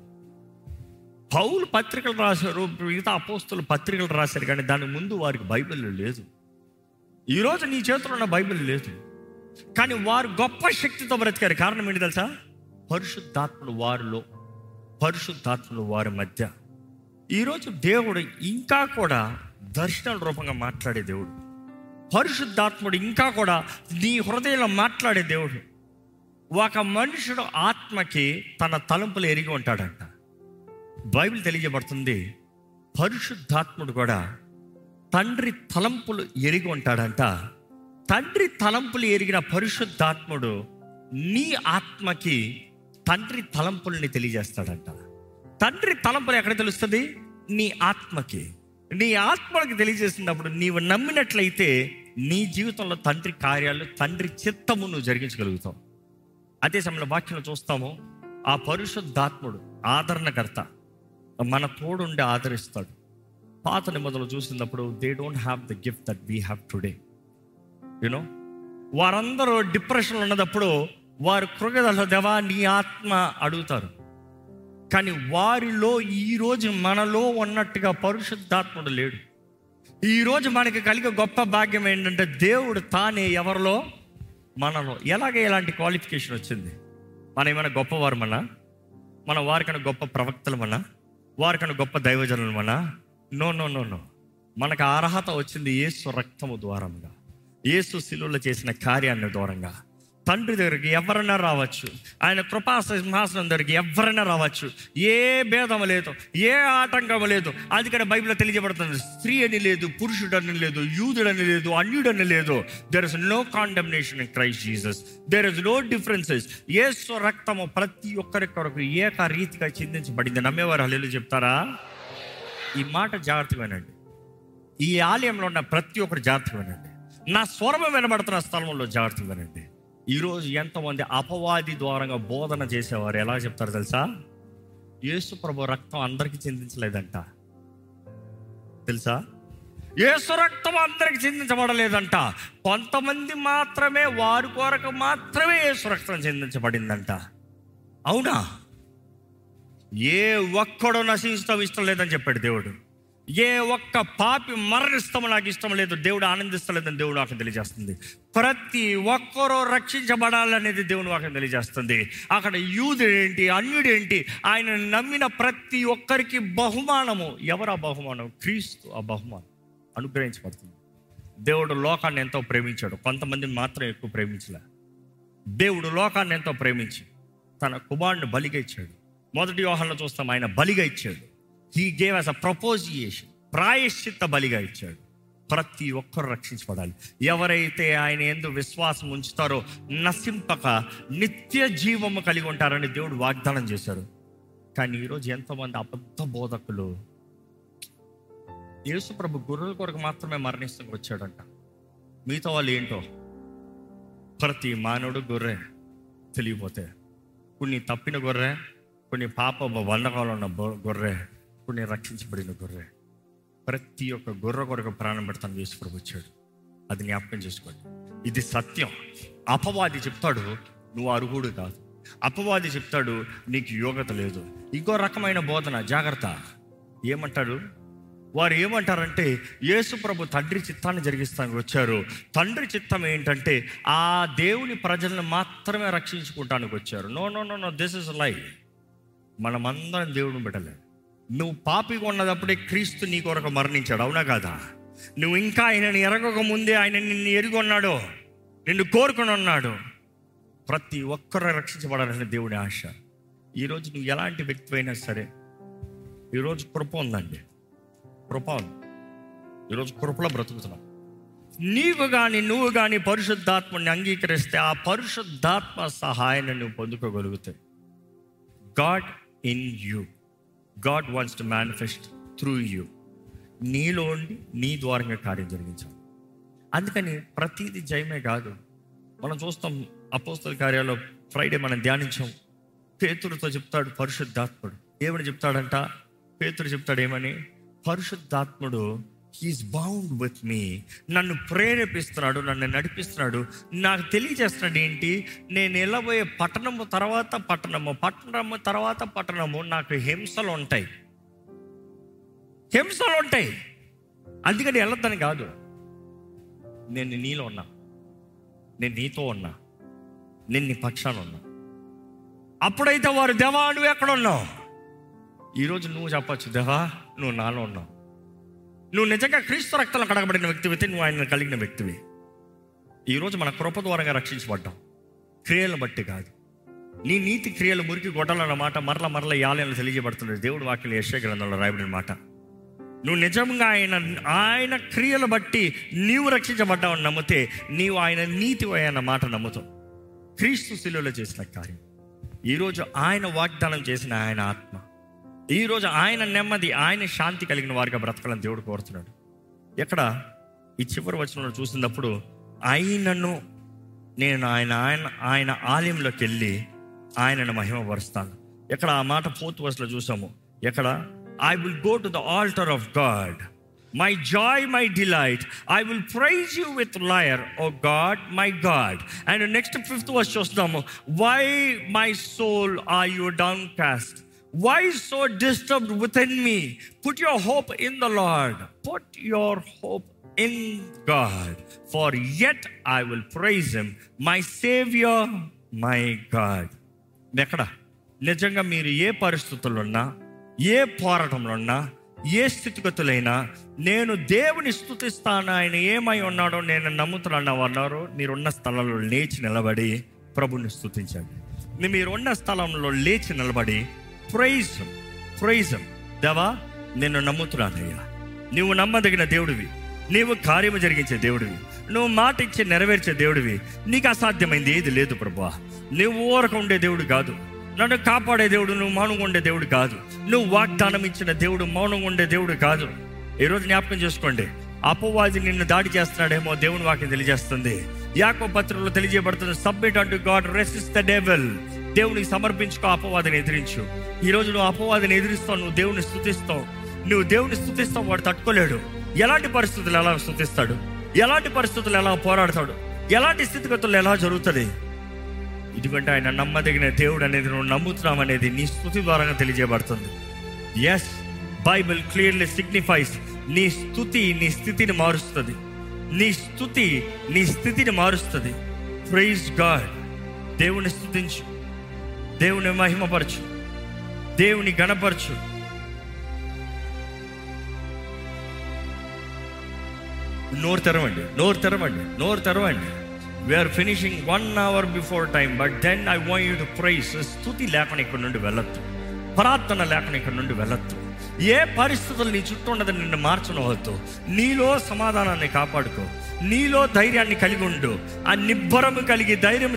పౌలు పత్రికలు రాశారు, మిగతా అపోస్తులు పత్రికలు రాశారు, కానీ దాని ముందు వారికి బైబిల్ లేదు. ఈరోజు నీ చేతిలో ఉన్న బైబిల్ లేదు, కానీ వారు గొప్ప శక్తితో బ్రతికారు. కారణం ఏంటి తెలుసా? పరిశుద్ధాత్ముడు వారిలో, పరిశుద్ధాత్ముడు వారి మధ్య. ఈరోజు దేవుడు ఇంకా కూడా దర్శనాల రూపంగా మాట్లాడే దేవుడు. పరిశుద్ధాత్ముడు ఇంకా కూడా నీ హృదయంలో మాట్లాడే దేవుడు. ఒక మనుషుడు ఆత్మకి తన తలంపులు ఎరిగి ఉంటాడంట. బైబిల్ తెలియజేయబడుతుంది, పరిశుద్ధాత్ముడు కూడా తండ్రి తలంపులు ఎరిగి ఉంటాడంట. తండ్రి తలంపులు ఎరిగిన పరిశుద్ధాత్ముడు నీ ఆత్మకి తండ్రి తలంపుల్ని తెలియజేస్తాడంట. తండ్రి తలంపులు ఎక్కడ తెలుస్తుంది? నీ ఆత్మకి. నీ ఆత్మకి తెలియజేసినప్పుడు నీవు నమ్మినట్లయితే నీ జీవితంలో తండ్రి కార్యాలు, తండ్రి చిత్తము నువ్వు జరిగించగలుగుతావు. అదే సమయంలో వాక్యంలో చూస్తాము, ఆ పరిశుద్ధాత్ముడు ఆదరణకర్త మన తోడుండి ఆదరిస్తాడు. పాత నిబంధనలు చూసినప్పుడు they don't have the gift that we have today. You know, వారందరూ డిప్రెషన్లో ఉన్నప్పుడు వారు కృగదల దేవా నీ ఆత్మ అడుగుతారు. కానీ వారిలో ఈరోజు మనలో ఉన్నట్టుగా పరిశుద్ధాత్ముడు లేడు. ఈరోజు మనకి కలిగే గొప్ప భాగ్యం ఏంటంటే దేవుడు తానే ఎవరిలో, మనలో. ఎలాంటి క్వాలిఫికేషన్ వచ్చింది? మనం ఏమైనా గొప్పవారమన్నా? మనం వారికన్నా గొప్ప ప్రవక్తలమన్నా? వారికన్నా గొప్ప దైవజనులమన్నా? No no no no. మనకు అర్హత వచ్చింది యేసు రక్తము ద్వారంగా, యేసు శిలువలో చేసిన కార్యాన్ని ద్వారంగా. తండ్రి దగ్గరికి ఎవరైనా రావచ్చు, ఆయన కృపా సింహాసనం దగ్గరికి ఎవరైనా రావచ్చు. ఏ భేదం లేదు, ఏ ఆటంకం లేదు. అందుకని బైబిల్లో తెలియజేయబడుతుంది, స్త్రీ అని లేదు, పురుషుడని లేదు, యూదుడని లేదు, అన్యుడని లేదు. There is no condemnation in Christ Jesus. There is no differences. యేసు రక్తము ప్రతి ఒక్కరి కొరకు ఏక రీతిగా చిందించబడింది. నమ్మేవారు హల్లెలూయా చెప్తారా? ఈ మాట జాగ్రత్తగా వినండి. ఈ ఆలయంలో ఉన్న ప్రతి ఒక్కరు జాగ్రత్తగా వినండి. నా స్వరం వినబడుతున్న స్థలంలో జాగ్రత్తగా వినండి. ఈరోజు ఎంతమంది అపవాది ద్వారంగా బోధన చేసేవారు ఎలా చెప్తారు తెలుసా? యేసు ప్రభు రక్తం అందరికీ చిందించలేదంట. తెలుసా? యేసు రక్తం అందరికి చిందించబడలేదంట. కొంతమంది మాత్రమే, వారి కొరకు మాత్రమే యేసు రక్తం చిందించబడిందంట. అవునా? ఏ ఒక్కడో నశించడం ఇష్టం లేదని చెప్పాడు దేవుడు. ఏ ఒక్క పాపి మరణిస్తాము నాకు ఇష్టం లేదు, దేవుడు ఆనందిస్తలేదని దేవుడు వాక్యం తెలియజేస్తుంది. ప్రతి ఒక్కరూ రక్షించబడాలనేది దేవుని వాక్యం తెలియజేస్తుంది. అక్కడ యూదుడేంటి, అన్యుడేంటి, ఆయన నమ్మిన ప్రతి ఒక్కరికి బహుమానము. ఎవరు ఆ బహుమానం? క్రీస్తు ఆ బహుమానం అనుగ్రహించబడుతుంది. దేవుడు లోకాన్ని ఎంతో ప్రేమించాడు, కొంతమందిని మాత్రం ఎక్కువ ప్రేమించలే. దేవుడు లోకాన్ని ఎంతో ప్రేమించి తన కుమారుని బలిగా ఇచ్చాడు. మొదటి యోహానులో చూస్తాం, ఆయన బలిగా ఇచ్చాడు. హీ గేవ్ అస్ అ ప్రపోజియేషన్, ప్రాయశ్చిత్త బలిగా ఇచ్చాడు. ప్రతి ఒక్కరు రక్షించబడాలి. ఎవరైతే ఆయన యందు విశ్వాసం ఉంచుతారో నశింపక నిత్య జీవము కలిగి ఉంటారని దేవుడు వాగ్దానం చేశారు. కానీ ఈరోజు ఎంతోమంది అబద్ధ బోధకులు యేసు ప్రభు గొర్రెల కొరకు మాత్రమే మరణిస్తూ వచ్చాడంట. మిగతా వాళ్ళు ఏంటో, ప్రతి మానవుడు గొర్రె తెలియపోతే, కొన్ని తప్పిన గొర్రె, కొన్ని పాప వండకాలు ఉన్న గొర్రె, కొన్ని రక్షించబడిన గొర్రె. ప్రతి ఒక్క గొర్రె కొరకు ప్రాణం పెడతాను యేసు ప్రభు వచ్చాడు. అది జ్ఞాపకం చేసుకోండి. ఇది సత్యం. అపవాది చెప్తాడు నువ్వు అర్హుడు కాదు, అపవాది చెప్తాడు నీకు యోగ్యత లేదు. ఇంకో రకమైన బోధన, జాగ్రత్త. ఏమంటారు వారు? ఏమంటారంటే యేసు ప్రభు తండ్రి చిత్తాన్ని జరిగిస్తానికి వచ్చారు. తండ్రి చిత్తం ఏంటంటే ఆ దేవుని ప్రజలను మాత్రమే రక్షించుకుంటానికి వచ్చారు. No no no no, this is lie. మనమందరం దేవుడిని పెట్టలేదు. నువ్వు పాపిగా ఉన్నదప్పుడే క్రీస్తు నీ కొరకు మరణించాడు, అవునా కాదా? నువ్వు ఇంకా ఆయనని ఎరగక ముందే ఆయన నిన్ను ఎరిగి ఉన్నాడు, నిన్ను కోరుకుని ఉన్నాడు. ప్రతి ఒక్కరు రక్షించబడాలని దేవుని ఆశ. ఈరోజు నువ్వు ఎలాంటి వ్యక్తి అయినా సరే, ఈరోజు కృప ఉందండి, కృప ఉంది. ఈరోజు కృపలో బ్రతుకుతున్నావు. నువ్వు కానీ పరిశుద్ధాత్మని అంగీకరిస్తే ఆ పరిశుద్ధాత్మ సహాయాన్ని నువ్వు పొందుకోగలుగుతాయి. God in you, God wants to manifest through you. నీలో ఉండి నీ ద్వారంగా కార్యం జరిగించాలి. అందుకని ప్రతిదీ జయమే కాదు. మనం చూస్తాం అపోస్తల కార్యాల్లో ఫ్రైడే మనం ధ్యానించాం. పేతురుతో చెప్తాడు పరిశుద్ధాత్ముడు. ఏమని చెప్తాడంట? పేతురు చెప్తాడు ఏమని? పరిశుద్ధాత్ముడు హీఈస్ బౌండ్ విత్ మీ, నన్ను ప్రేరేపిస్తున్నాడు, నన్ను నడిపిస్తున్నాడు, నాకు తెలియజేస్తున్నాడు ఏంటి, నేను వెళ్ళబోయే పట్టణము తర్వాత పట్టణము, పట్టణము తర్వాత పట్టణము నాకు హింసలు ఉంటాయి, హింసలు ఉంటాయి. అందుకని వెళ్ళొద్దని కాదు, నేను నీలో ఉన్నా, నేను నీతో ఉన్నా, నేను నీ పక్షాన ఉన్నా. అప్పుడైతే వారు దేవా నువ్వు ఎక్కడ ఉన్నావు? ఈరోజు నువ్వు చెప్పచ్చు, దేవా నువ్వు నాలో ఉన్నావు. నువ్వు నిజంగా క్రీస్తు రక్తంలో కడగబడిన వ్యక్తివి, నువ్వు ఆయన కలిగిన వ్యక్తివి. ఈరోజు మన కృప ద్వారంగా రక్షించబడ్డాం, క్రియలను బట్టి కాదు. నీ నీతి క్రియలు మురికి గొడ్డలన్న మాట మరల ఈ ఆలయంలో తెలియజేయబడుతుంది. దేవుడి వాక్యం యెషయా గ్రంథంలో రాయబడిన మాట. నువ్వు నిజంగా ఆయన క్రియలు బట్టి నీవు రక్షించబడ్డావని నమ్మితే నీవు ఆయన నీతి అన్న మాట నమ్ముతావు. క్రీస్తు శిలువలో చేసిన కార్యం, ఈరోజు ఆయన వాగ్దానం చేసిన ఆయన ఆత్మ, ఈరోజు ఆయన నెమ్మది, ఆయన శాంతి కలిగిన వారిగా బ్రతకాలని దేవుడు కోరుతున్నాడు. ఎక్కడ? ఈ చివరి వచనంలో చూసినప్పుడు ఆయనను నేను ఆయన ఆలయంలోకి వెళ్ళి ఆయనను మహిమపరుస్తాను. ఎక్కడ ఆ మాట 4th verse చూసాము. ఎక్కడ? I will go to the altar of God, my joy, my delight. I will praise you with lyre, O God, my God. And next 5th verse చూస్తాము. Why, my soul, are you downcast? Why so disturbed within me? Put your hope in the Lord. Put your hope in God. For yet I will praise him, my Savior, my God. ఎక్కడ? నిజంగా మీరు ఏ పరిస్థితుల్లో ఉన్నా, ఏ పోరాటంలో ఉన్నా, ఏ స్థితిగతులైనా నేను దేవుని స్తుతిస్తాను, ఆయన ఏమై ఉన్నాడో నేను నమ్ముతున్నాను అన్నారు. మీరున్న స్థలంలో లేచి నిలబడి ప్రభుని స్తుతించండి. మీరున్న స్థలంలో లేచి నిలబడి ప్రైజ్ హిమ్. దేవా, నేను నమ్ముతున్నానయ్యా, నువ్వు నమ్మదగిన దేవుడివి, నీవు కార్యము జరిగించే దేవుడివి, నువ్వు మాట ఇచ్చి నెరవేర్చే దేవుడివి. నీకు అసాధ్యమైంది ఏది లేదు ప్రభువా. నువ్వు ఊరక ఉండే దేవుడు కాదు, నన్ను కాపాడే దేవుడు నువ్వు మౌనంగా ఉండే దేవుడు కాదు, నువ్వు వాగ్దానం ఇచ్చిన దేవుడు మౌనంగా ఉండే దేవుడు కాదు. ఈరోజు జ్ఞాపకం చేసుకోండి, అపవాది నిన్ను దాడి చేస్తున్నాడేమో దేవుని వాక్యం తెలియజేస్తుంది. యాకోబు పత్రికలో తెలియజేయబడుతుంది, submit unto God, resist the devil. దేవునికి సమర్పించుకో, అపవాదిని ఎదిరించు. ఈరోజు నువ్వు అపవాదిని ఎదిరిస్తావు, నువ్వు దేవుని స్తుతిస్తావు. నువ్వు దేవుని స్తుతిస్తావు, వాడు తట్టుకోలేడు. ఎలాంటి పరిస్థితులు ఎలా స్తుతిస్తాడు, ఎలాంటి పరిస్థితులు ఎలా పోరాడతాడు, ఎలాంటి స్థితిగతులు ఎలా జరుగుతుంది? ఎందుకంటే ఆయన నమ్మదగిన దేవుడు అనేది నువ్వు నమ్ముతున్నావు అనేది నీ స్తుతి ద్వారా తెలియజేయబడుతుంది. ఎస్, బైబిల్ క్లియర్లీ సిగ్నిఫైస్, నీ స్తుతి నీ స్థితిని మారుస్తుంది. నీ స్తుతి నీ స్థితిని మారుస్తుంది. Praise God. దేవుని స్తుతించు, దేవుని మహిమపరచు, దేవుని గణపరచు. నోరు తెరవండి. We are finishing 1 hour before time, but then I want you to praise. స్తుతి లేకుండా ఇక్కడ నుండి వెళ్ళొద్దు, ప్రార్థన లేకుండా ఇక్కడ నుండి వెళ్ళొద్దు. ఏ పరిస్థితులు నీ చుట్టూ ఉన్నది నిన్ను మార్చనవద్దు. నీలో సమాధానాన్ని కాపాడుకో, నీలో ధైర్యాన్ని కలిగి ఉండు. ఆ నిబ్బరము కలిగి ధైర్యం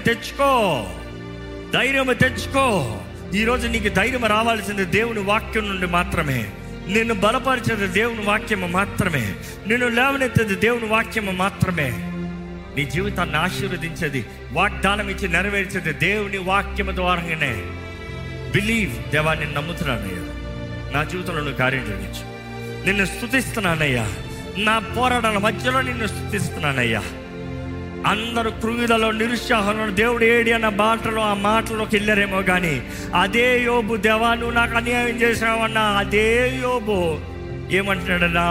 తెచ్చుకో. ఈరోజు నీకు ధైర్యం రావాల్సింది దేవుని వాక్యం నుండి మాత్రమే. నిన్ను బలపరిచేది దేవుని వాక్యము మాత్రమే. నిన్ను లేవనెత్తేది దేవుని వాక్యము మాత్రమే. నీ జీవితాన్ని ఆశీర్వదించేది, వాగ్దానం ఇచ్చి నెరవేర్చేది దేవుని వాక్యము ద్వారానే. బిలీవ్. దేవా, నేను నమ్ముతున్నానయ్యా, నా జీవితంలో నువ్వు కార్యం జరిగించు. నిన్ను స్తుతిస్తున్నానయ్యా, నా పోరాటాల మధ్యలో నిన్ను స్తుతిస్తున్నానయ్యా. అందరూ కృంగిదలో, నిరుత్సాహంలో దేవుడు ఏడి అన్న ఆ మాటలోకి వెళ్ళారేమో కానీ అదే యోబు, దేవా నువ్వు నాకు అన్యాయం చేసావన్నా అదే యోబు ఏమంటున్నాడు? నా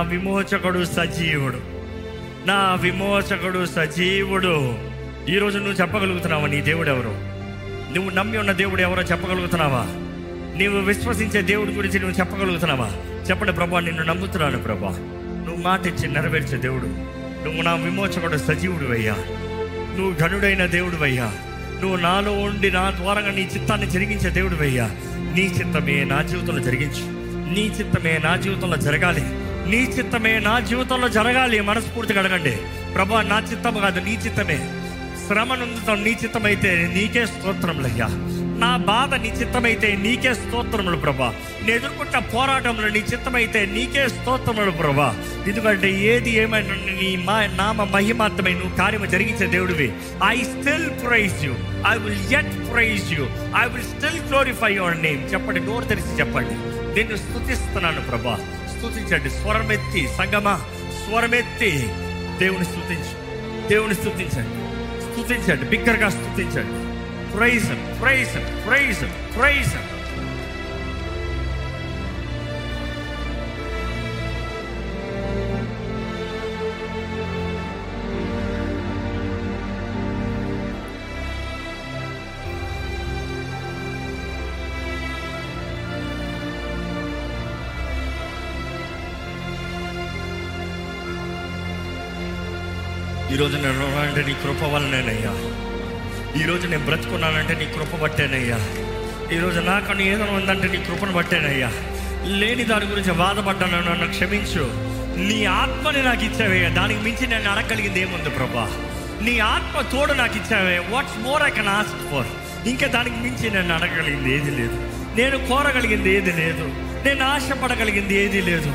విమోచకుడు సజీవుడు. ఈరోజు నువ్వు చెప్పగలుగుతున్నావా నీ దేవుడు ఎవరో? నువ్వు నమ్మి ఉన్న దేవుడు ఎవరో చెప్పగలుగుతున్నావా? నువ్వు విశ్వసించే దేవుడి గురించి నువ్వు చెప్పగలుగుతున్నావా? చెప్పండి, ప్రభా నిన్ను నమ్ముతున్నాను ప్రభా, నువ్వు మాట ఇచ్చి నెరవేర్చే దేవుడు, నువ్వు నా విమోచకుడు సజీవుడు అయ్యా, నువ్వు ఘనుడైన దేవుడు అయ్యా, నువ్వు నాలో ఉండి నా ద్వారా నీ చిత్తాన్ని జరిగించే దేవుడు అయ్యా. నీ చిత్తమే నా జీవితంలో జరిగించు, నీ చిత్తమే నా జీవితంలో జరగాలి, నీ చిత్తమే నా జీవితంలో జరగాలి. మనస్ఫూర్తిగా అడగండి, ప్రభా నా చిత్తం కాదు నీ చిత్తమే. శ్రమ నుండి నీ చిత్తమైతే నీకే స్తోత్రములయ్యా. నా బాధ నీ చిత్తమైతే నీకే స్తోత్రములు ప్రభా. నేను ఎదుర్కొంట పోరాటంలో నీ చిత్తమైతే నీకే స్తోత్రములు ప్రభా. ఎందుకంటే ఏది ఏమైనా నీ నామ మహిమాత్మై నువ్వు కార్యము జరిగించే దేవుడివి. I still praise you, I will yet praise you, I will still glorify your name. చెప్పండి, నోరు తెరిచి చెప్పండి, నిన్ను స్తుతిస్తున్నాను ప్రభా. స్తుతించండి, స్వరమెత్తి సంగమా, స్వరమెత్తి దేవుని స్తుతించండి, బిగ్గరగా స్తుతించండి. Praise him. ఈరోజు నేను అంటే నీ కృప వల్లనేనయ్యా. ఈరోజు నేను బ్రతుకున్నానంటే నీ కృప బట్టేనయ్యా. ఈరోజు నాకన్నా ఏదైనా ఉందంటే నీ కృపను బట్టేనయ్యా. లేని దాని గురించి బాధపడ్డాను, నన్ను క్షమించు. నీ ఆత్మని నాకు ఇచ్చావయ్యా, దానికి మించి నేను అడగలిగింది ఏముంది ప్రభా? నీ ఆత్మ తోడు నాకు ఇచ్చావే. What's more I can ask for? ఇంకా దానికి మించి నేను అడగలిగింది ఏది లేదు, నేను కోరగలిగింది ఏది లేదు, నేను ఆశపడగలిగింది ఏది లేదు.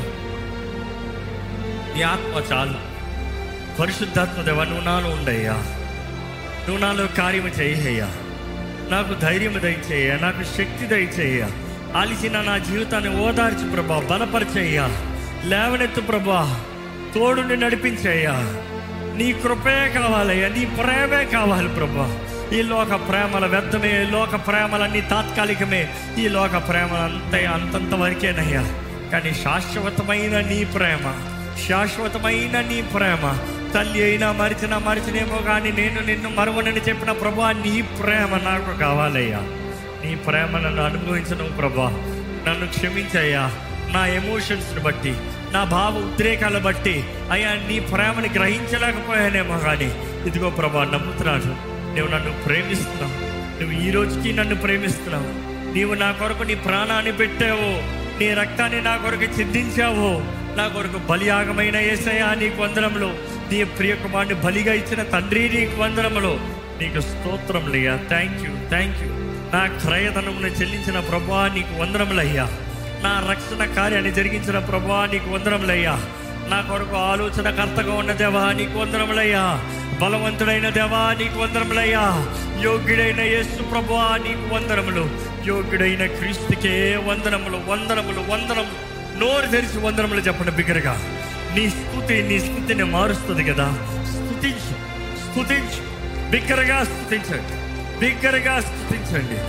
నీ ఆత్మ చాలు. పరిశుద్ధాత్మ దేవా, నువ్వు నాలో ఉండయ్యా. నువ్వు నాలో కార్యము చేయ్యా, నాకు ధైర్యము దయచేయ, నాకు శక్తి దయచేయ, అలిసిన నా జీవితాన్ని ఓదార్చి ప్రభా, బలపరిచేయ్యా, లేవనెత్తు ప్రభా, తోడుని నడిపించేయ్యా. నీ కృపే కావాలయ్యా, నీ ప్రేమే కావాలి ప్రభా. ఈ లోక ప్రేమల వ్యర్థమే, ఈ లోక ప్రేమలన్నీ తాత్కాలికమే, ఈ లోక ప్రేమలు అంతంత వరకేనయ్యా. కానీ శాశ్వతమైన నీ ప్రేమ, శాశ్వతమైన నీ ప్రేమ, తల్లి అయినా మరిచినేమో కానీ నేను నిన్ను మరువనని చెప్పిన ప్రభా, నీ ప్రేమ నాకు కావాలయ్యా. నీ ప్రేమ నన్ను అనుభవించను ప్రభా. నన్ను క్షమించయ్యా, నా ఎమోషన్స్ని బట్టి, నా భావ ఉద్రేకాలు బట్టి అయ్యా నీ ప్రేమని గ్రహించలేకపోయానేమో కానీ ఇదిగో ప్రభా, నమ్ముతున్నాను నువ్వు నన్ను ప్రేమిస్తున్నావు. నువ్వు ఈ రోజుకి నన్ను ప్రేమిస్తున్నావు. నీవు నా కొరకు నీ ప్రాణాన్ని పెట్టావు, నీ రక్తాన్ని నా కొరకు చిందించావు. నా కొరకు బలియాగమైన యేసయ్యా నీకు వందనములు. నీ ప్రియకుమారుని బలిగా ఇచ్చిన తండ్రి నీకు వందనములు. నీకు స్తోత్రములయ్యా. Thank you. నా క్రయధనమును చెల్లించిన ప్రభువా నీకు వందనములయ్యా. నా రక్షణ కార్యాన్ని జరిగించిన ప్రభువా నీకు వందనములయ్యా. నా కొరకు ఆలోచనకర్తగా ఉన్న దేవా నీకు వందనములయ్యా. బలవంతుడైన దేవా నీకు వందనములయ్యా. యోగ్యుడైన యేసు ప్రభువా నీకు వందనములు. యోగ్యుడైన క్రీస్తుకే వందనములు. నోరు తెరిచి వందనములు చెప్పండి బిగ్గరగా. నీ స్తుతిని మారుస్తుంది కదా. స్తుతించు, బిగ్గరగా స్తుతించండి.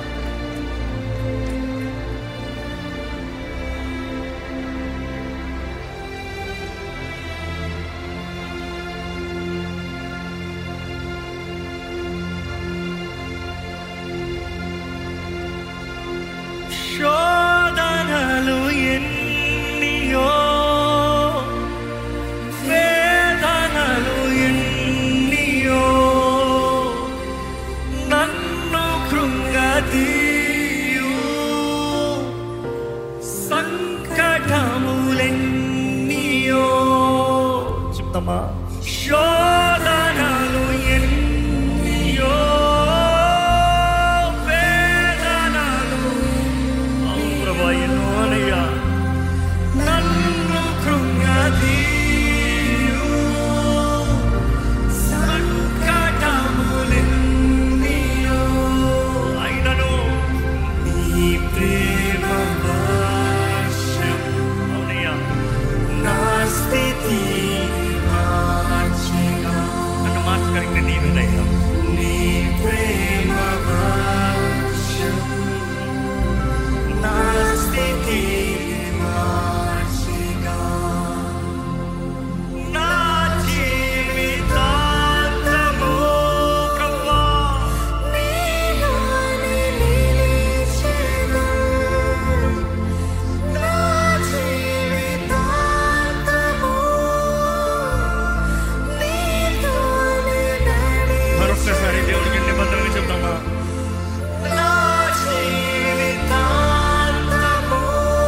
శోధనలు ఎన్నియో, వేదనలు ఎన్నియో నన్ను కృంగదీయు, సంకటములెన్నియో చెప్తామా. శోధనలు ఎన్నియో, నన్ను కృంగదీయు, సంకటములెన్నియో అయినను నీ ప్రేమ వర్షం నా స్థితి మార్చెగా. నన్ను మార్చగలిగిన నీవేనయ్యా. నీ ప్రేమ వర్షం నా స్థితి మార్చెగా. నా జీవితాంతము ప్రభువా నీలోనే నిలిచెను. నా జీవితాంతము నీలోనే నడిచెను. మరొక్కసారి దేవుడికి నిబంధనలు చెప్తామా. నా జీవితాంతము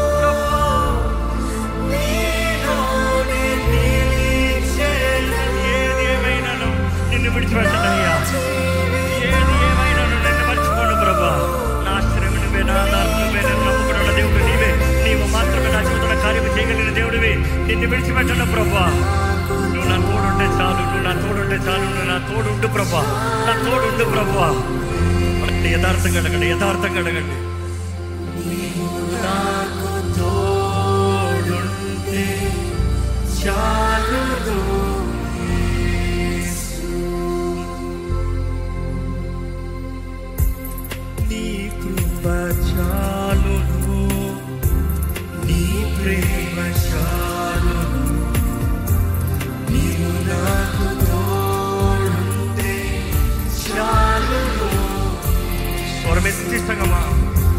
నీలోనే నిలిచెను. ఏది ఏమైనాను నిన్ను విడిచిపెట్టనయ్యా. ఏది ఏమైనాను నిన్ను మర్చిపోను ప్రభా. నా ఆశ్రయం నువ్వే, నా ఆధారం నువ్వే, నన్ను నమ్ముకున్న దేవుడు నీవే. నీవు మాత్రమే నా జీవితంలో కార్యము చేయగలిగిన దేవుడివి. నిన్ను విడిచిపెట్టను ప్రభా. నువ్వు నా తోడుంటే చాలు, నువ్వు నా తోడుండు ప్రభా. నా తోడుండు ప్రభా. యథార్థంగా అడగండి. నాకు తోడుంటే చాలును యేసు. నీ కృప చాలును, నీ ప్రేమ చాలును, నీవు నాకు తోడుంటే చాలును. స్వరమెత్తి సంగమా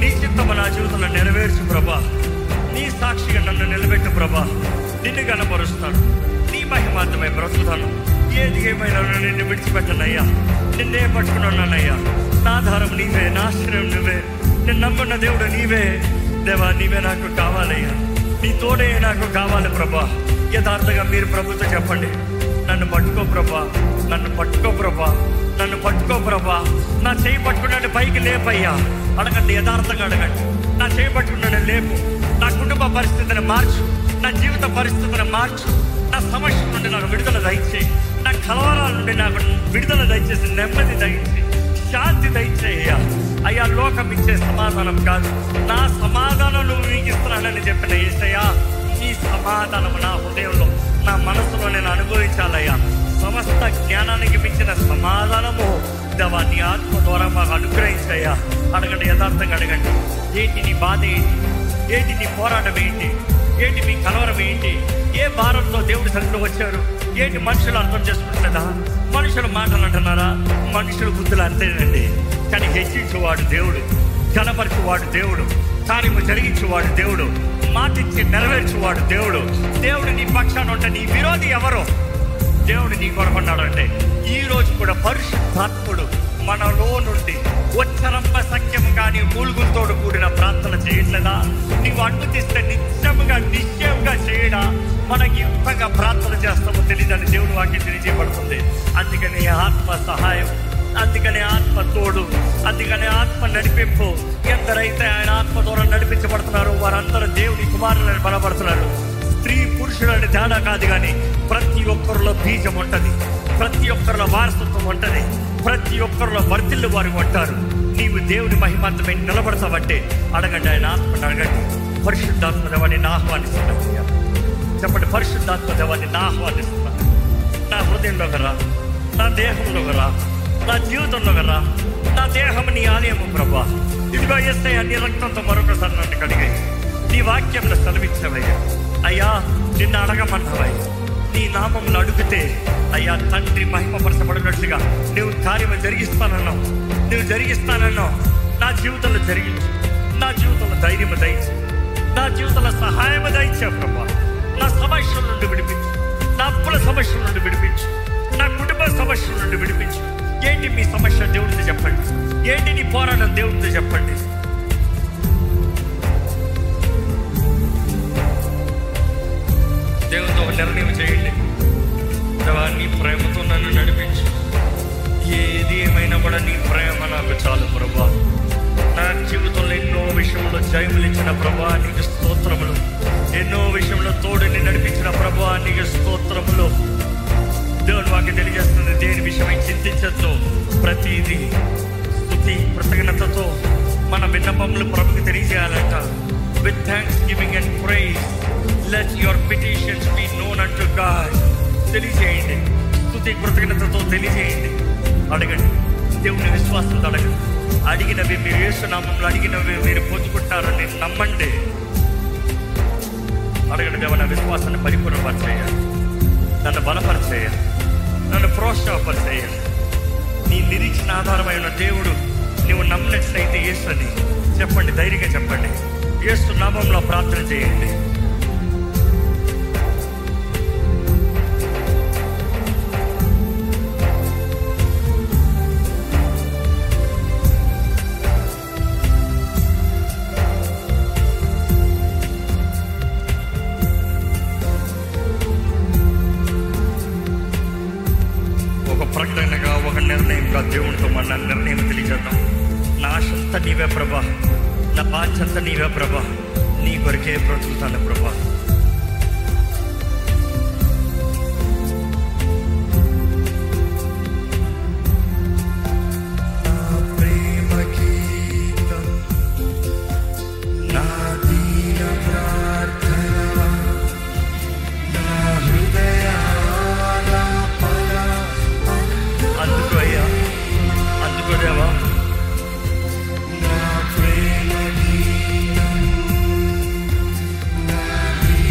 నీ చిత్తము నా జీవితంలో నెరవేర్చు ప్రభా. నీ సాక్షిగా నన్ను నిలబెట్టు ప్రభా. నిన్ను కనపరుస్తాను, నీ మహిమార్థమై బ్రతుకుతాను. ఏది ఏమైనా నిన్ను విడిచిపెట్టనయ్యా. నిన్నే పట్టుకున్నానయ్యా. నా ఆధారం నీవే, నా ఆశ్రయం నువ్వే, నేను నమ్మున్న దేవుడు నీవే. దేవా, నీవే నాకు కావాలయ్యా. నీ తోడే నాకు కావాలి ప్రభా. యథార్థంగా మీరు ప్రభుతో చెప్పండి, నన్ను పట్టుకో ప్రభా, నన్ను పట్టుకో ప్రభా, నన్ను పట్టుకో ప్రభా. నా చేయి పట్టుకున్నాను పైకి లేపయ్యా. అడగండి, యథార్థంగా అడగండి. నా చేయి పట్టుకున్నాను లేపు. నా కుటుంబ పరిస్థితిని మార్చు, నా జీవిత పరిస్థితిని మార్చు. నా సమస్య నుండి నాకు విడుదల దయచేయి. నా కలవరాల నుండి నాకు విడుదల దయచేసి, నెమ్మది దయచేసి, శాంతి దయచేయ్యా. అయ్యా, లోకం ఇచ్చే సమాధానం కాదు, నా సమాధానం నువ్వు నీకు ఇస్తున్నానని చెప్పిన యేసయ్యా, ఈ సమాధానం నా హృదయంలో, నా మనసులో నేను అనుభవించాలయ్యా. సమస్త జ్ఞానానికి మించిన సమాధానము దేవా నీ ఆత్మ ద్వారా మాకు అనుగ్రహించయ్యా. అడగండి, యథార్థంగా అడగండి. ఏంటి నీ బాధ ఏంటి? ఏంటి నీ పోరాటం ఏంటి? ఏంటి మీ కలవరం ఏంటి? ఏ భారంతో దేవుడి సన్నిధిలో వచ్చారు? ఏంటి మనుషులు అర్థం చేసుకుంటున్నదా? మనుషులు మాటలు అంటున్నారా? మనుషుల బుద్ధులు అంతేనండి. కానీ హెచ్చించేవాడు దేవుడు, కనపరిచేవాడు దేవుడు, కార్యము జరిగించేవాడు దేవుడు, మాటిచ్చి నెరవేర్చేవాడు దేవుడు. దేవుడు నీ పక్షాన ఉంటే నీ విరోధి ఎవరో? దేవుడు నీ కొరకున్నాడు అంటే ఈ రోజు కూడా పరిశుద్ధాత్ముడు మనలో నుండి ఉచ్చరంప సఖ్యము కానీ మూలుగులతోడు కూడిన ప్రార్థన చేయట్లేదా? నీవు అనుమతిస్తే నిశ్చయంగా చేయడా? మనకి ఎంతగా ప్రార్థన చేస్తామో తెలియదని దేవుని వాక్యం తెలియజేయబడుతుంది. అందుకని ఆత్మ సహాయం, అందుకని ఆత్మ తోడు, అందుకని ఆత్మ నడిపింపు. ఎందరైతే ఆయన ఆత్మ ద్వారా నడిపించబడుతున్నారో వారందరూ దేవుని కుమారులను బలపడుతున్నారు. స్త్రీ పురుషులని తేడా కాదు, కానీ ప్రతి ఒక్కరిలో బీజం ఉంటుంది, ప్రతి ఒక్కరిలో వారసత్వం ఉంటుంది, ప్రతి ఒక్కరిలో వర్తిల్లు వారు ఉంటారు. నీవు దేవుని మహిమార్థమై నిలబడతావంటే అడగండి, ఆయన ఆత్మని అడగండి. పరిశుద్ధాత్మ దేవాన్ని నా ఆహ్వానిస్తున్నాను. చెప్పండి, పరిశుద్ధాత్మ దేవాన్ని నా ఆహ్వానిస్తున్నాను. నా హృదయంలోకి రా, నా దేహంలోకి రా, నా జీవితంలోకి రా. నా దేహం నీ ఆలయము ప్రభా. ఇదిగో యేసయ్యా, నీ రక్తంతో మరొకసారి నన్ను కడిగాయి. నీ వాక్యంలో సెలవిచ్చావయ్యా. అయ్యా, నిన్ను అడగమన్నావయ్యా. నీ నామంలో అడిగితే అయ్యా తండ్రి మహిమపరచబడినట్లుగా నువ్వు కార్యము జరిగిస్తానన్నావు, నువ్వు జరిగిస్తానన్నావు. నా జీవితంలో జరిగించు, నా జీవితంలో ధైర్యం దయచు, నా జీవితంలో సహాయం దయచావు ప్రభా. నా సమస్యల నుండి విడిపించు, నా అప్పుల సమస్యల నుండి విడిపించు, నా కుటుంబ సమస్యల నుండి విడిపించు. ఏంటి మీ సమస్య దేవుడితో చెప్పండి. ఏంటి నీ పోరాటం దేవుడితో చెప్పండి. దేవునితో ఒక నిర్ణయం చేయండి. దేవా, నీ ప్రేమతో నన్ను నడిపించు. ఏది ఏమైనా కూడా నీ ప్రేమ నాకు చాలు ప్రభా. నా జీవితంలో ఎన్నో విషయంలో జయములు ఇచ్చిన ప్రభా నీకు స్తోత్రములు. ఎన్నో విషయంలో తోడుని నడిపించిన ప్రభా నీకు స్తోత్రములు. దేవుని వాక్యం తెలియజేస్తుంది, దేని విషయమై చింతించద్దు, ప్రతిదీ స్తుతి కృతజ్ఞతతో మన విన్నపములు ప్రభుకి తెలియజేయాలంట. With thanksgiving and praise let your petitions be known unto God. తెలియజేయండి, స్తుతి కృతజ్ఞతతో తెలియజేయండి. అడగండి, దేవుని విశ్వాసంతో అడగండి. అడిగినవి మీరు యేసు నామములో అడిగినవి మీరు పొందుకుంటారని నమ్మండి. అడగండి, దేవా నా విశ్వాసాన్ని పరిపూర్ణపరిచేయాలి, నన్ను బలపరిచేయాలి, నన్ను ప్రోత్సాహపరిచేయాలి. నీ నిరీక్షణ ఆధారమైన దేవుడు నువ్వు నమ్మినట్లయితే యేసు అని చెప్పండి, ధైర్యంగా చెప్పండి. యేసు నామంలో ప్రార్థన చేయండి. ప్రకటనగా ఒక నిర్ణయంగా దేవునితో మన నిర్ణయం తెలియజేద్దాం. నా ఆశంతా నీవే ప్రభా, నా బాధ్యత నీవే ప్రభా, నీ కొరికే బ్రతుకుతాను ప్రభా. నా ప్రేమ గీతం, నా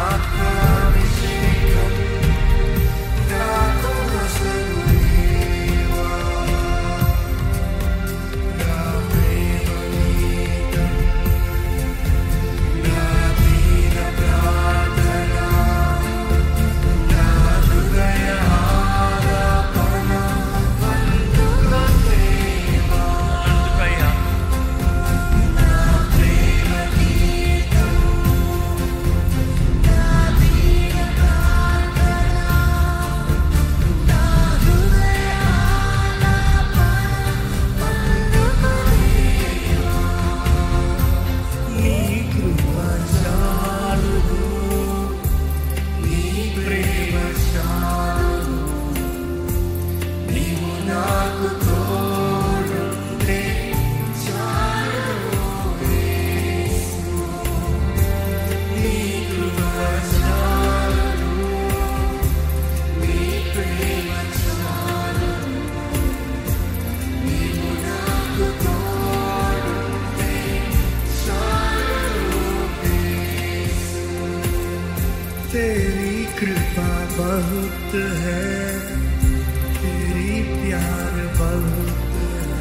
तेरी कृपा बहुत है, तेरी प्यार बहुत है,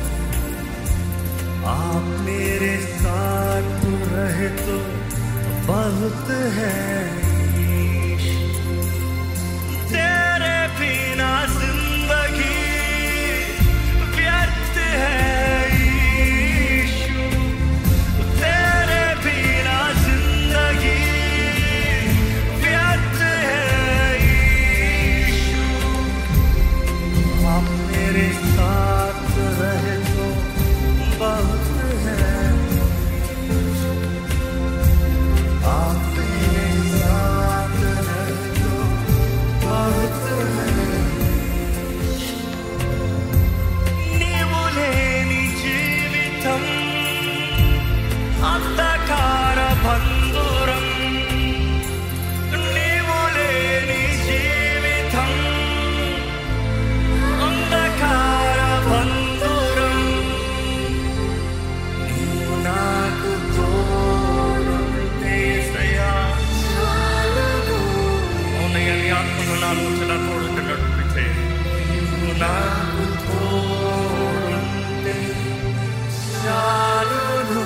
आप मेरे साथ रहे तो बहुत है। तेरे बिना जिंदगी व्यर्थ है यीशु, तेरे बिना जिंदगी व्यर्थ है यीशु, आप मेरे साथ रहे तो बहुत है, आप मेरे साथ रहे तो बहुत है। నీవు లేని జీవితం అంధకార బంధురం, నీవు లేని జీవితం అంధకార బంధురం, నీవు నాకు తోడుంటే యేసయ్యా చాలు. అవునయ్యా, నీ ఆత్మను నా నుంచి నా తోడుంటే నడిపించే, నీవు నాకు తోడుంటే చాలును.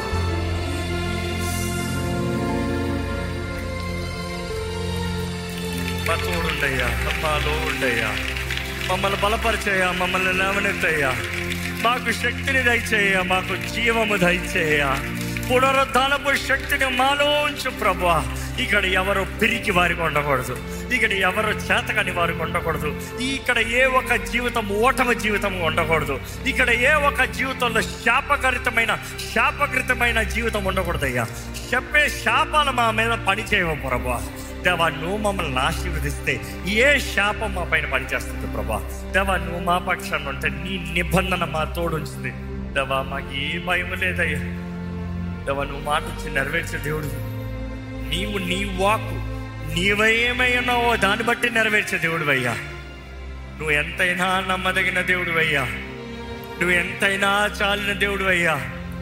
మా తోడుండయ్యా, మాలో ఉండయ్యా, మమ్మల్ని బలపరిచేయ, మమ్మల్ని లేవనెత్తయ్యా, మాకు శక్తిని దయచేయ, మాకు జీవము దయచేయ, పునరుద్ధానపు శక్తిని మాలో ఉంచు ప్రభువా. ఇక్కడ ఎవరు పిరికి వారికి ఉండకూడదు, ఇక్కడ ఎవరు చేతకాని వారికి ఉండకూడదు, ఇక్కడ ఏ ఒక్క జీవితం ఓటమి జీవితం ఉండకూడదు, ఇక్కడ ఏ ఒక్క జీవితంలో శాపకృతమైన జీవితం ఉండకూడదయ్యా. చెప్పే శాపాలు మా మీద పని చేయవు ప్రభువా. దేవా, నువ్వు మమ్మల్ని ఆశీర్వదిస్తే ఏ శాపం మా పైన పనిచేస్తుంది ప్రభా. దేవా, నువ్వు మా పక్షాన్ని ఉంటే నీ నిబంధన మా తోడుంచింది దేవా, మాకు ఏ భయం లేదయ్యా. దేవా, నువ్వు మాట ఇచ్చి నెరవేర్చే దేవుడు, నీవు నీ వాక్కు నీవేమై ఉన్నావో దాన్ని బట్టి నెరవేర్చే దేవుడు అయ్యా. నువ్వు ఎంతైనా నమ్మదగిన దేవుడు అయ్యా, నువ్వు ఎంతైనా చాలిన దేవుడు అయ్యా.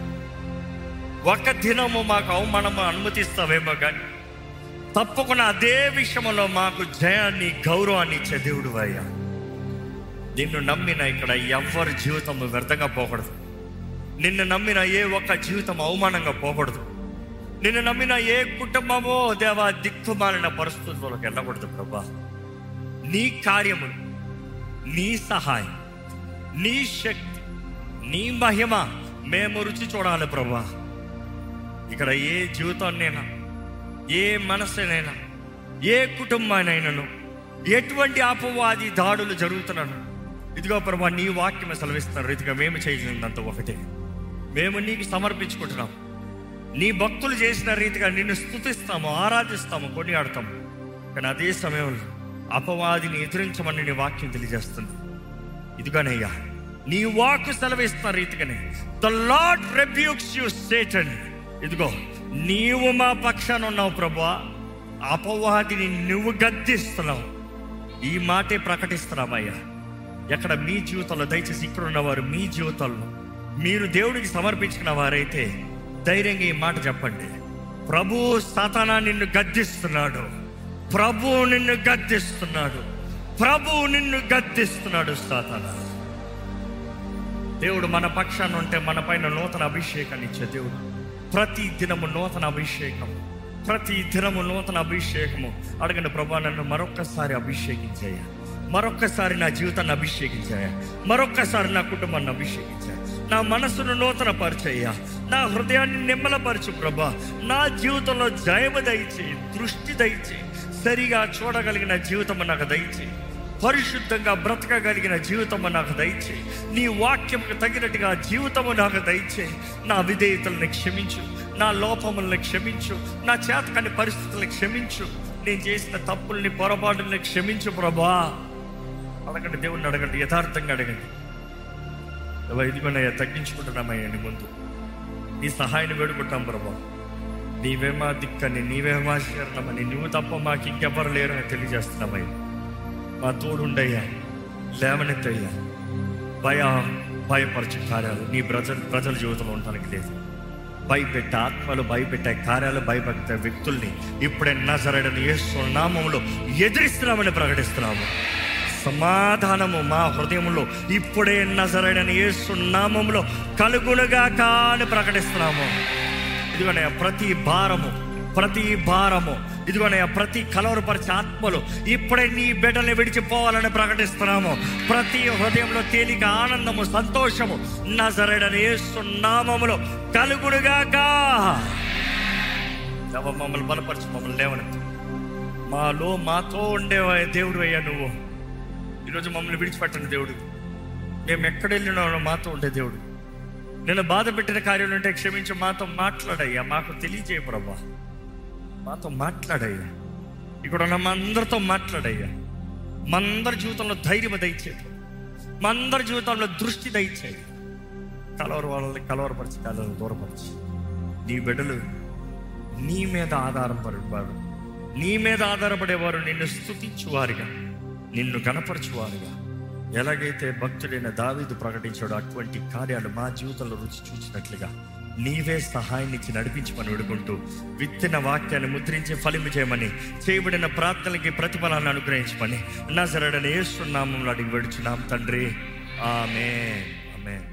ఒక దినము మాకు అవమానము అనుమతిస్తావేమో కానీ తప్పకుండా అదే విషయంలో మాకు జయాన్ని గౌరవాన్ని ఇచ్చే దేవుడు అయ్యా. నిన్ను నమ్మిన ఇక్కడ ఎవరి జీవితం వ్యర్థంగా పోకూడదు, నిన్ను నమ్మిన ఏ ఒక్క జీవితం అవమానంగా పోకూడదు, నిన్ను నమ్మిన ఏ కుటుంబమో దేవా దిక్కుమాలిన పరిస్థితుల్లోకి వెళ్ళకూడదు ప్రభా. నీ కార్యములు, నీ సహాయం, నీ శక్తి, నీ మహిమ మేము రుచి చూడాలి ప్రభా. ఇక్కడ ఏ జీవితాన్నైనా, ఏ మనసునైనా, ఏ కుటుంబానైనాను ఎటువంటి అపవాది దాడులు జరుగుతున్నాను, ఇదిగో ప్రభా నీ వాక్యం సెలవిస్తున్న రీతిగా మేము చేయగలిగినంత ఒకటే, మేము నీకు సమర్పించుకుంటున్నాం. నీ భక్తులు చేసిన రీతిగా నిన్ను స్తుతిస్తాము, ఆరాధిస్తాము, కొనియాడతాము. కానీ అదే సమయంలో అపవాదిని ఎదిరించమని నీ వాక్యం తెలియజేస్తుంది. ఇదిగోనయ్యా, నీ వాక్కు సెలవిస్తున్న రీతిగానే the Lord rebukes you Satan. ఇదిగో నీవు మా పక్షాన ఉన్నావు ప్రభువా, అపవాదిని నువ్వు గద్దిస్తున్నావు. ఈ మాటే ప్రకటిస్తున్నామయ్యా. ఎక్కడ మీ జీవితంలో దయచేసి ఇక్కడ ఉన్నవారు మీ జీవితంలో మీరు దేవుడికి సమర్పించిన వారైతే ధైర్యంగా ఈ మాట చెప్పండి. ప్రభు సాతానా నిన్ను గద్దిస్తున్నాడు, ప్రభు నిన్ను గద్దిస్తున్నాడు, ప్రభు నిన్ను గద్దిస్తున్నాడు సాతానా. దేవుడు మన పక్షాన ఉంటే మన పైన నూతన అభిషేకాన్ని ఇచ్చే దేవుడు. ప్రతి దినము నూతన అభిషేకము, ప్రతి దినము నూతన అభిషేకము. అడగండి, ప్రభా నన్ను మరొక్కసారి అభిషేకించాయా, మరొక్కసారి నా జీవితాన్ని అభిషేకించాయా, మరొక్కసారి నా కుటుంబాన్ని అభిషేకించాయా, నా మనసును నూతన పరిచయ్యా, నా హృదయాన్ని నిమ్మలపరచు ప్రభా. నా జీవితంలో జయము దయచేయి, దృష్టి దయచేయి, సరిగా చూడగలిగిన జీవితము నాకు దయచేయి, పరిశుద్ధంగా బ్రతకగలిగిన జీవితము నాకు దయచేయి, నీ వాక్యంకు తగినట్టుగా జీవితము నాకు దయచేయి. నా విధేయతలను క్షమించు, నా లోపములను క్షమించు, నా చేతకాని పరిస్థితులను క్షమించు, నేను చేసిన తప్పుల్ని పొరపాటుల్ని క్షమించు ప్రభా. అడగండి, దేవుణ్ణి అడగండి, యథార్థంగా అడగండి. ఇదిగోనయ్యా తగ్గించుకుంటున్నామయ్యా నీ ముందు, నీ సహాయాన్ని వేడుకుంటాం ప్రభా. నీవేమా దిక్కని, నీవేమా శరణమని, నువ్వు తప్ప మాకు ఇంకెవ్వరు లేరు అని తెలియజేస్తున్నామయ్యా. మా తోడుండయ్యా, లేవనెత్తయ్యా. భయపరచే కార్యాలు నీ ప్రజల జీవితంలో ఉండడానికి లేదు. భయపెట్టే ఆత్మలు, భయపెట్టే కార్యాలు, భయపెట్టే వ్యక్తుల్ని ఇప్పుడే నజరేయుడైన యేసు నామములో ఎదిరిస్తున్నామని ప్రకటిస్తున్నాము. సమాధానము మా హృదయంలో ఇప్పుడే నజరేయుడైన యేసు నామములో కలుగునుగాక అని ప్రకటిస్తున్నాము. ఇదిగోనయ్యా ప్రతి భారము ఇదిగోనయ్యా ప్రతి కలవరపరిచే ఆత్మలు ఇప్పుడే నీ బిడ్డల్ని విడిచిపోవాలని ప్రకటిస్తున్నాము. ప్రతి హృదయంలో తేలిక, ఆనందము, సంతోషము నజరేయుడైన యేసు నామములో కలుగునుగాక. మమ్మల్ని బలపరచు, మమ్మల్ని లేవనెత్తు. మాతో ఉండేవా దేవుడు అయ్యా నువ్వు. ఈరోజు మమ్మల్ని విడిచిపెట్టండి దేవుడు. మేము ఎక్కడ వెళ్ళినా మాతో ఉండే దేవుడు. నేను బాధ పెట్టిన కార్యాలు ఉంటే క్షమించి మాతో మాట్లాడయ్యా, మాకు తెలియజేయ ప్రభా. మాతో మాట్లాడయ్యా, ఇక్కడ ఉన్న మా అందరితో మాట్లాడయ్యా. మా అందరి జీవితంలో ధైర్యం దయచేది, మా అందరి జీవితంలో దృష్టి దయచేది. వాళ్ళని కలవరపరిచి కాళ్ళను దూరపరిచి నీ బిడ్డలు నీ మీద ఆధారపడేవారు, నీ మీద ఆధారపడేవారు నిన్ను స్తుతించువారుగా, నిన్ను కనపరచువారుగా. ఎలాగైతే భక్తుడైన దావీదు ప్రకటించాడో అటువంటి కార్యాలు మా జీవితంలో రుచి చూసినట్లుగా నీవే సహాయాన్నిచ్చి నడిపించమని వేడుకుంటూ, విత్తిన వాక్యాన్ని ముద్రించి ఫలింపు చేయమని, చేయబడిన ప్రార్థనలకి ప్రతిఫలాన్ని అనుగ్రహించమని నజరేయుడైన యేసు నామములో అడిగి వేడుచున్నాం తండ్రి. ఆమేన్, ఆమేన్.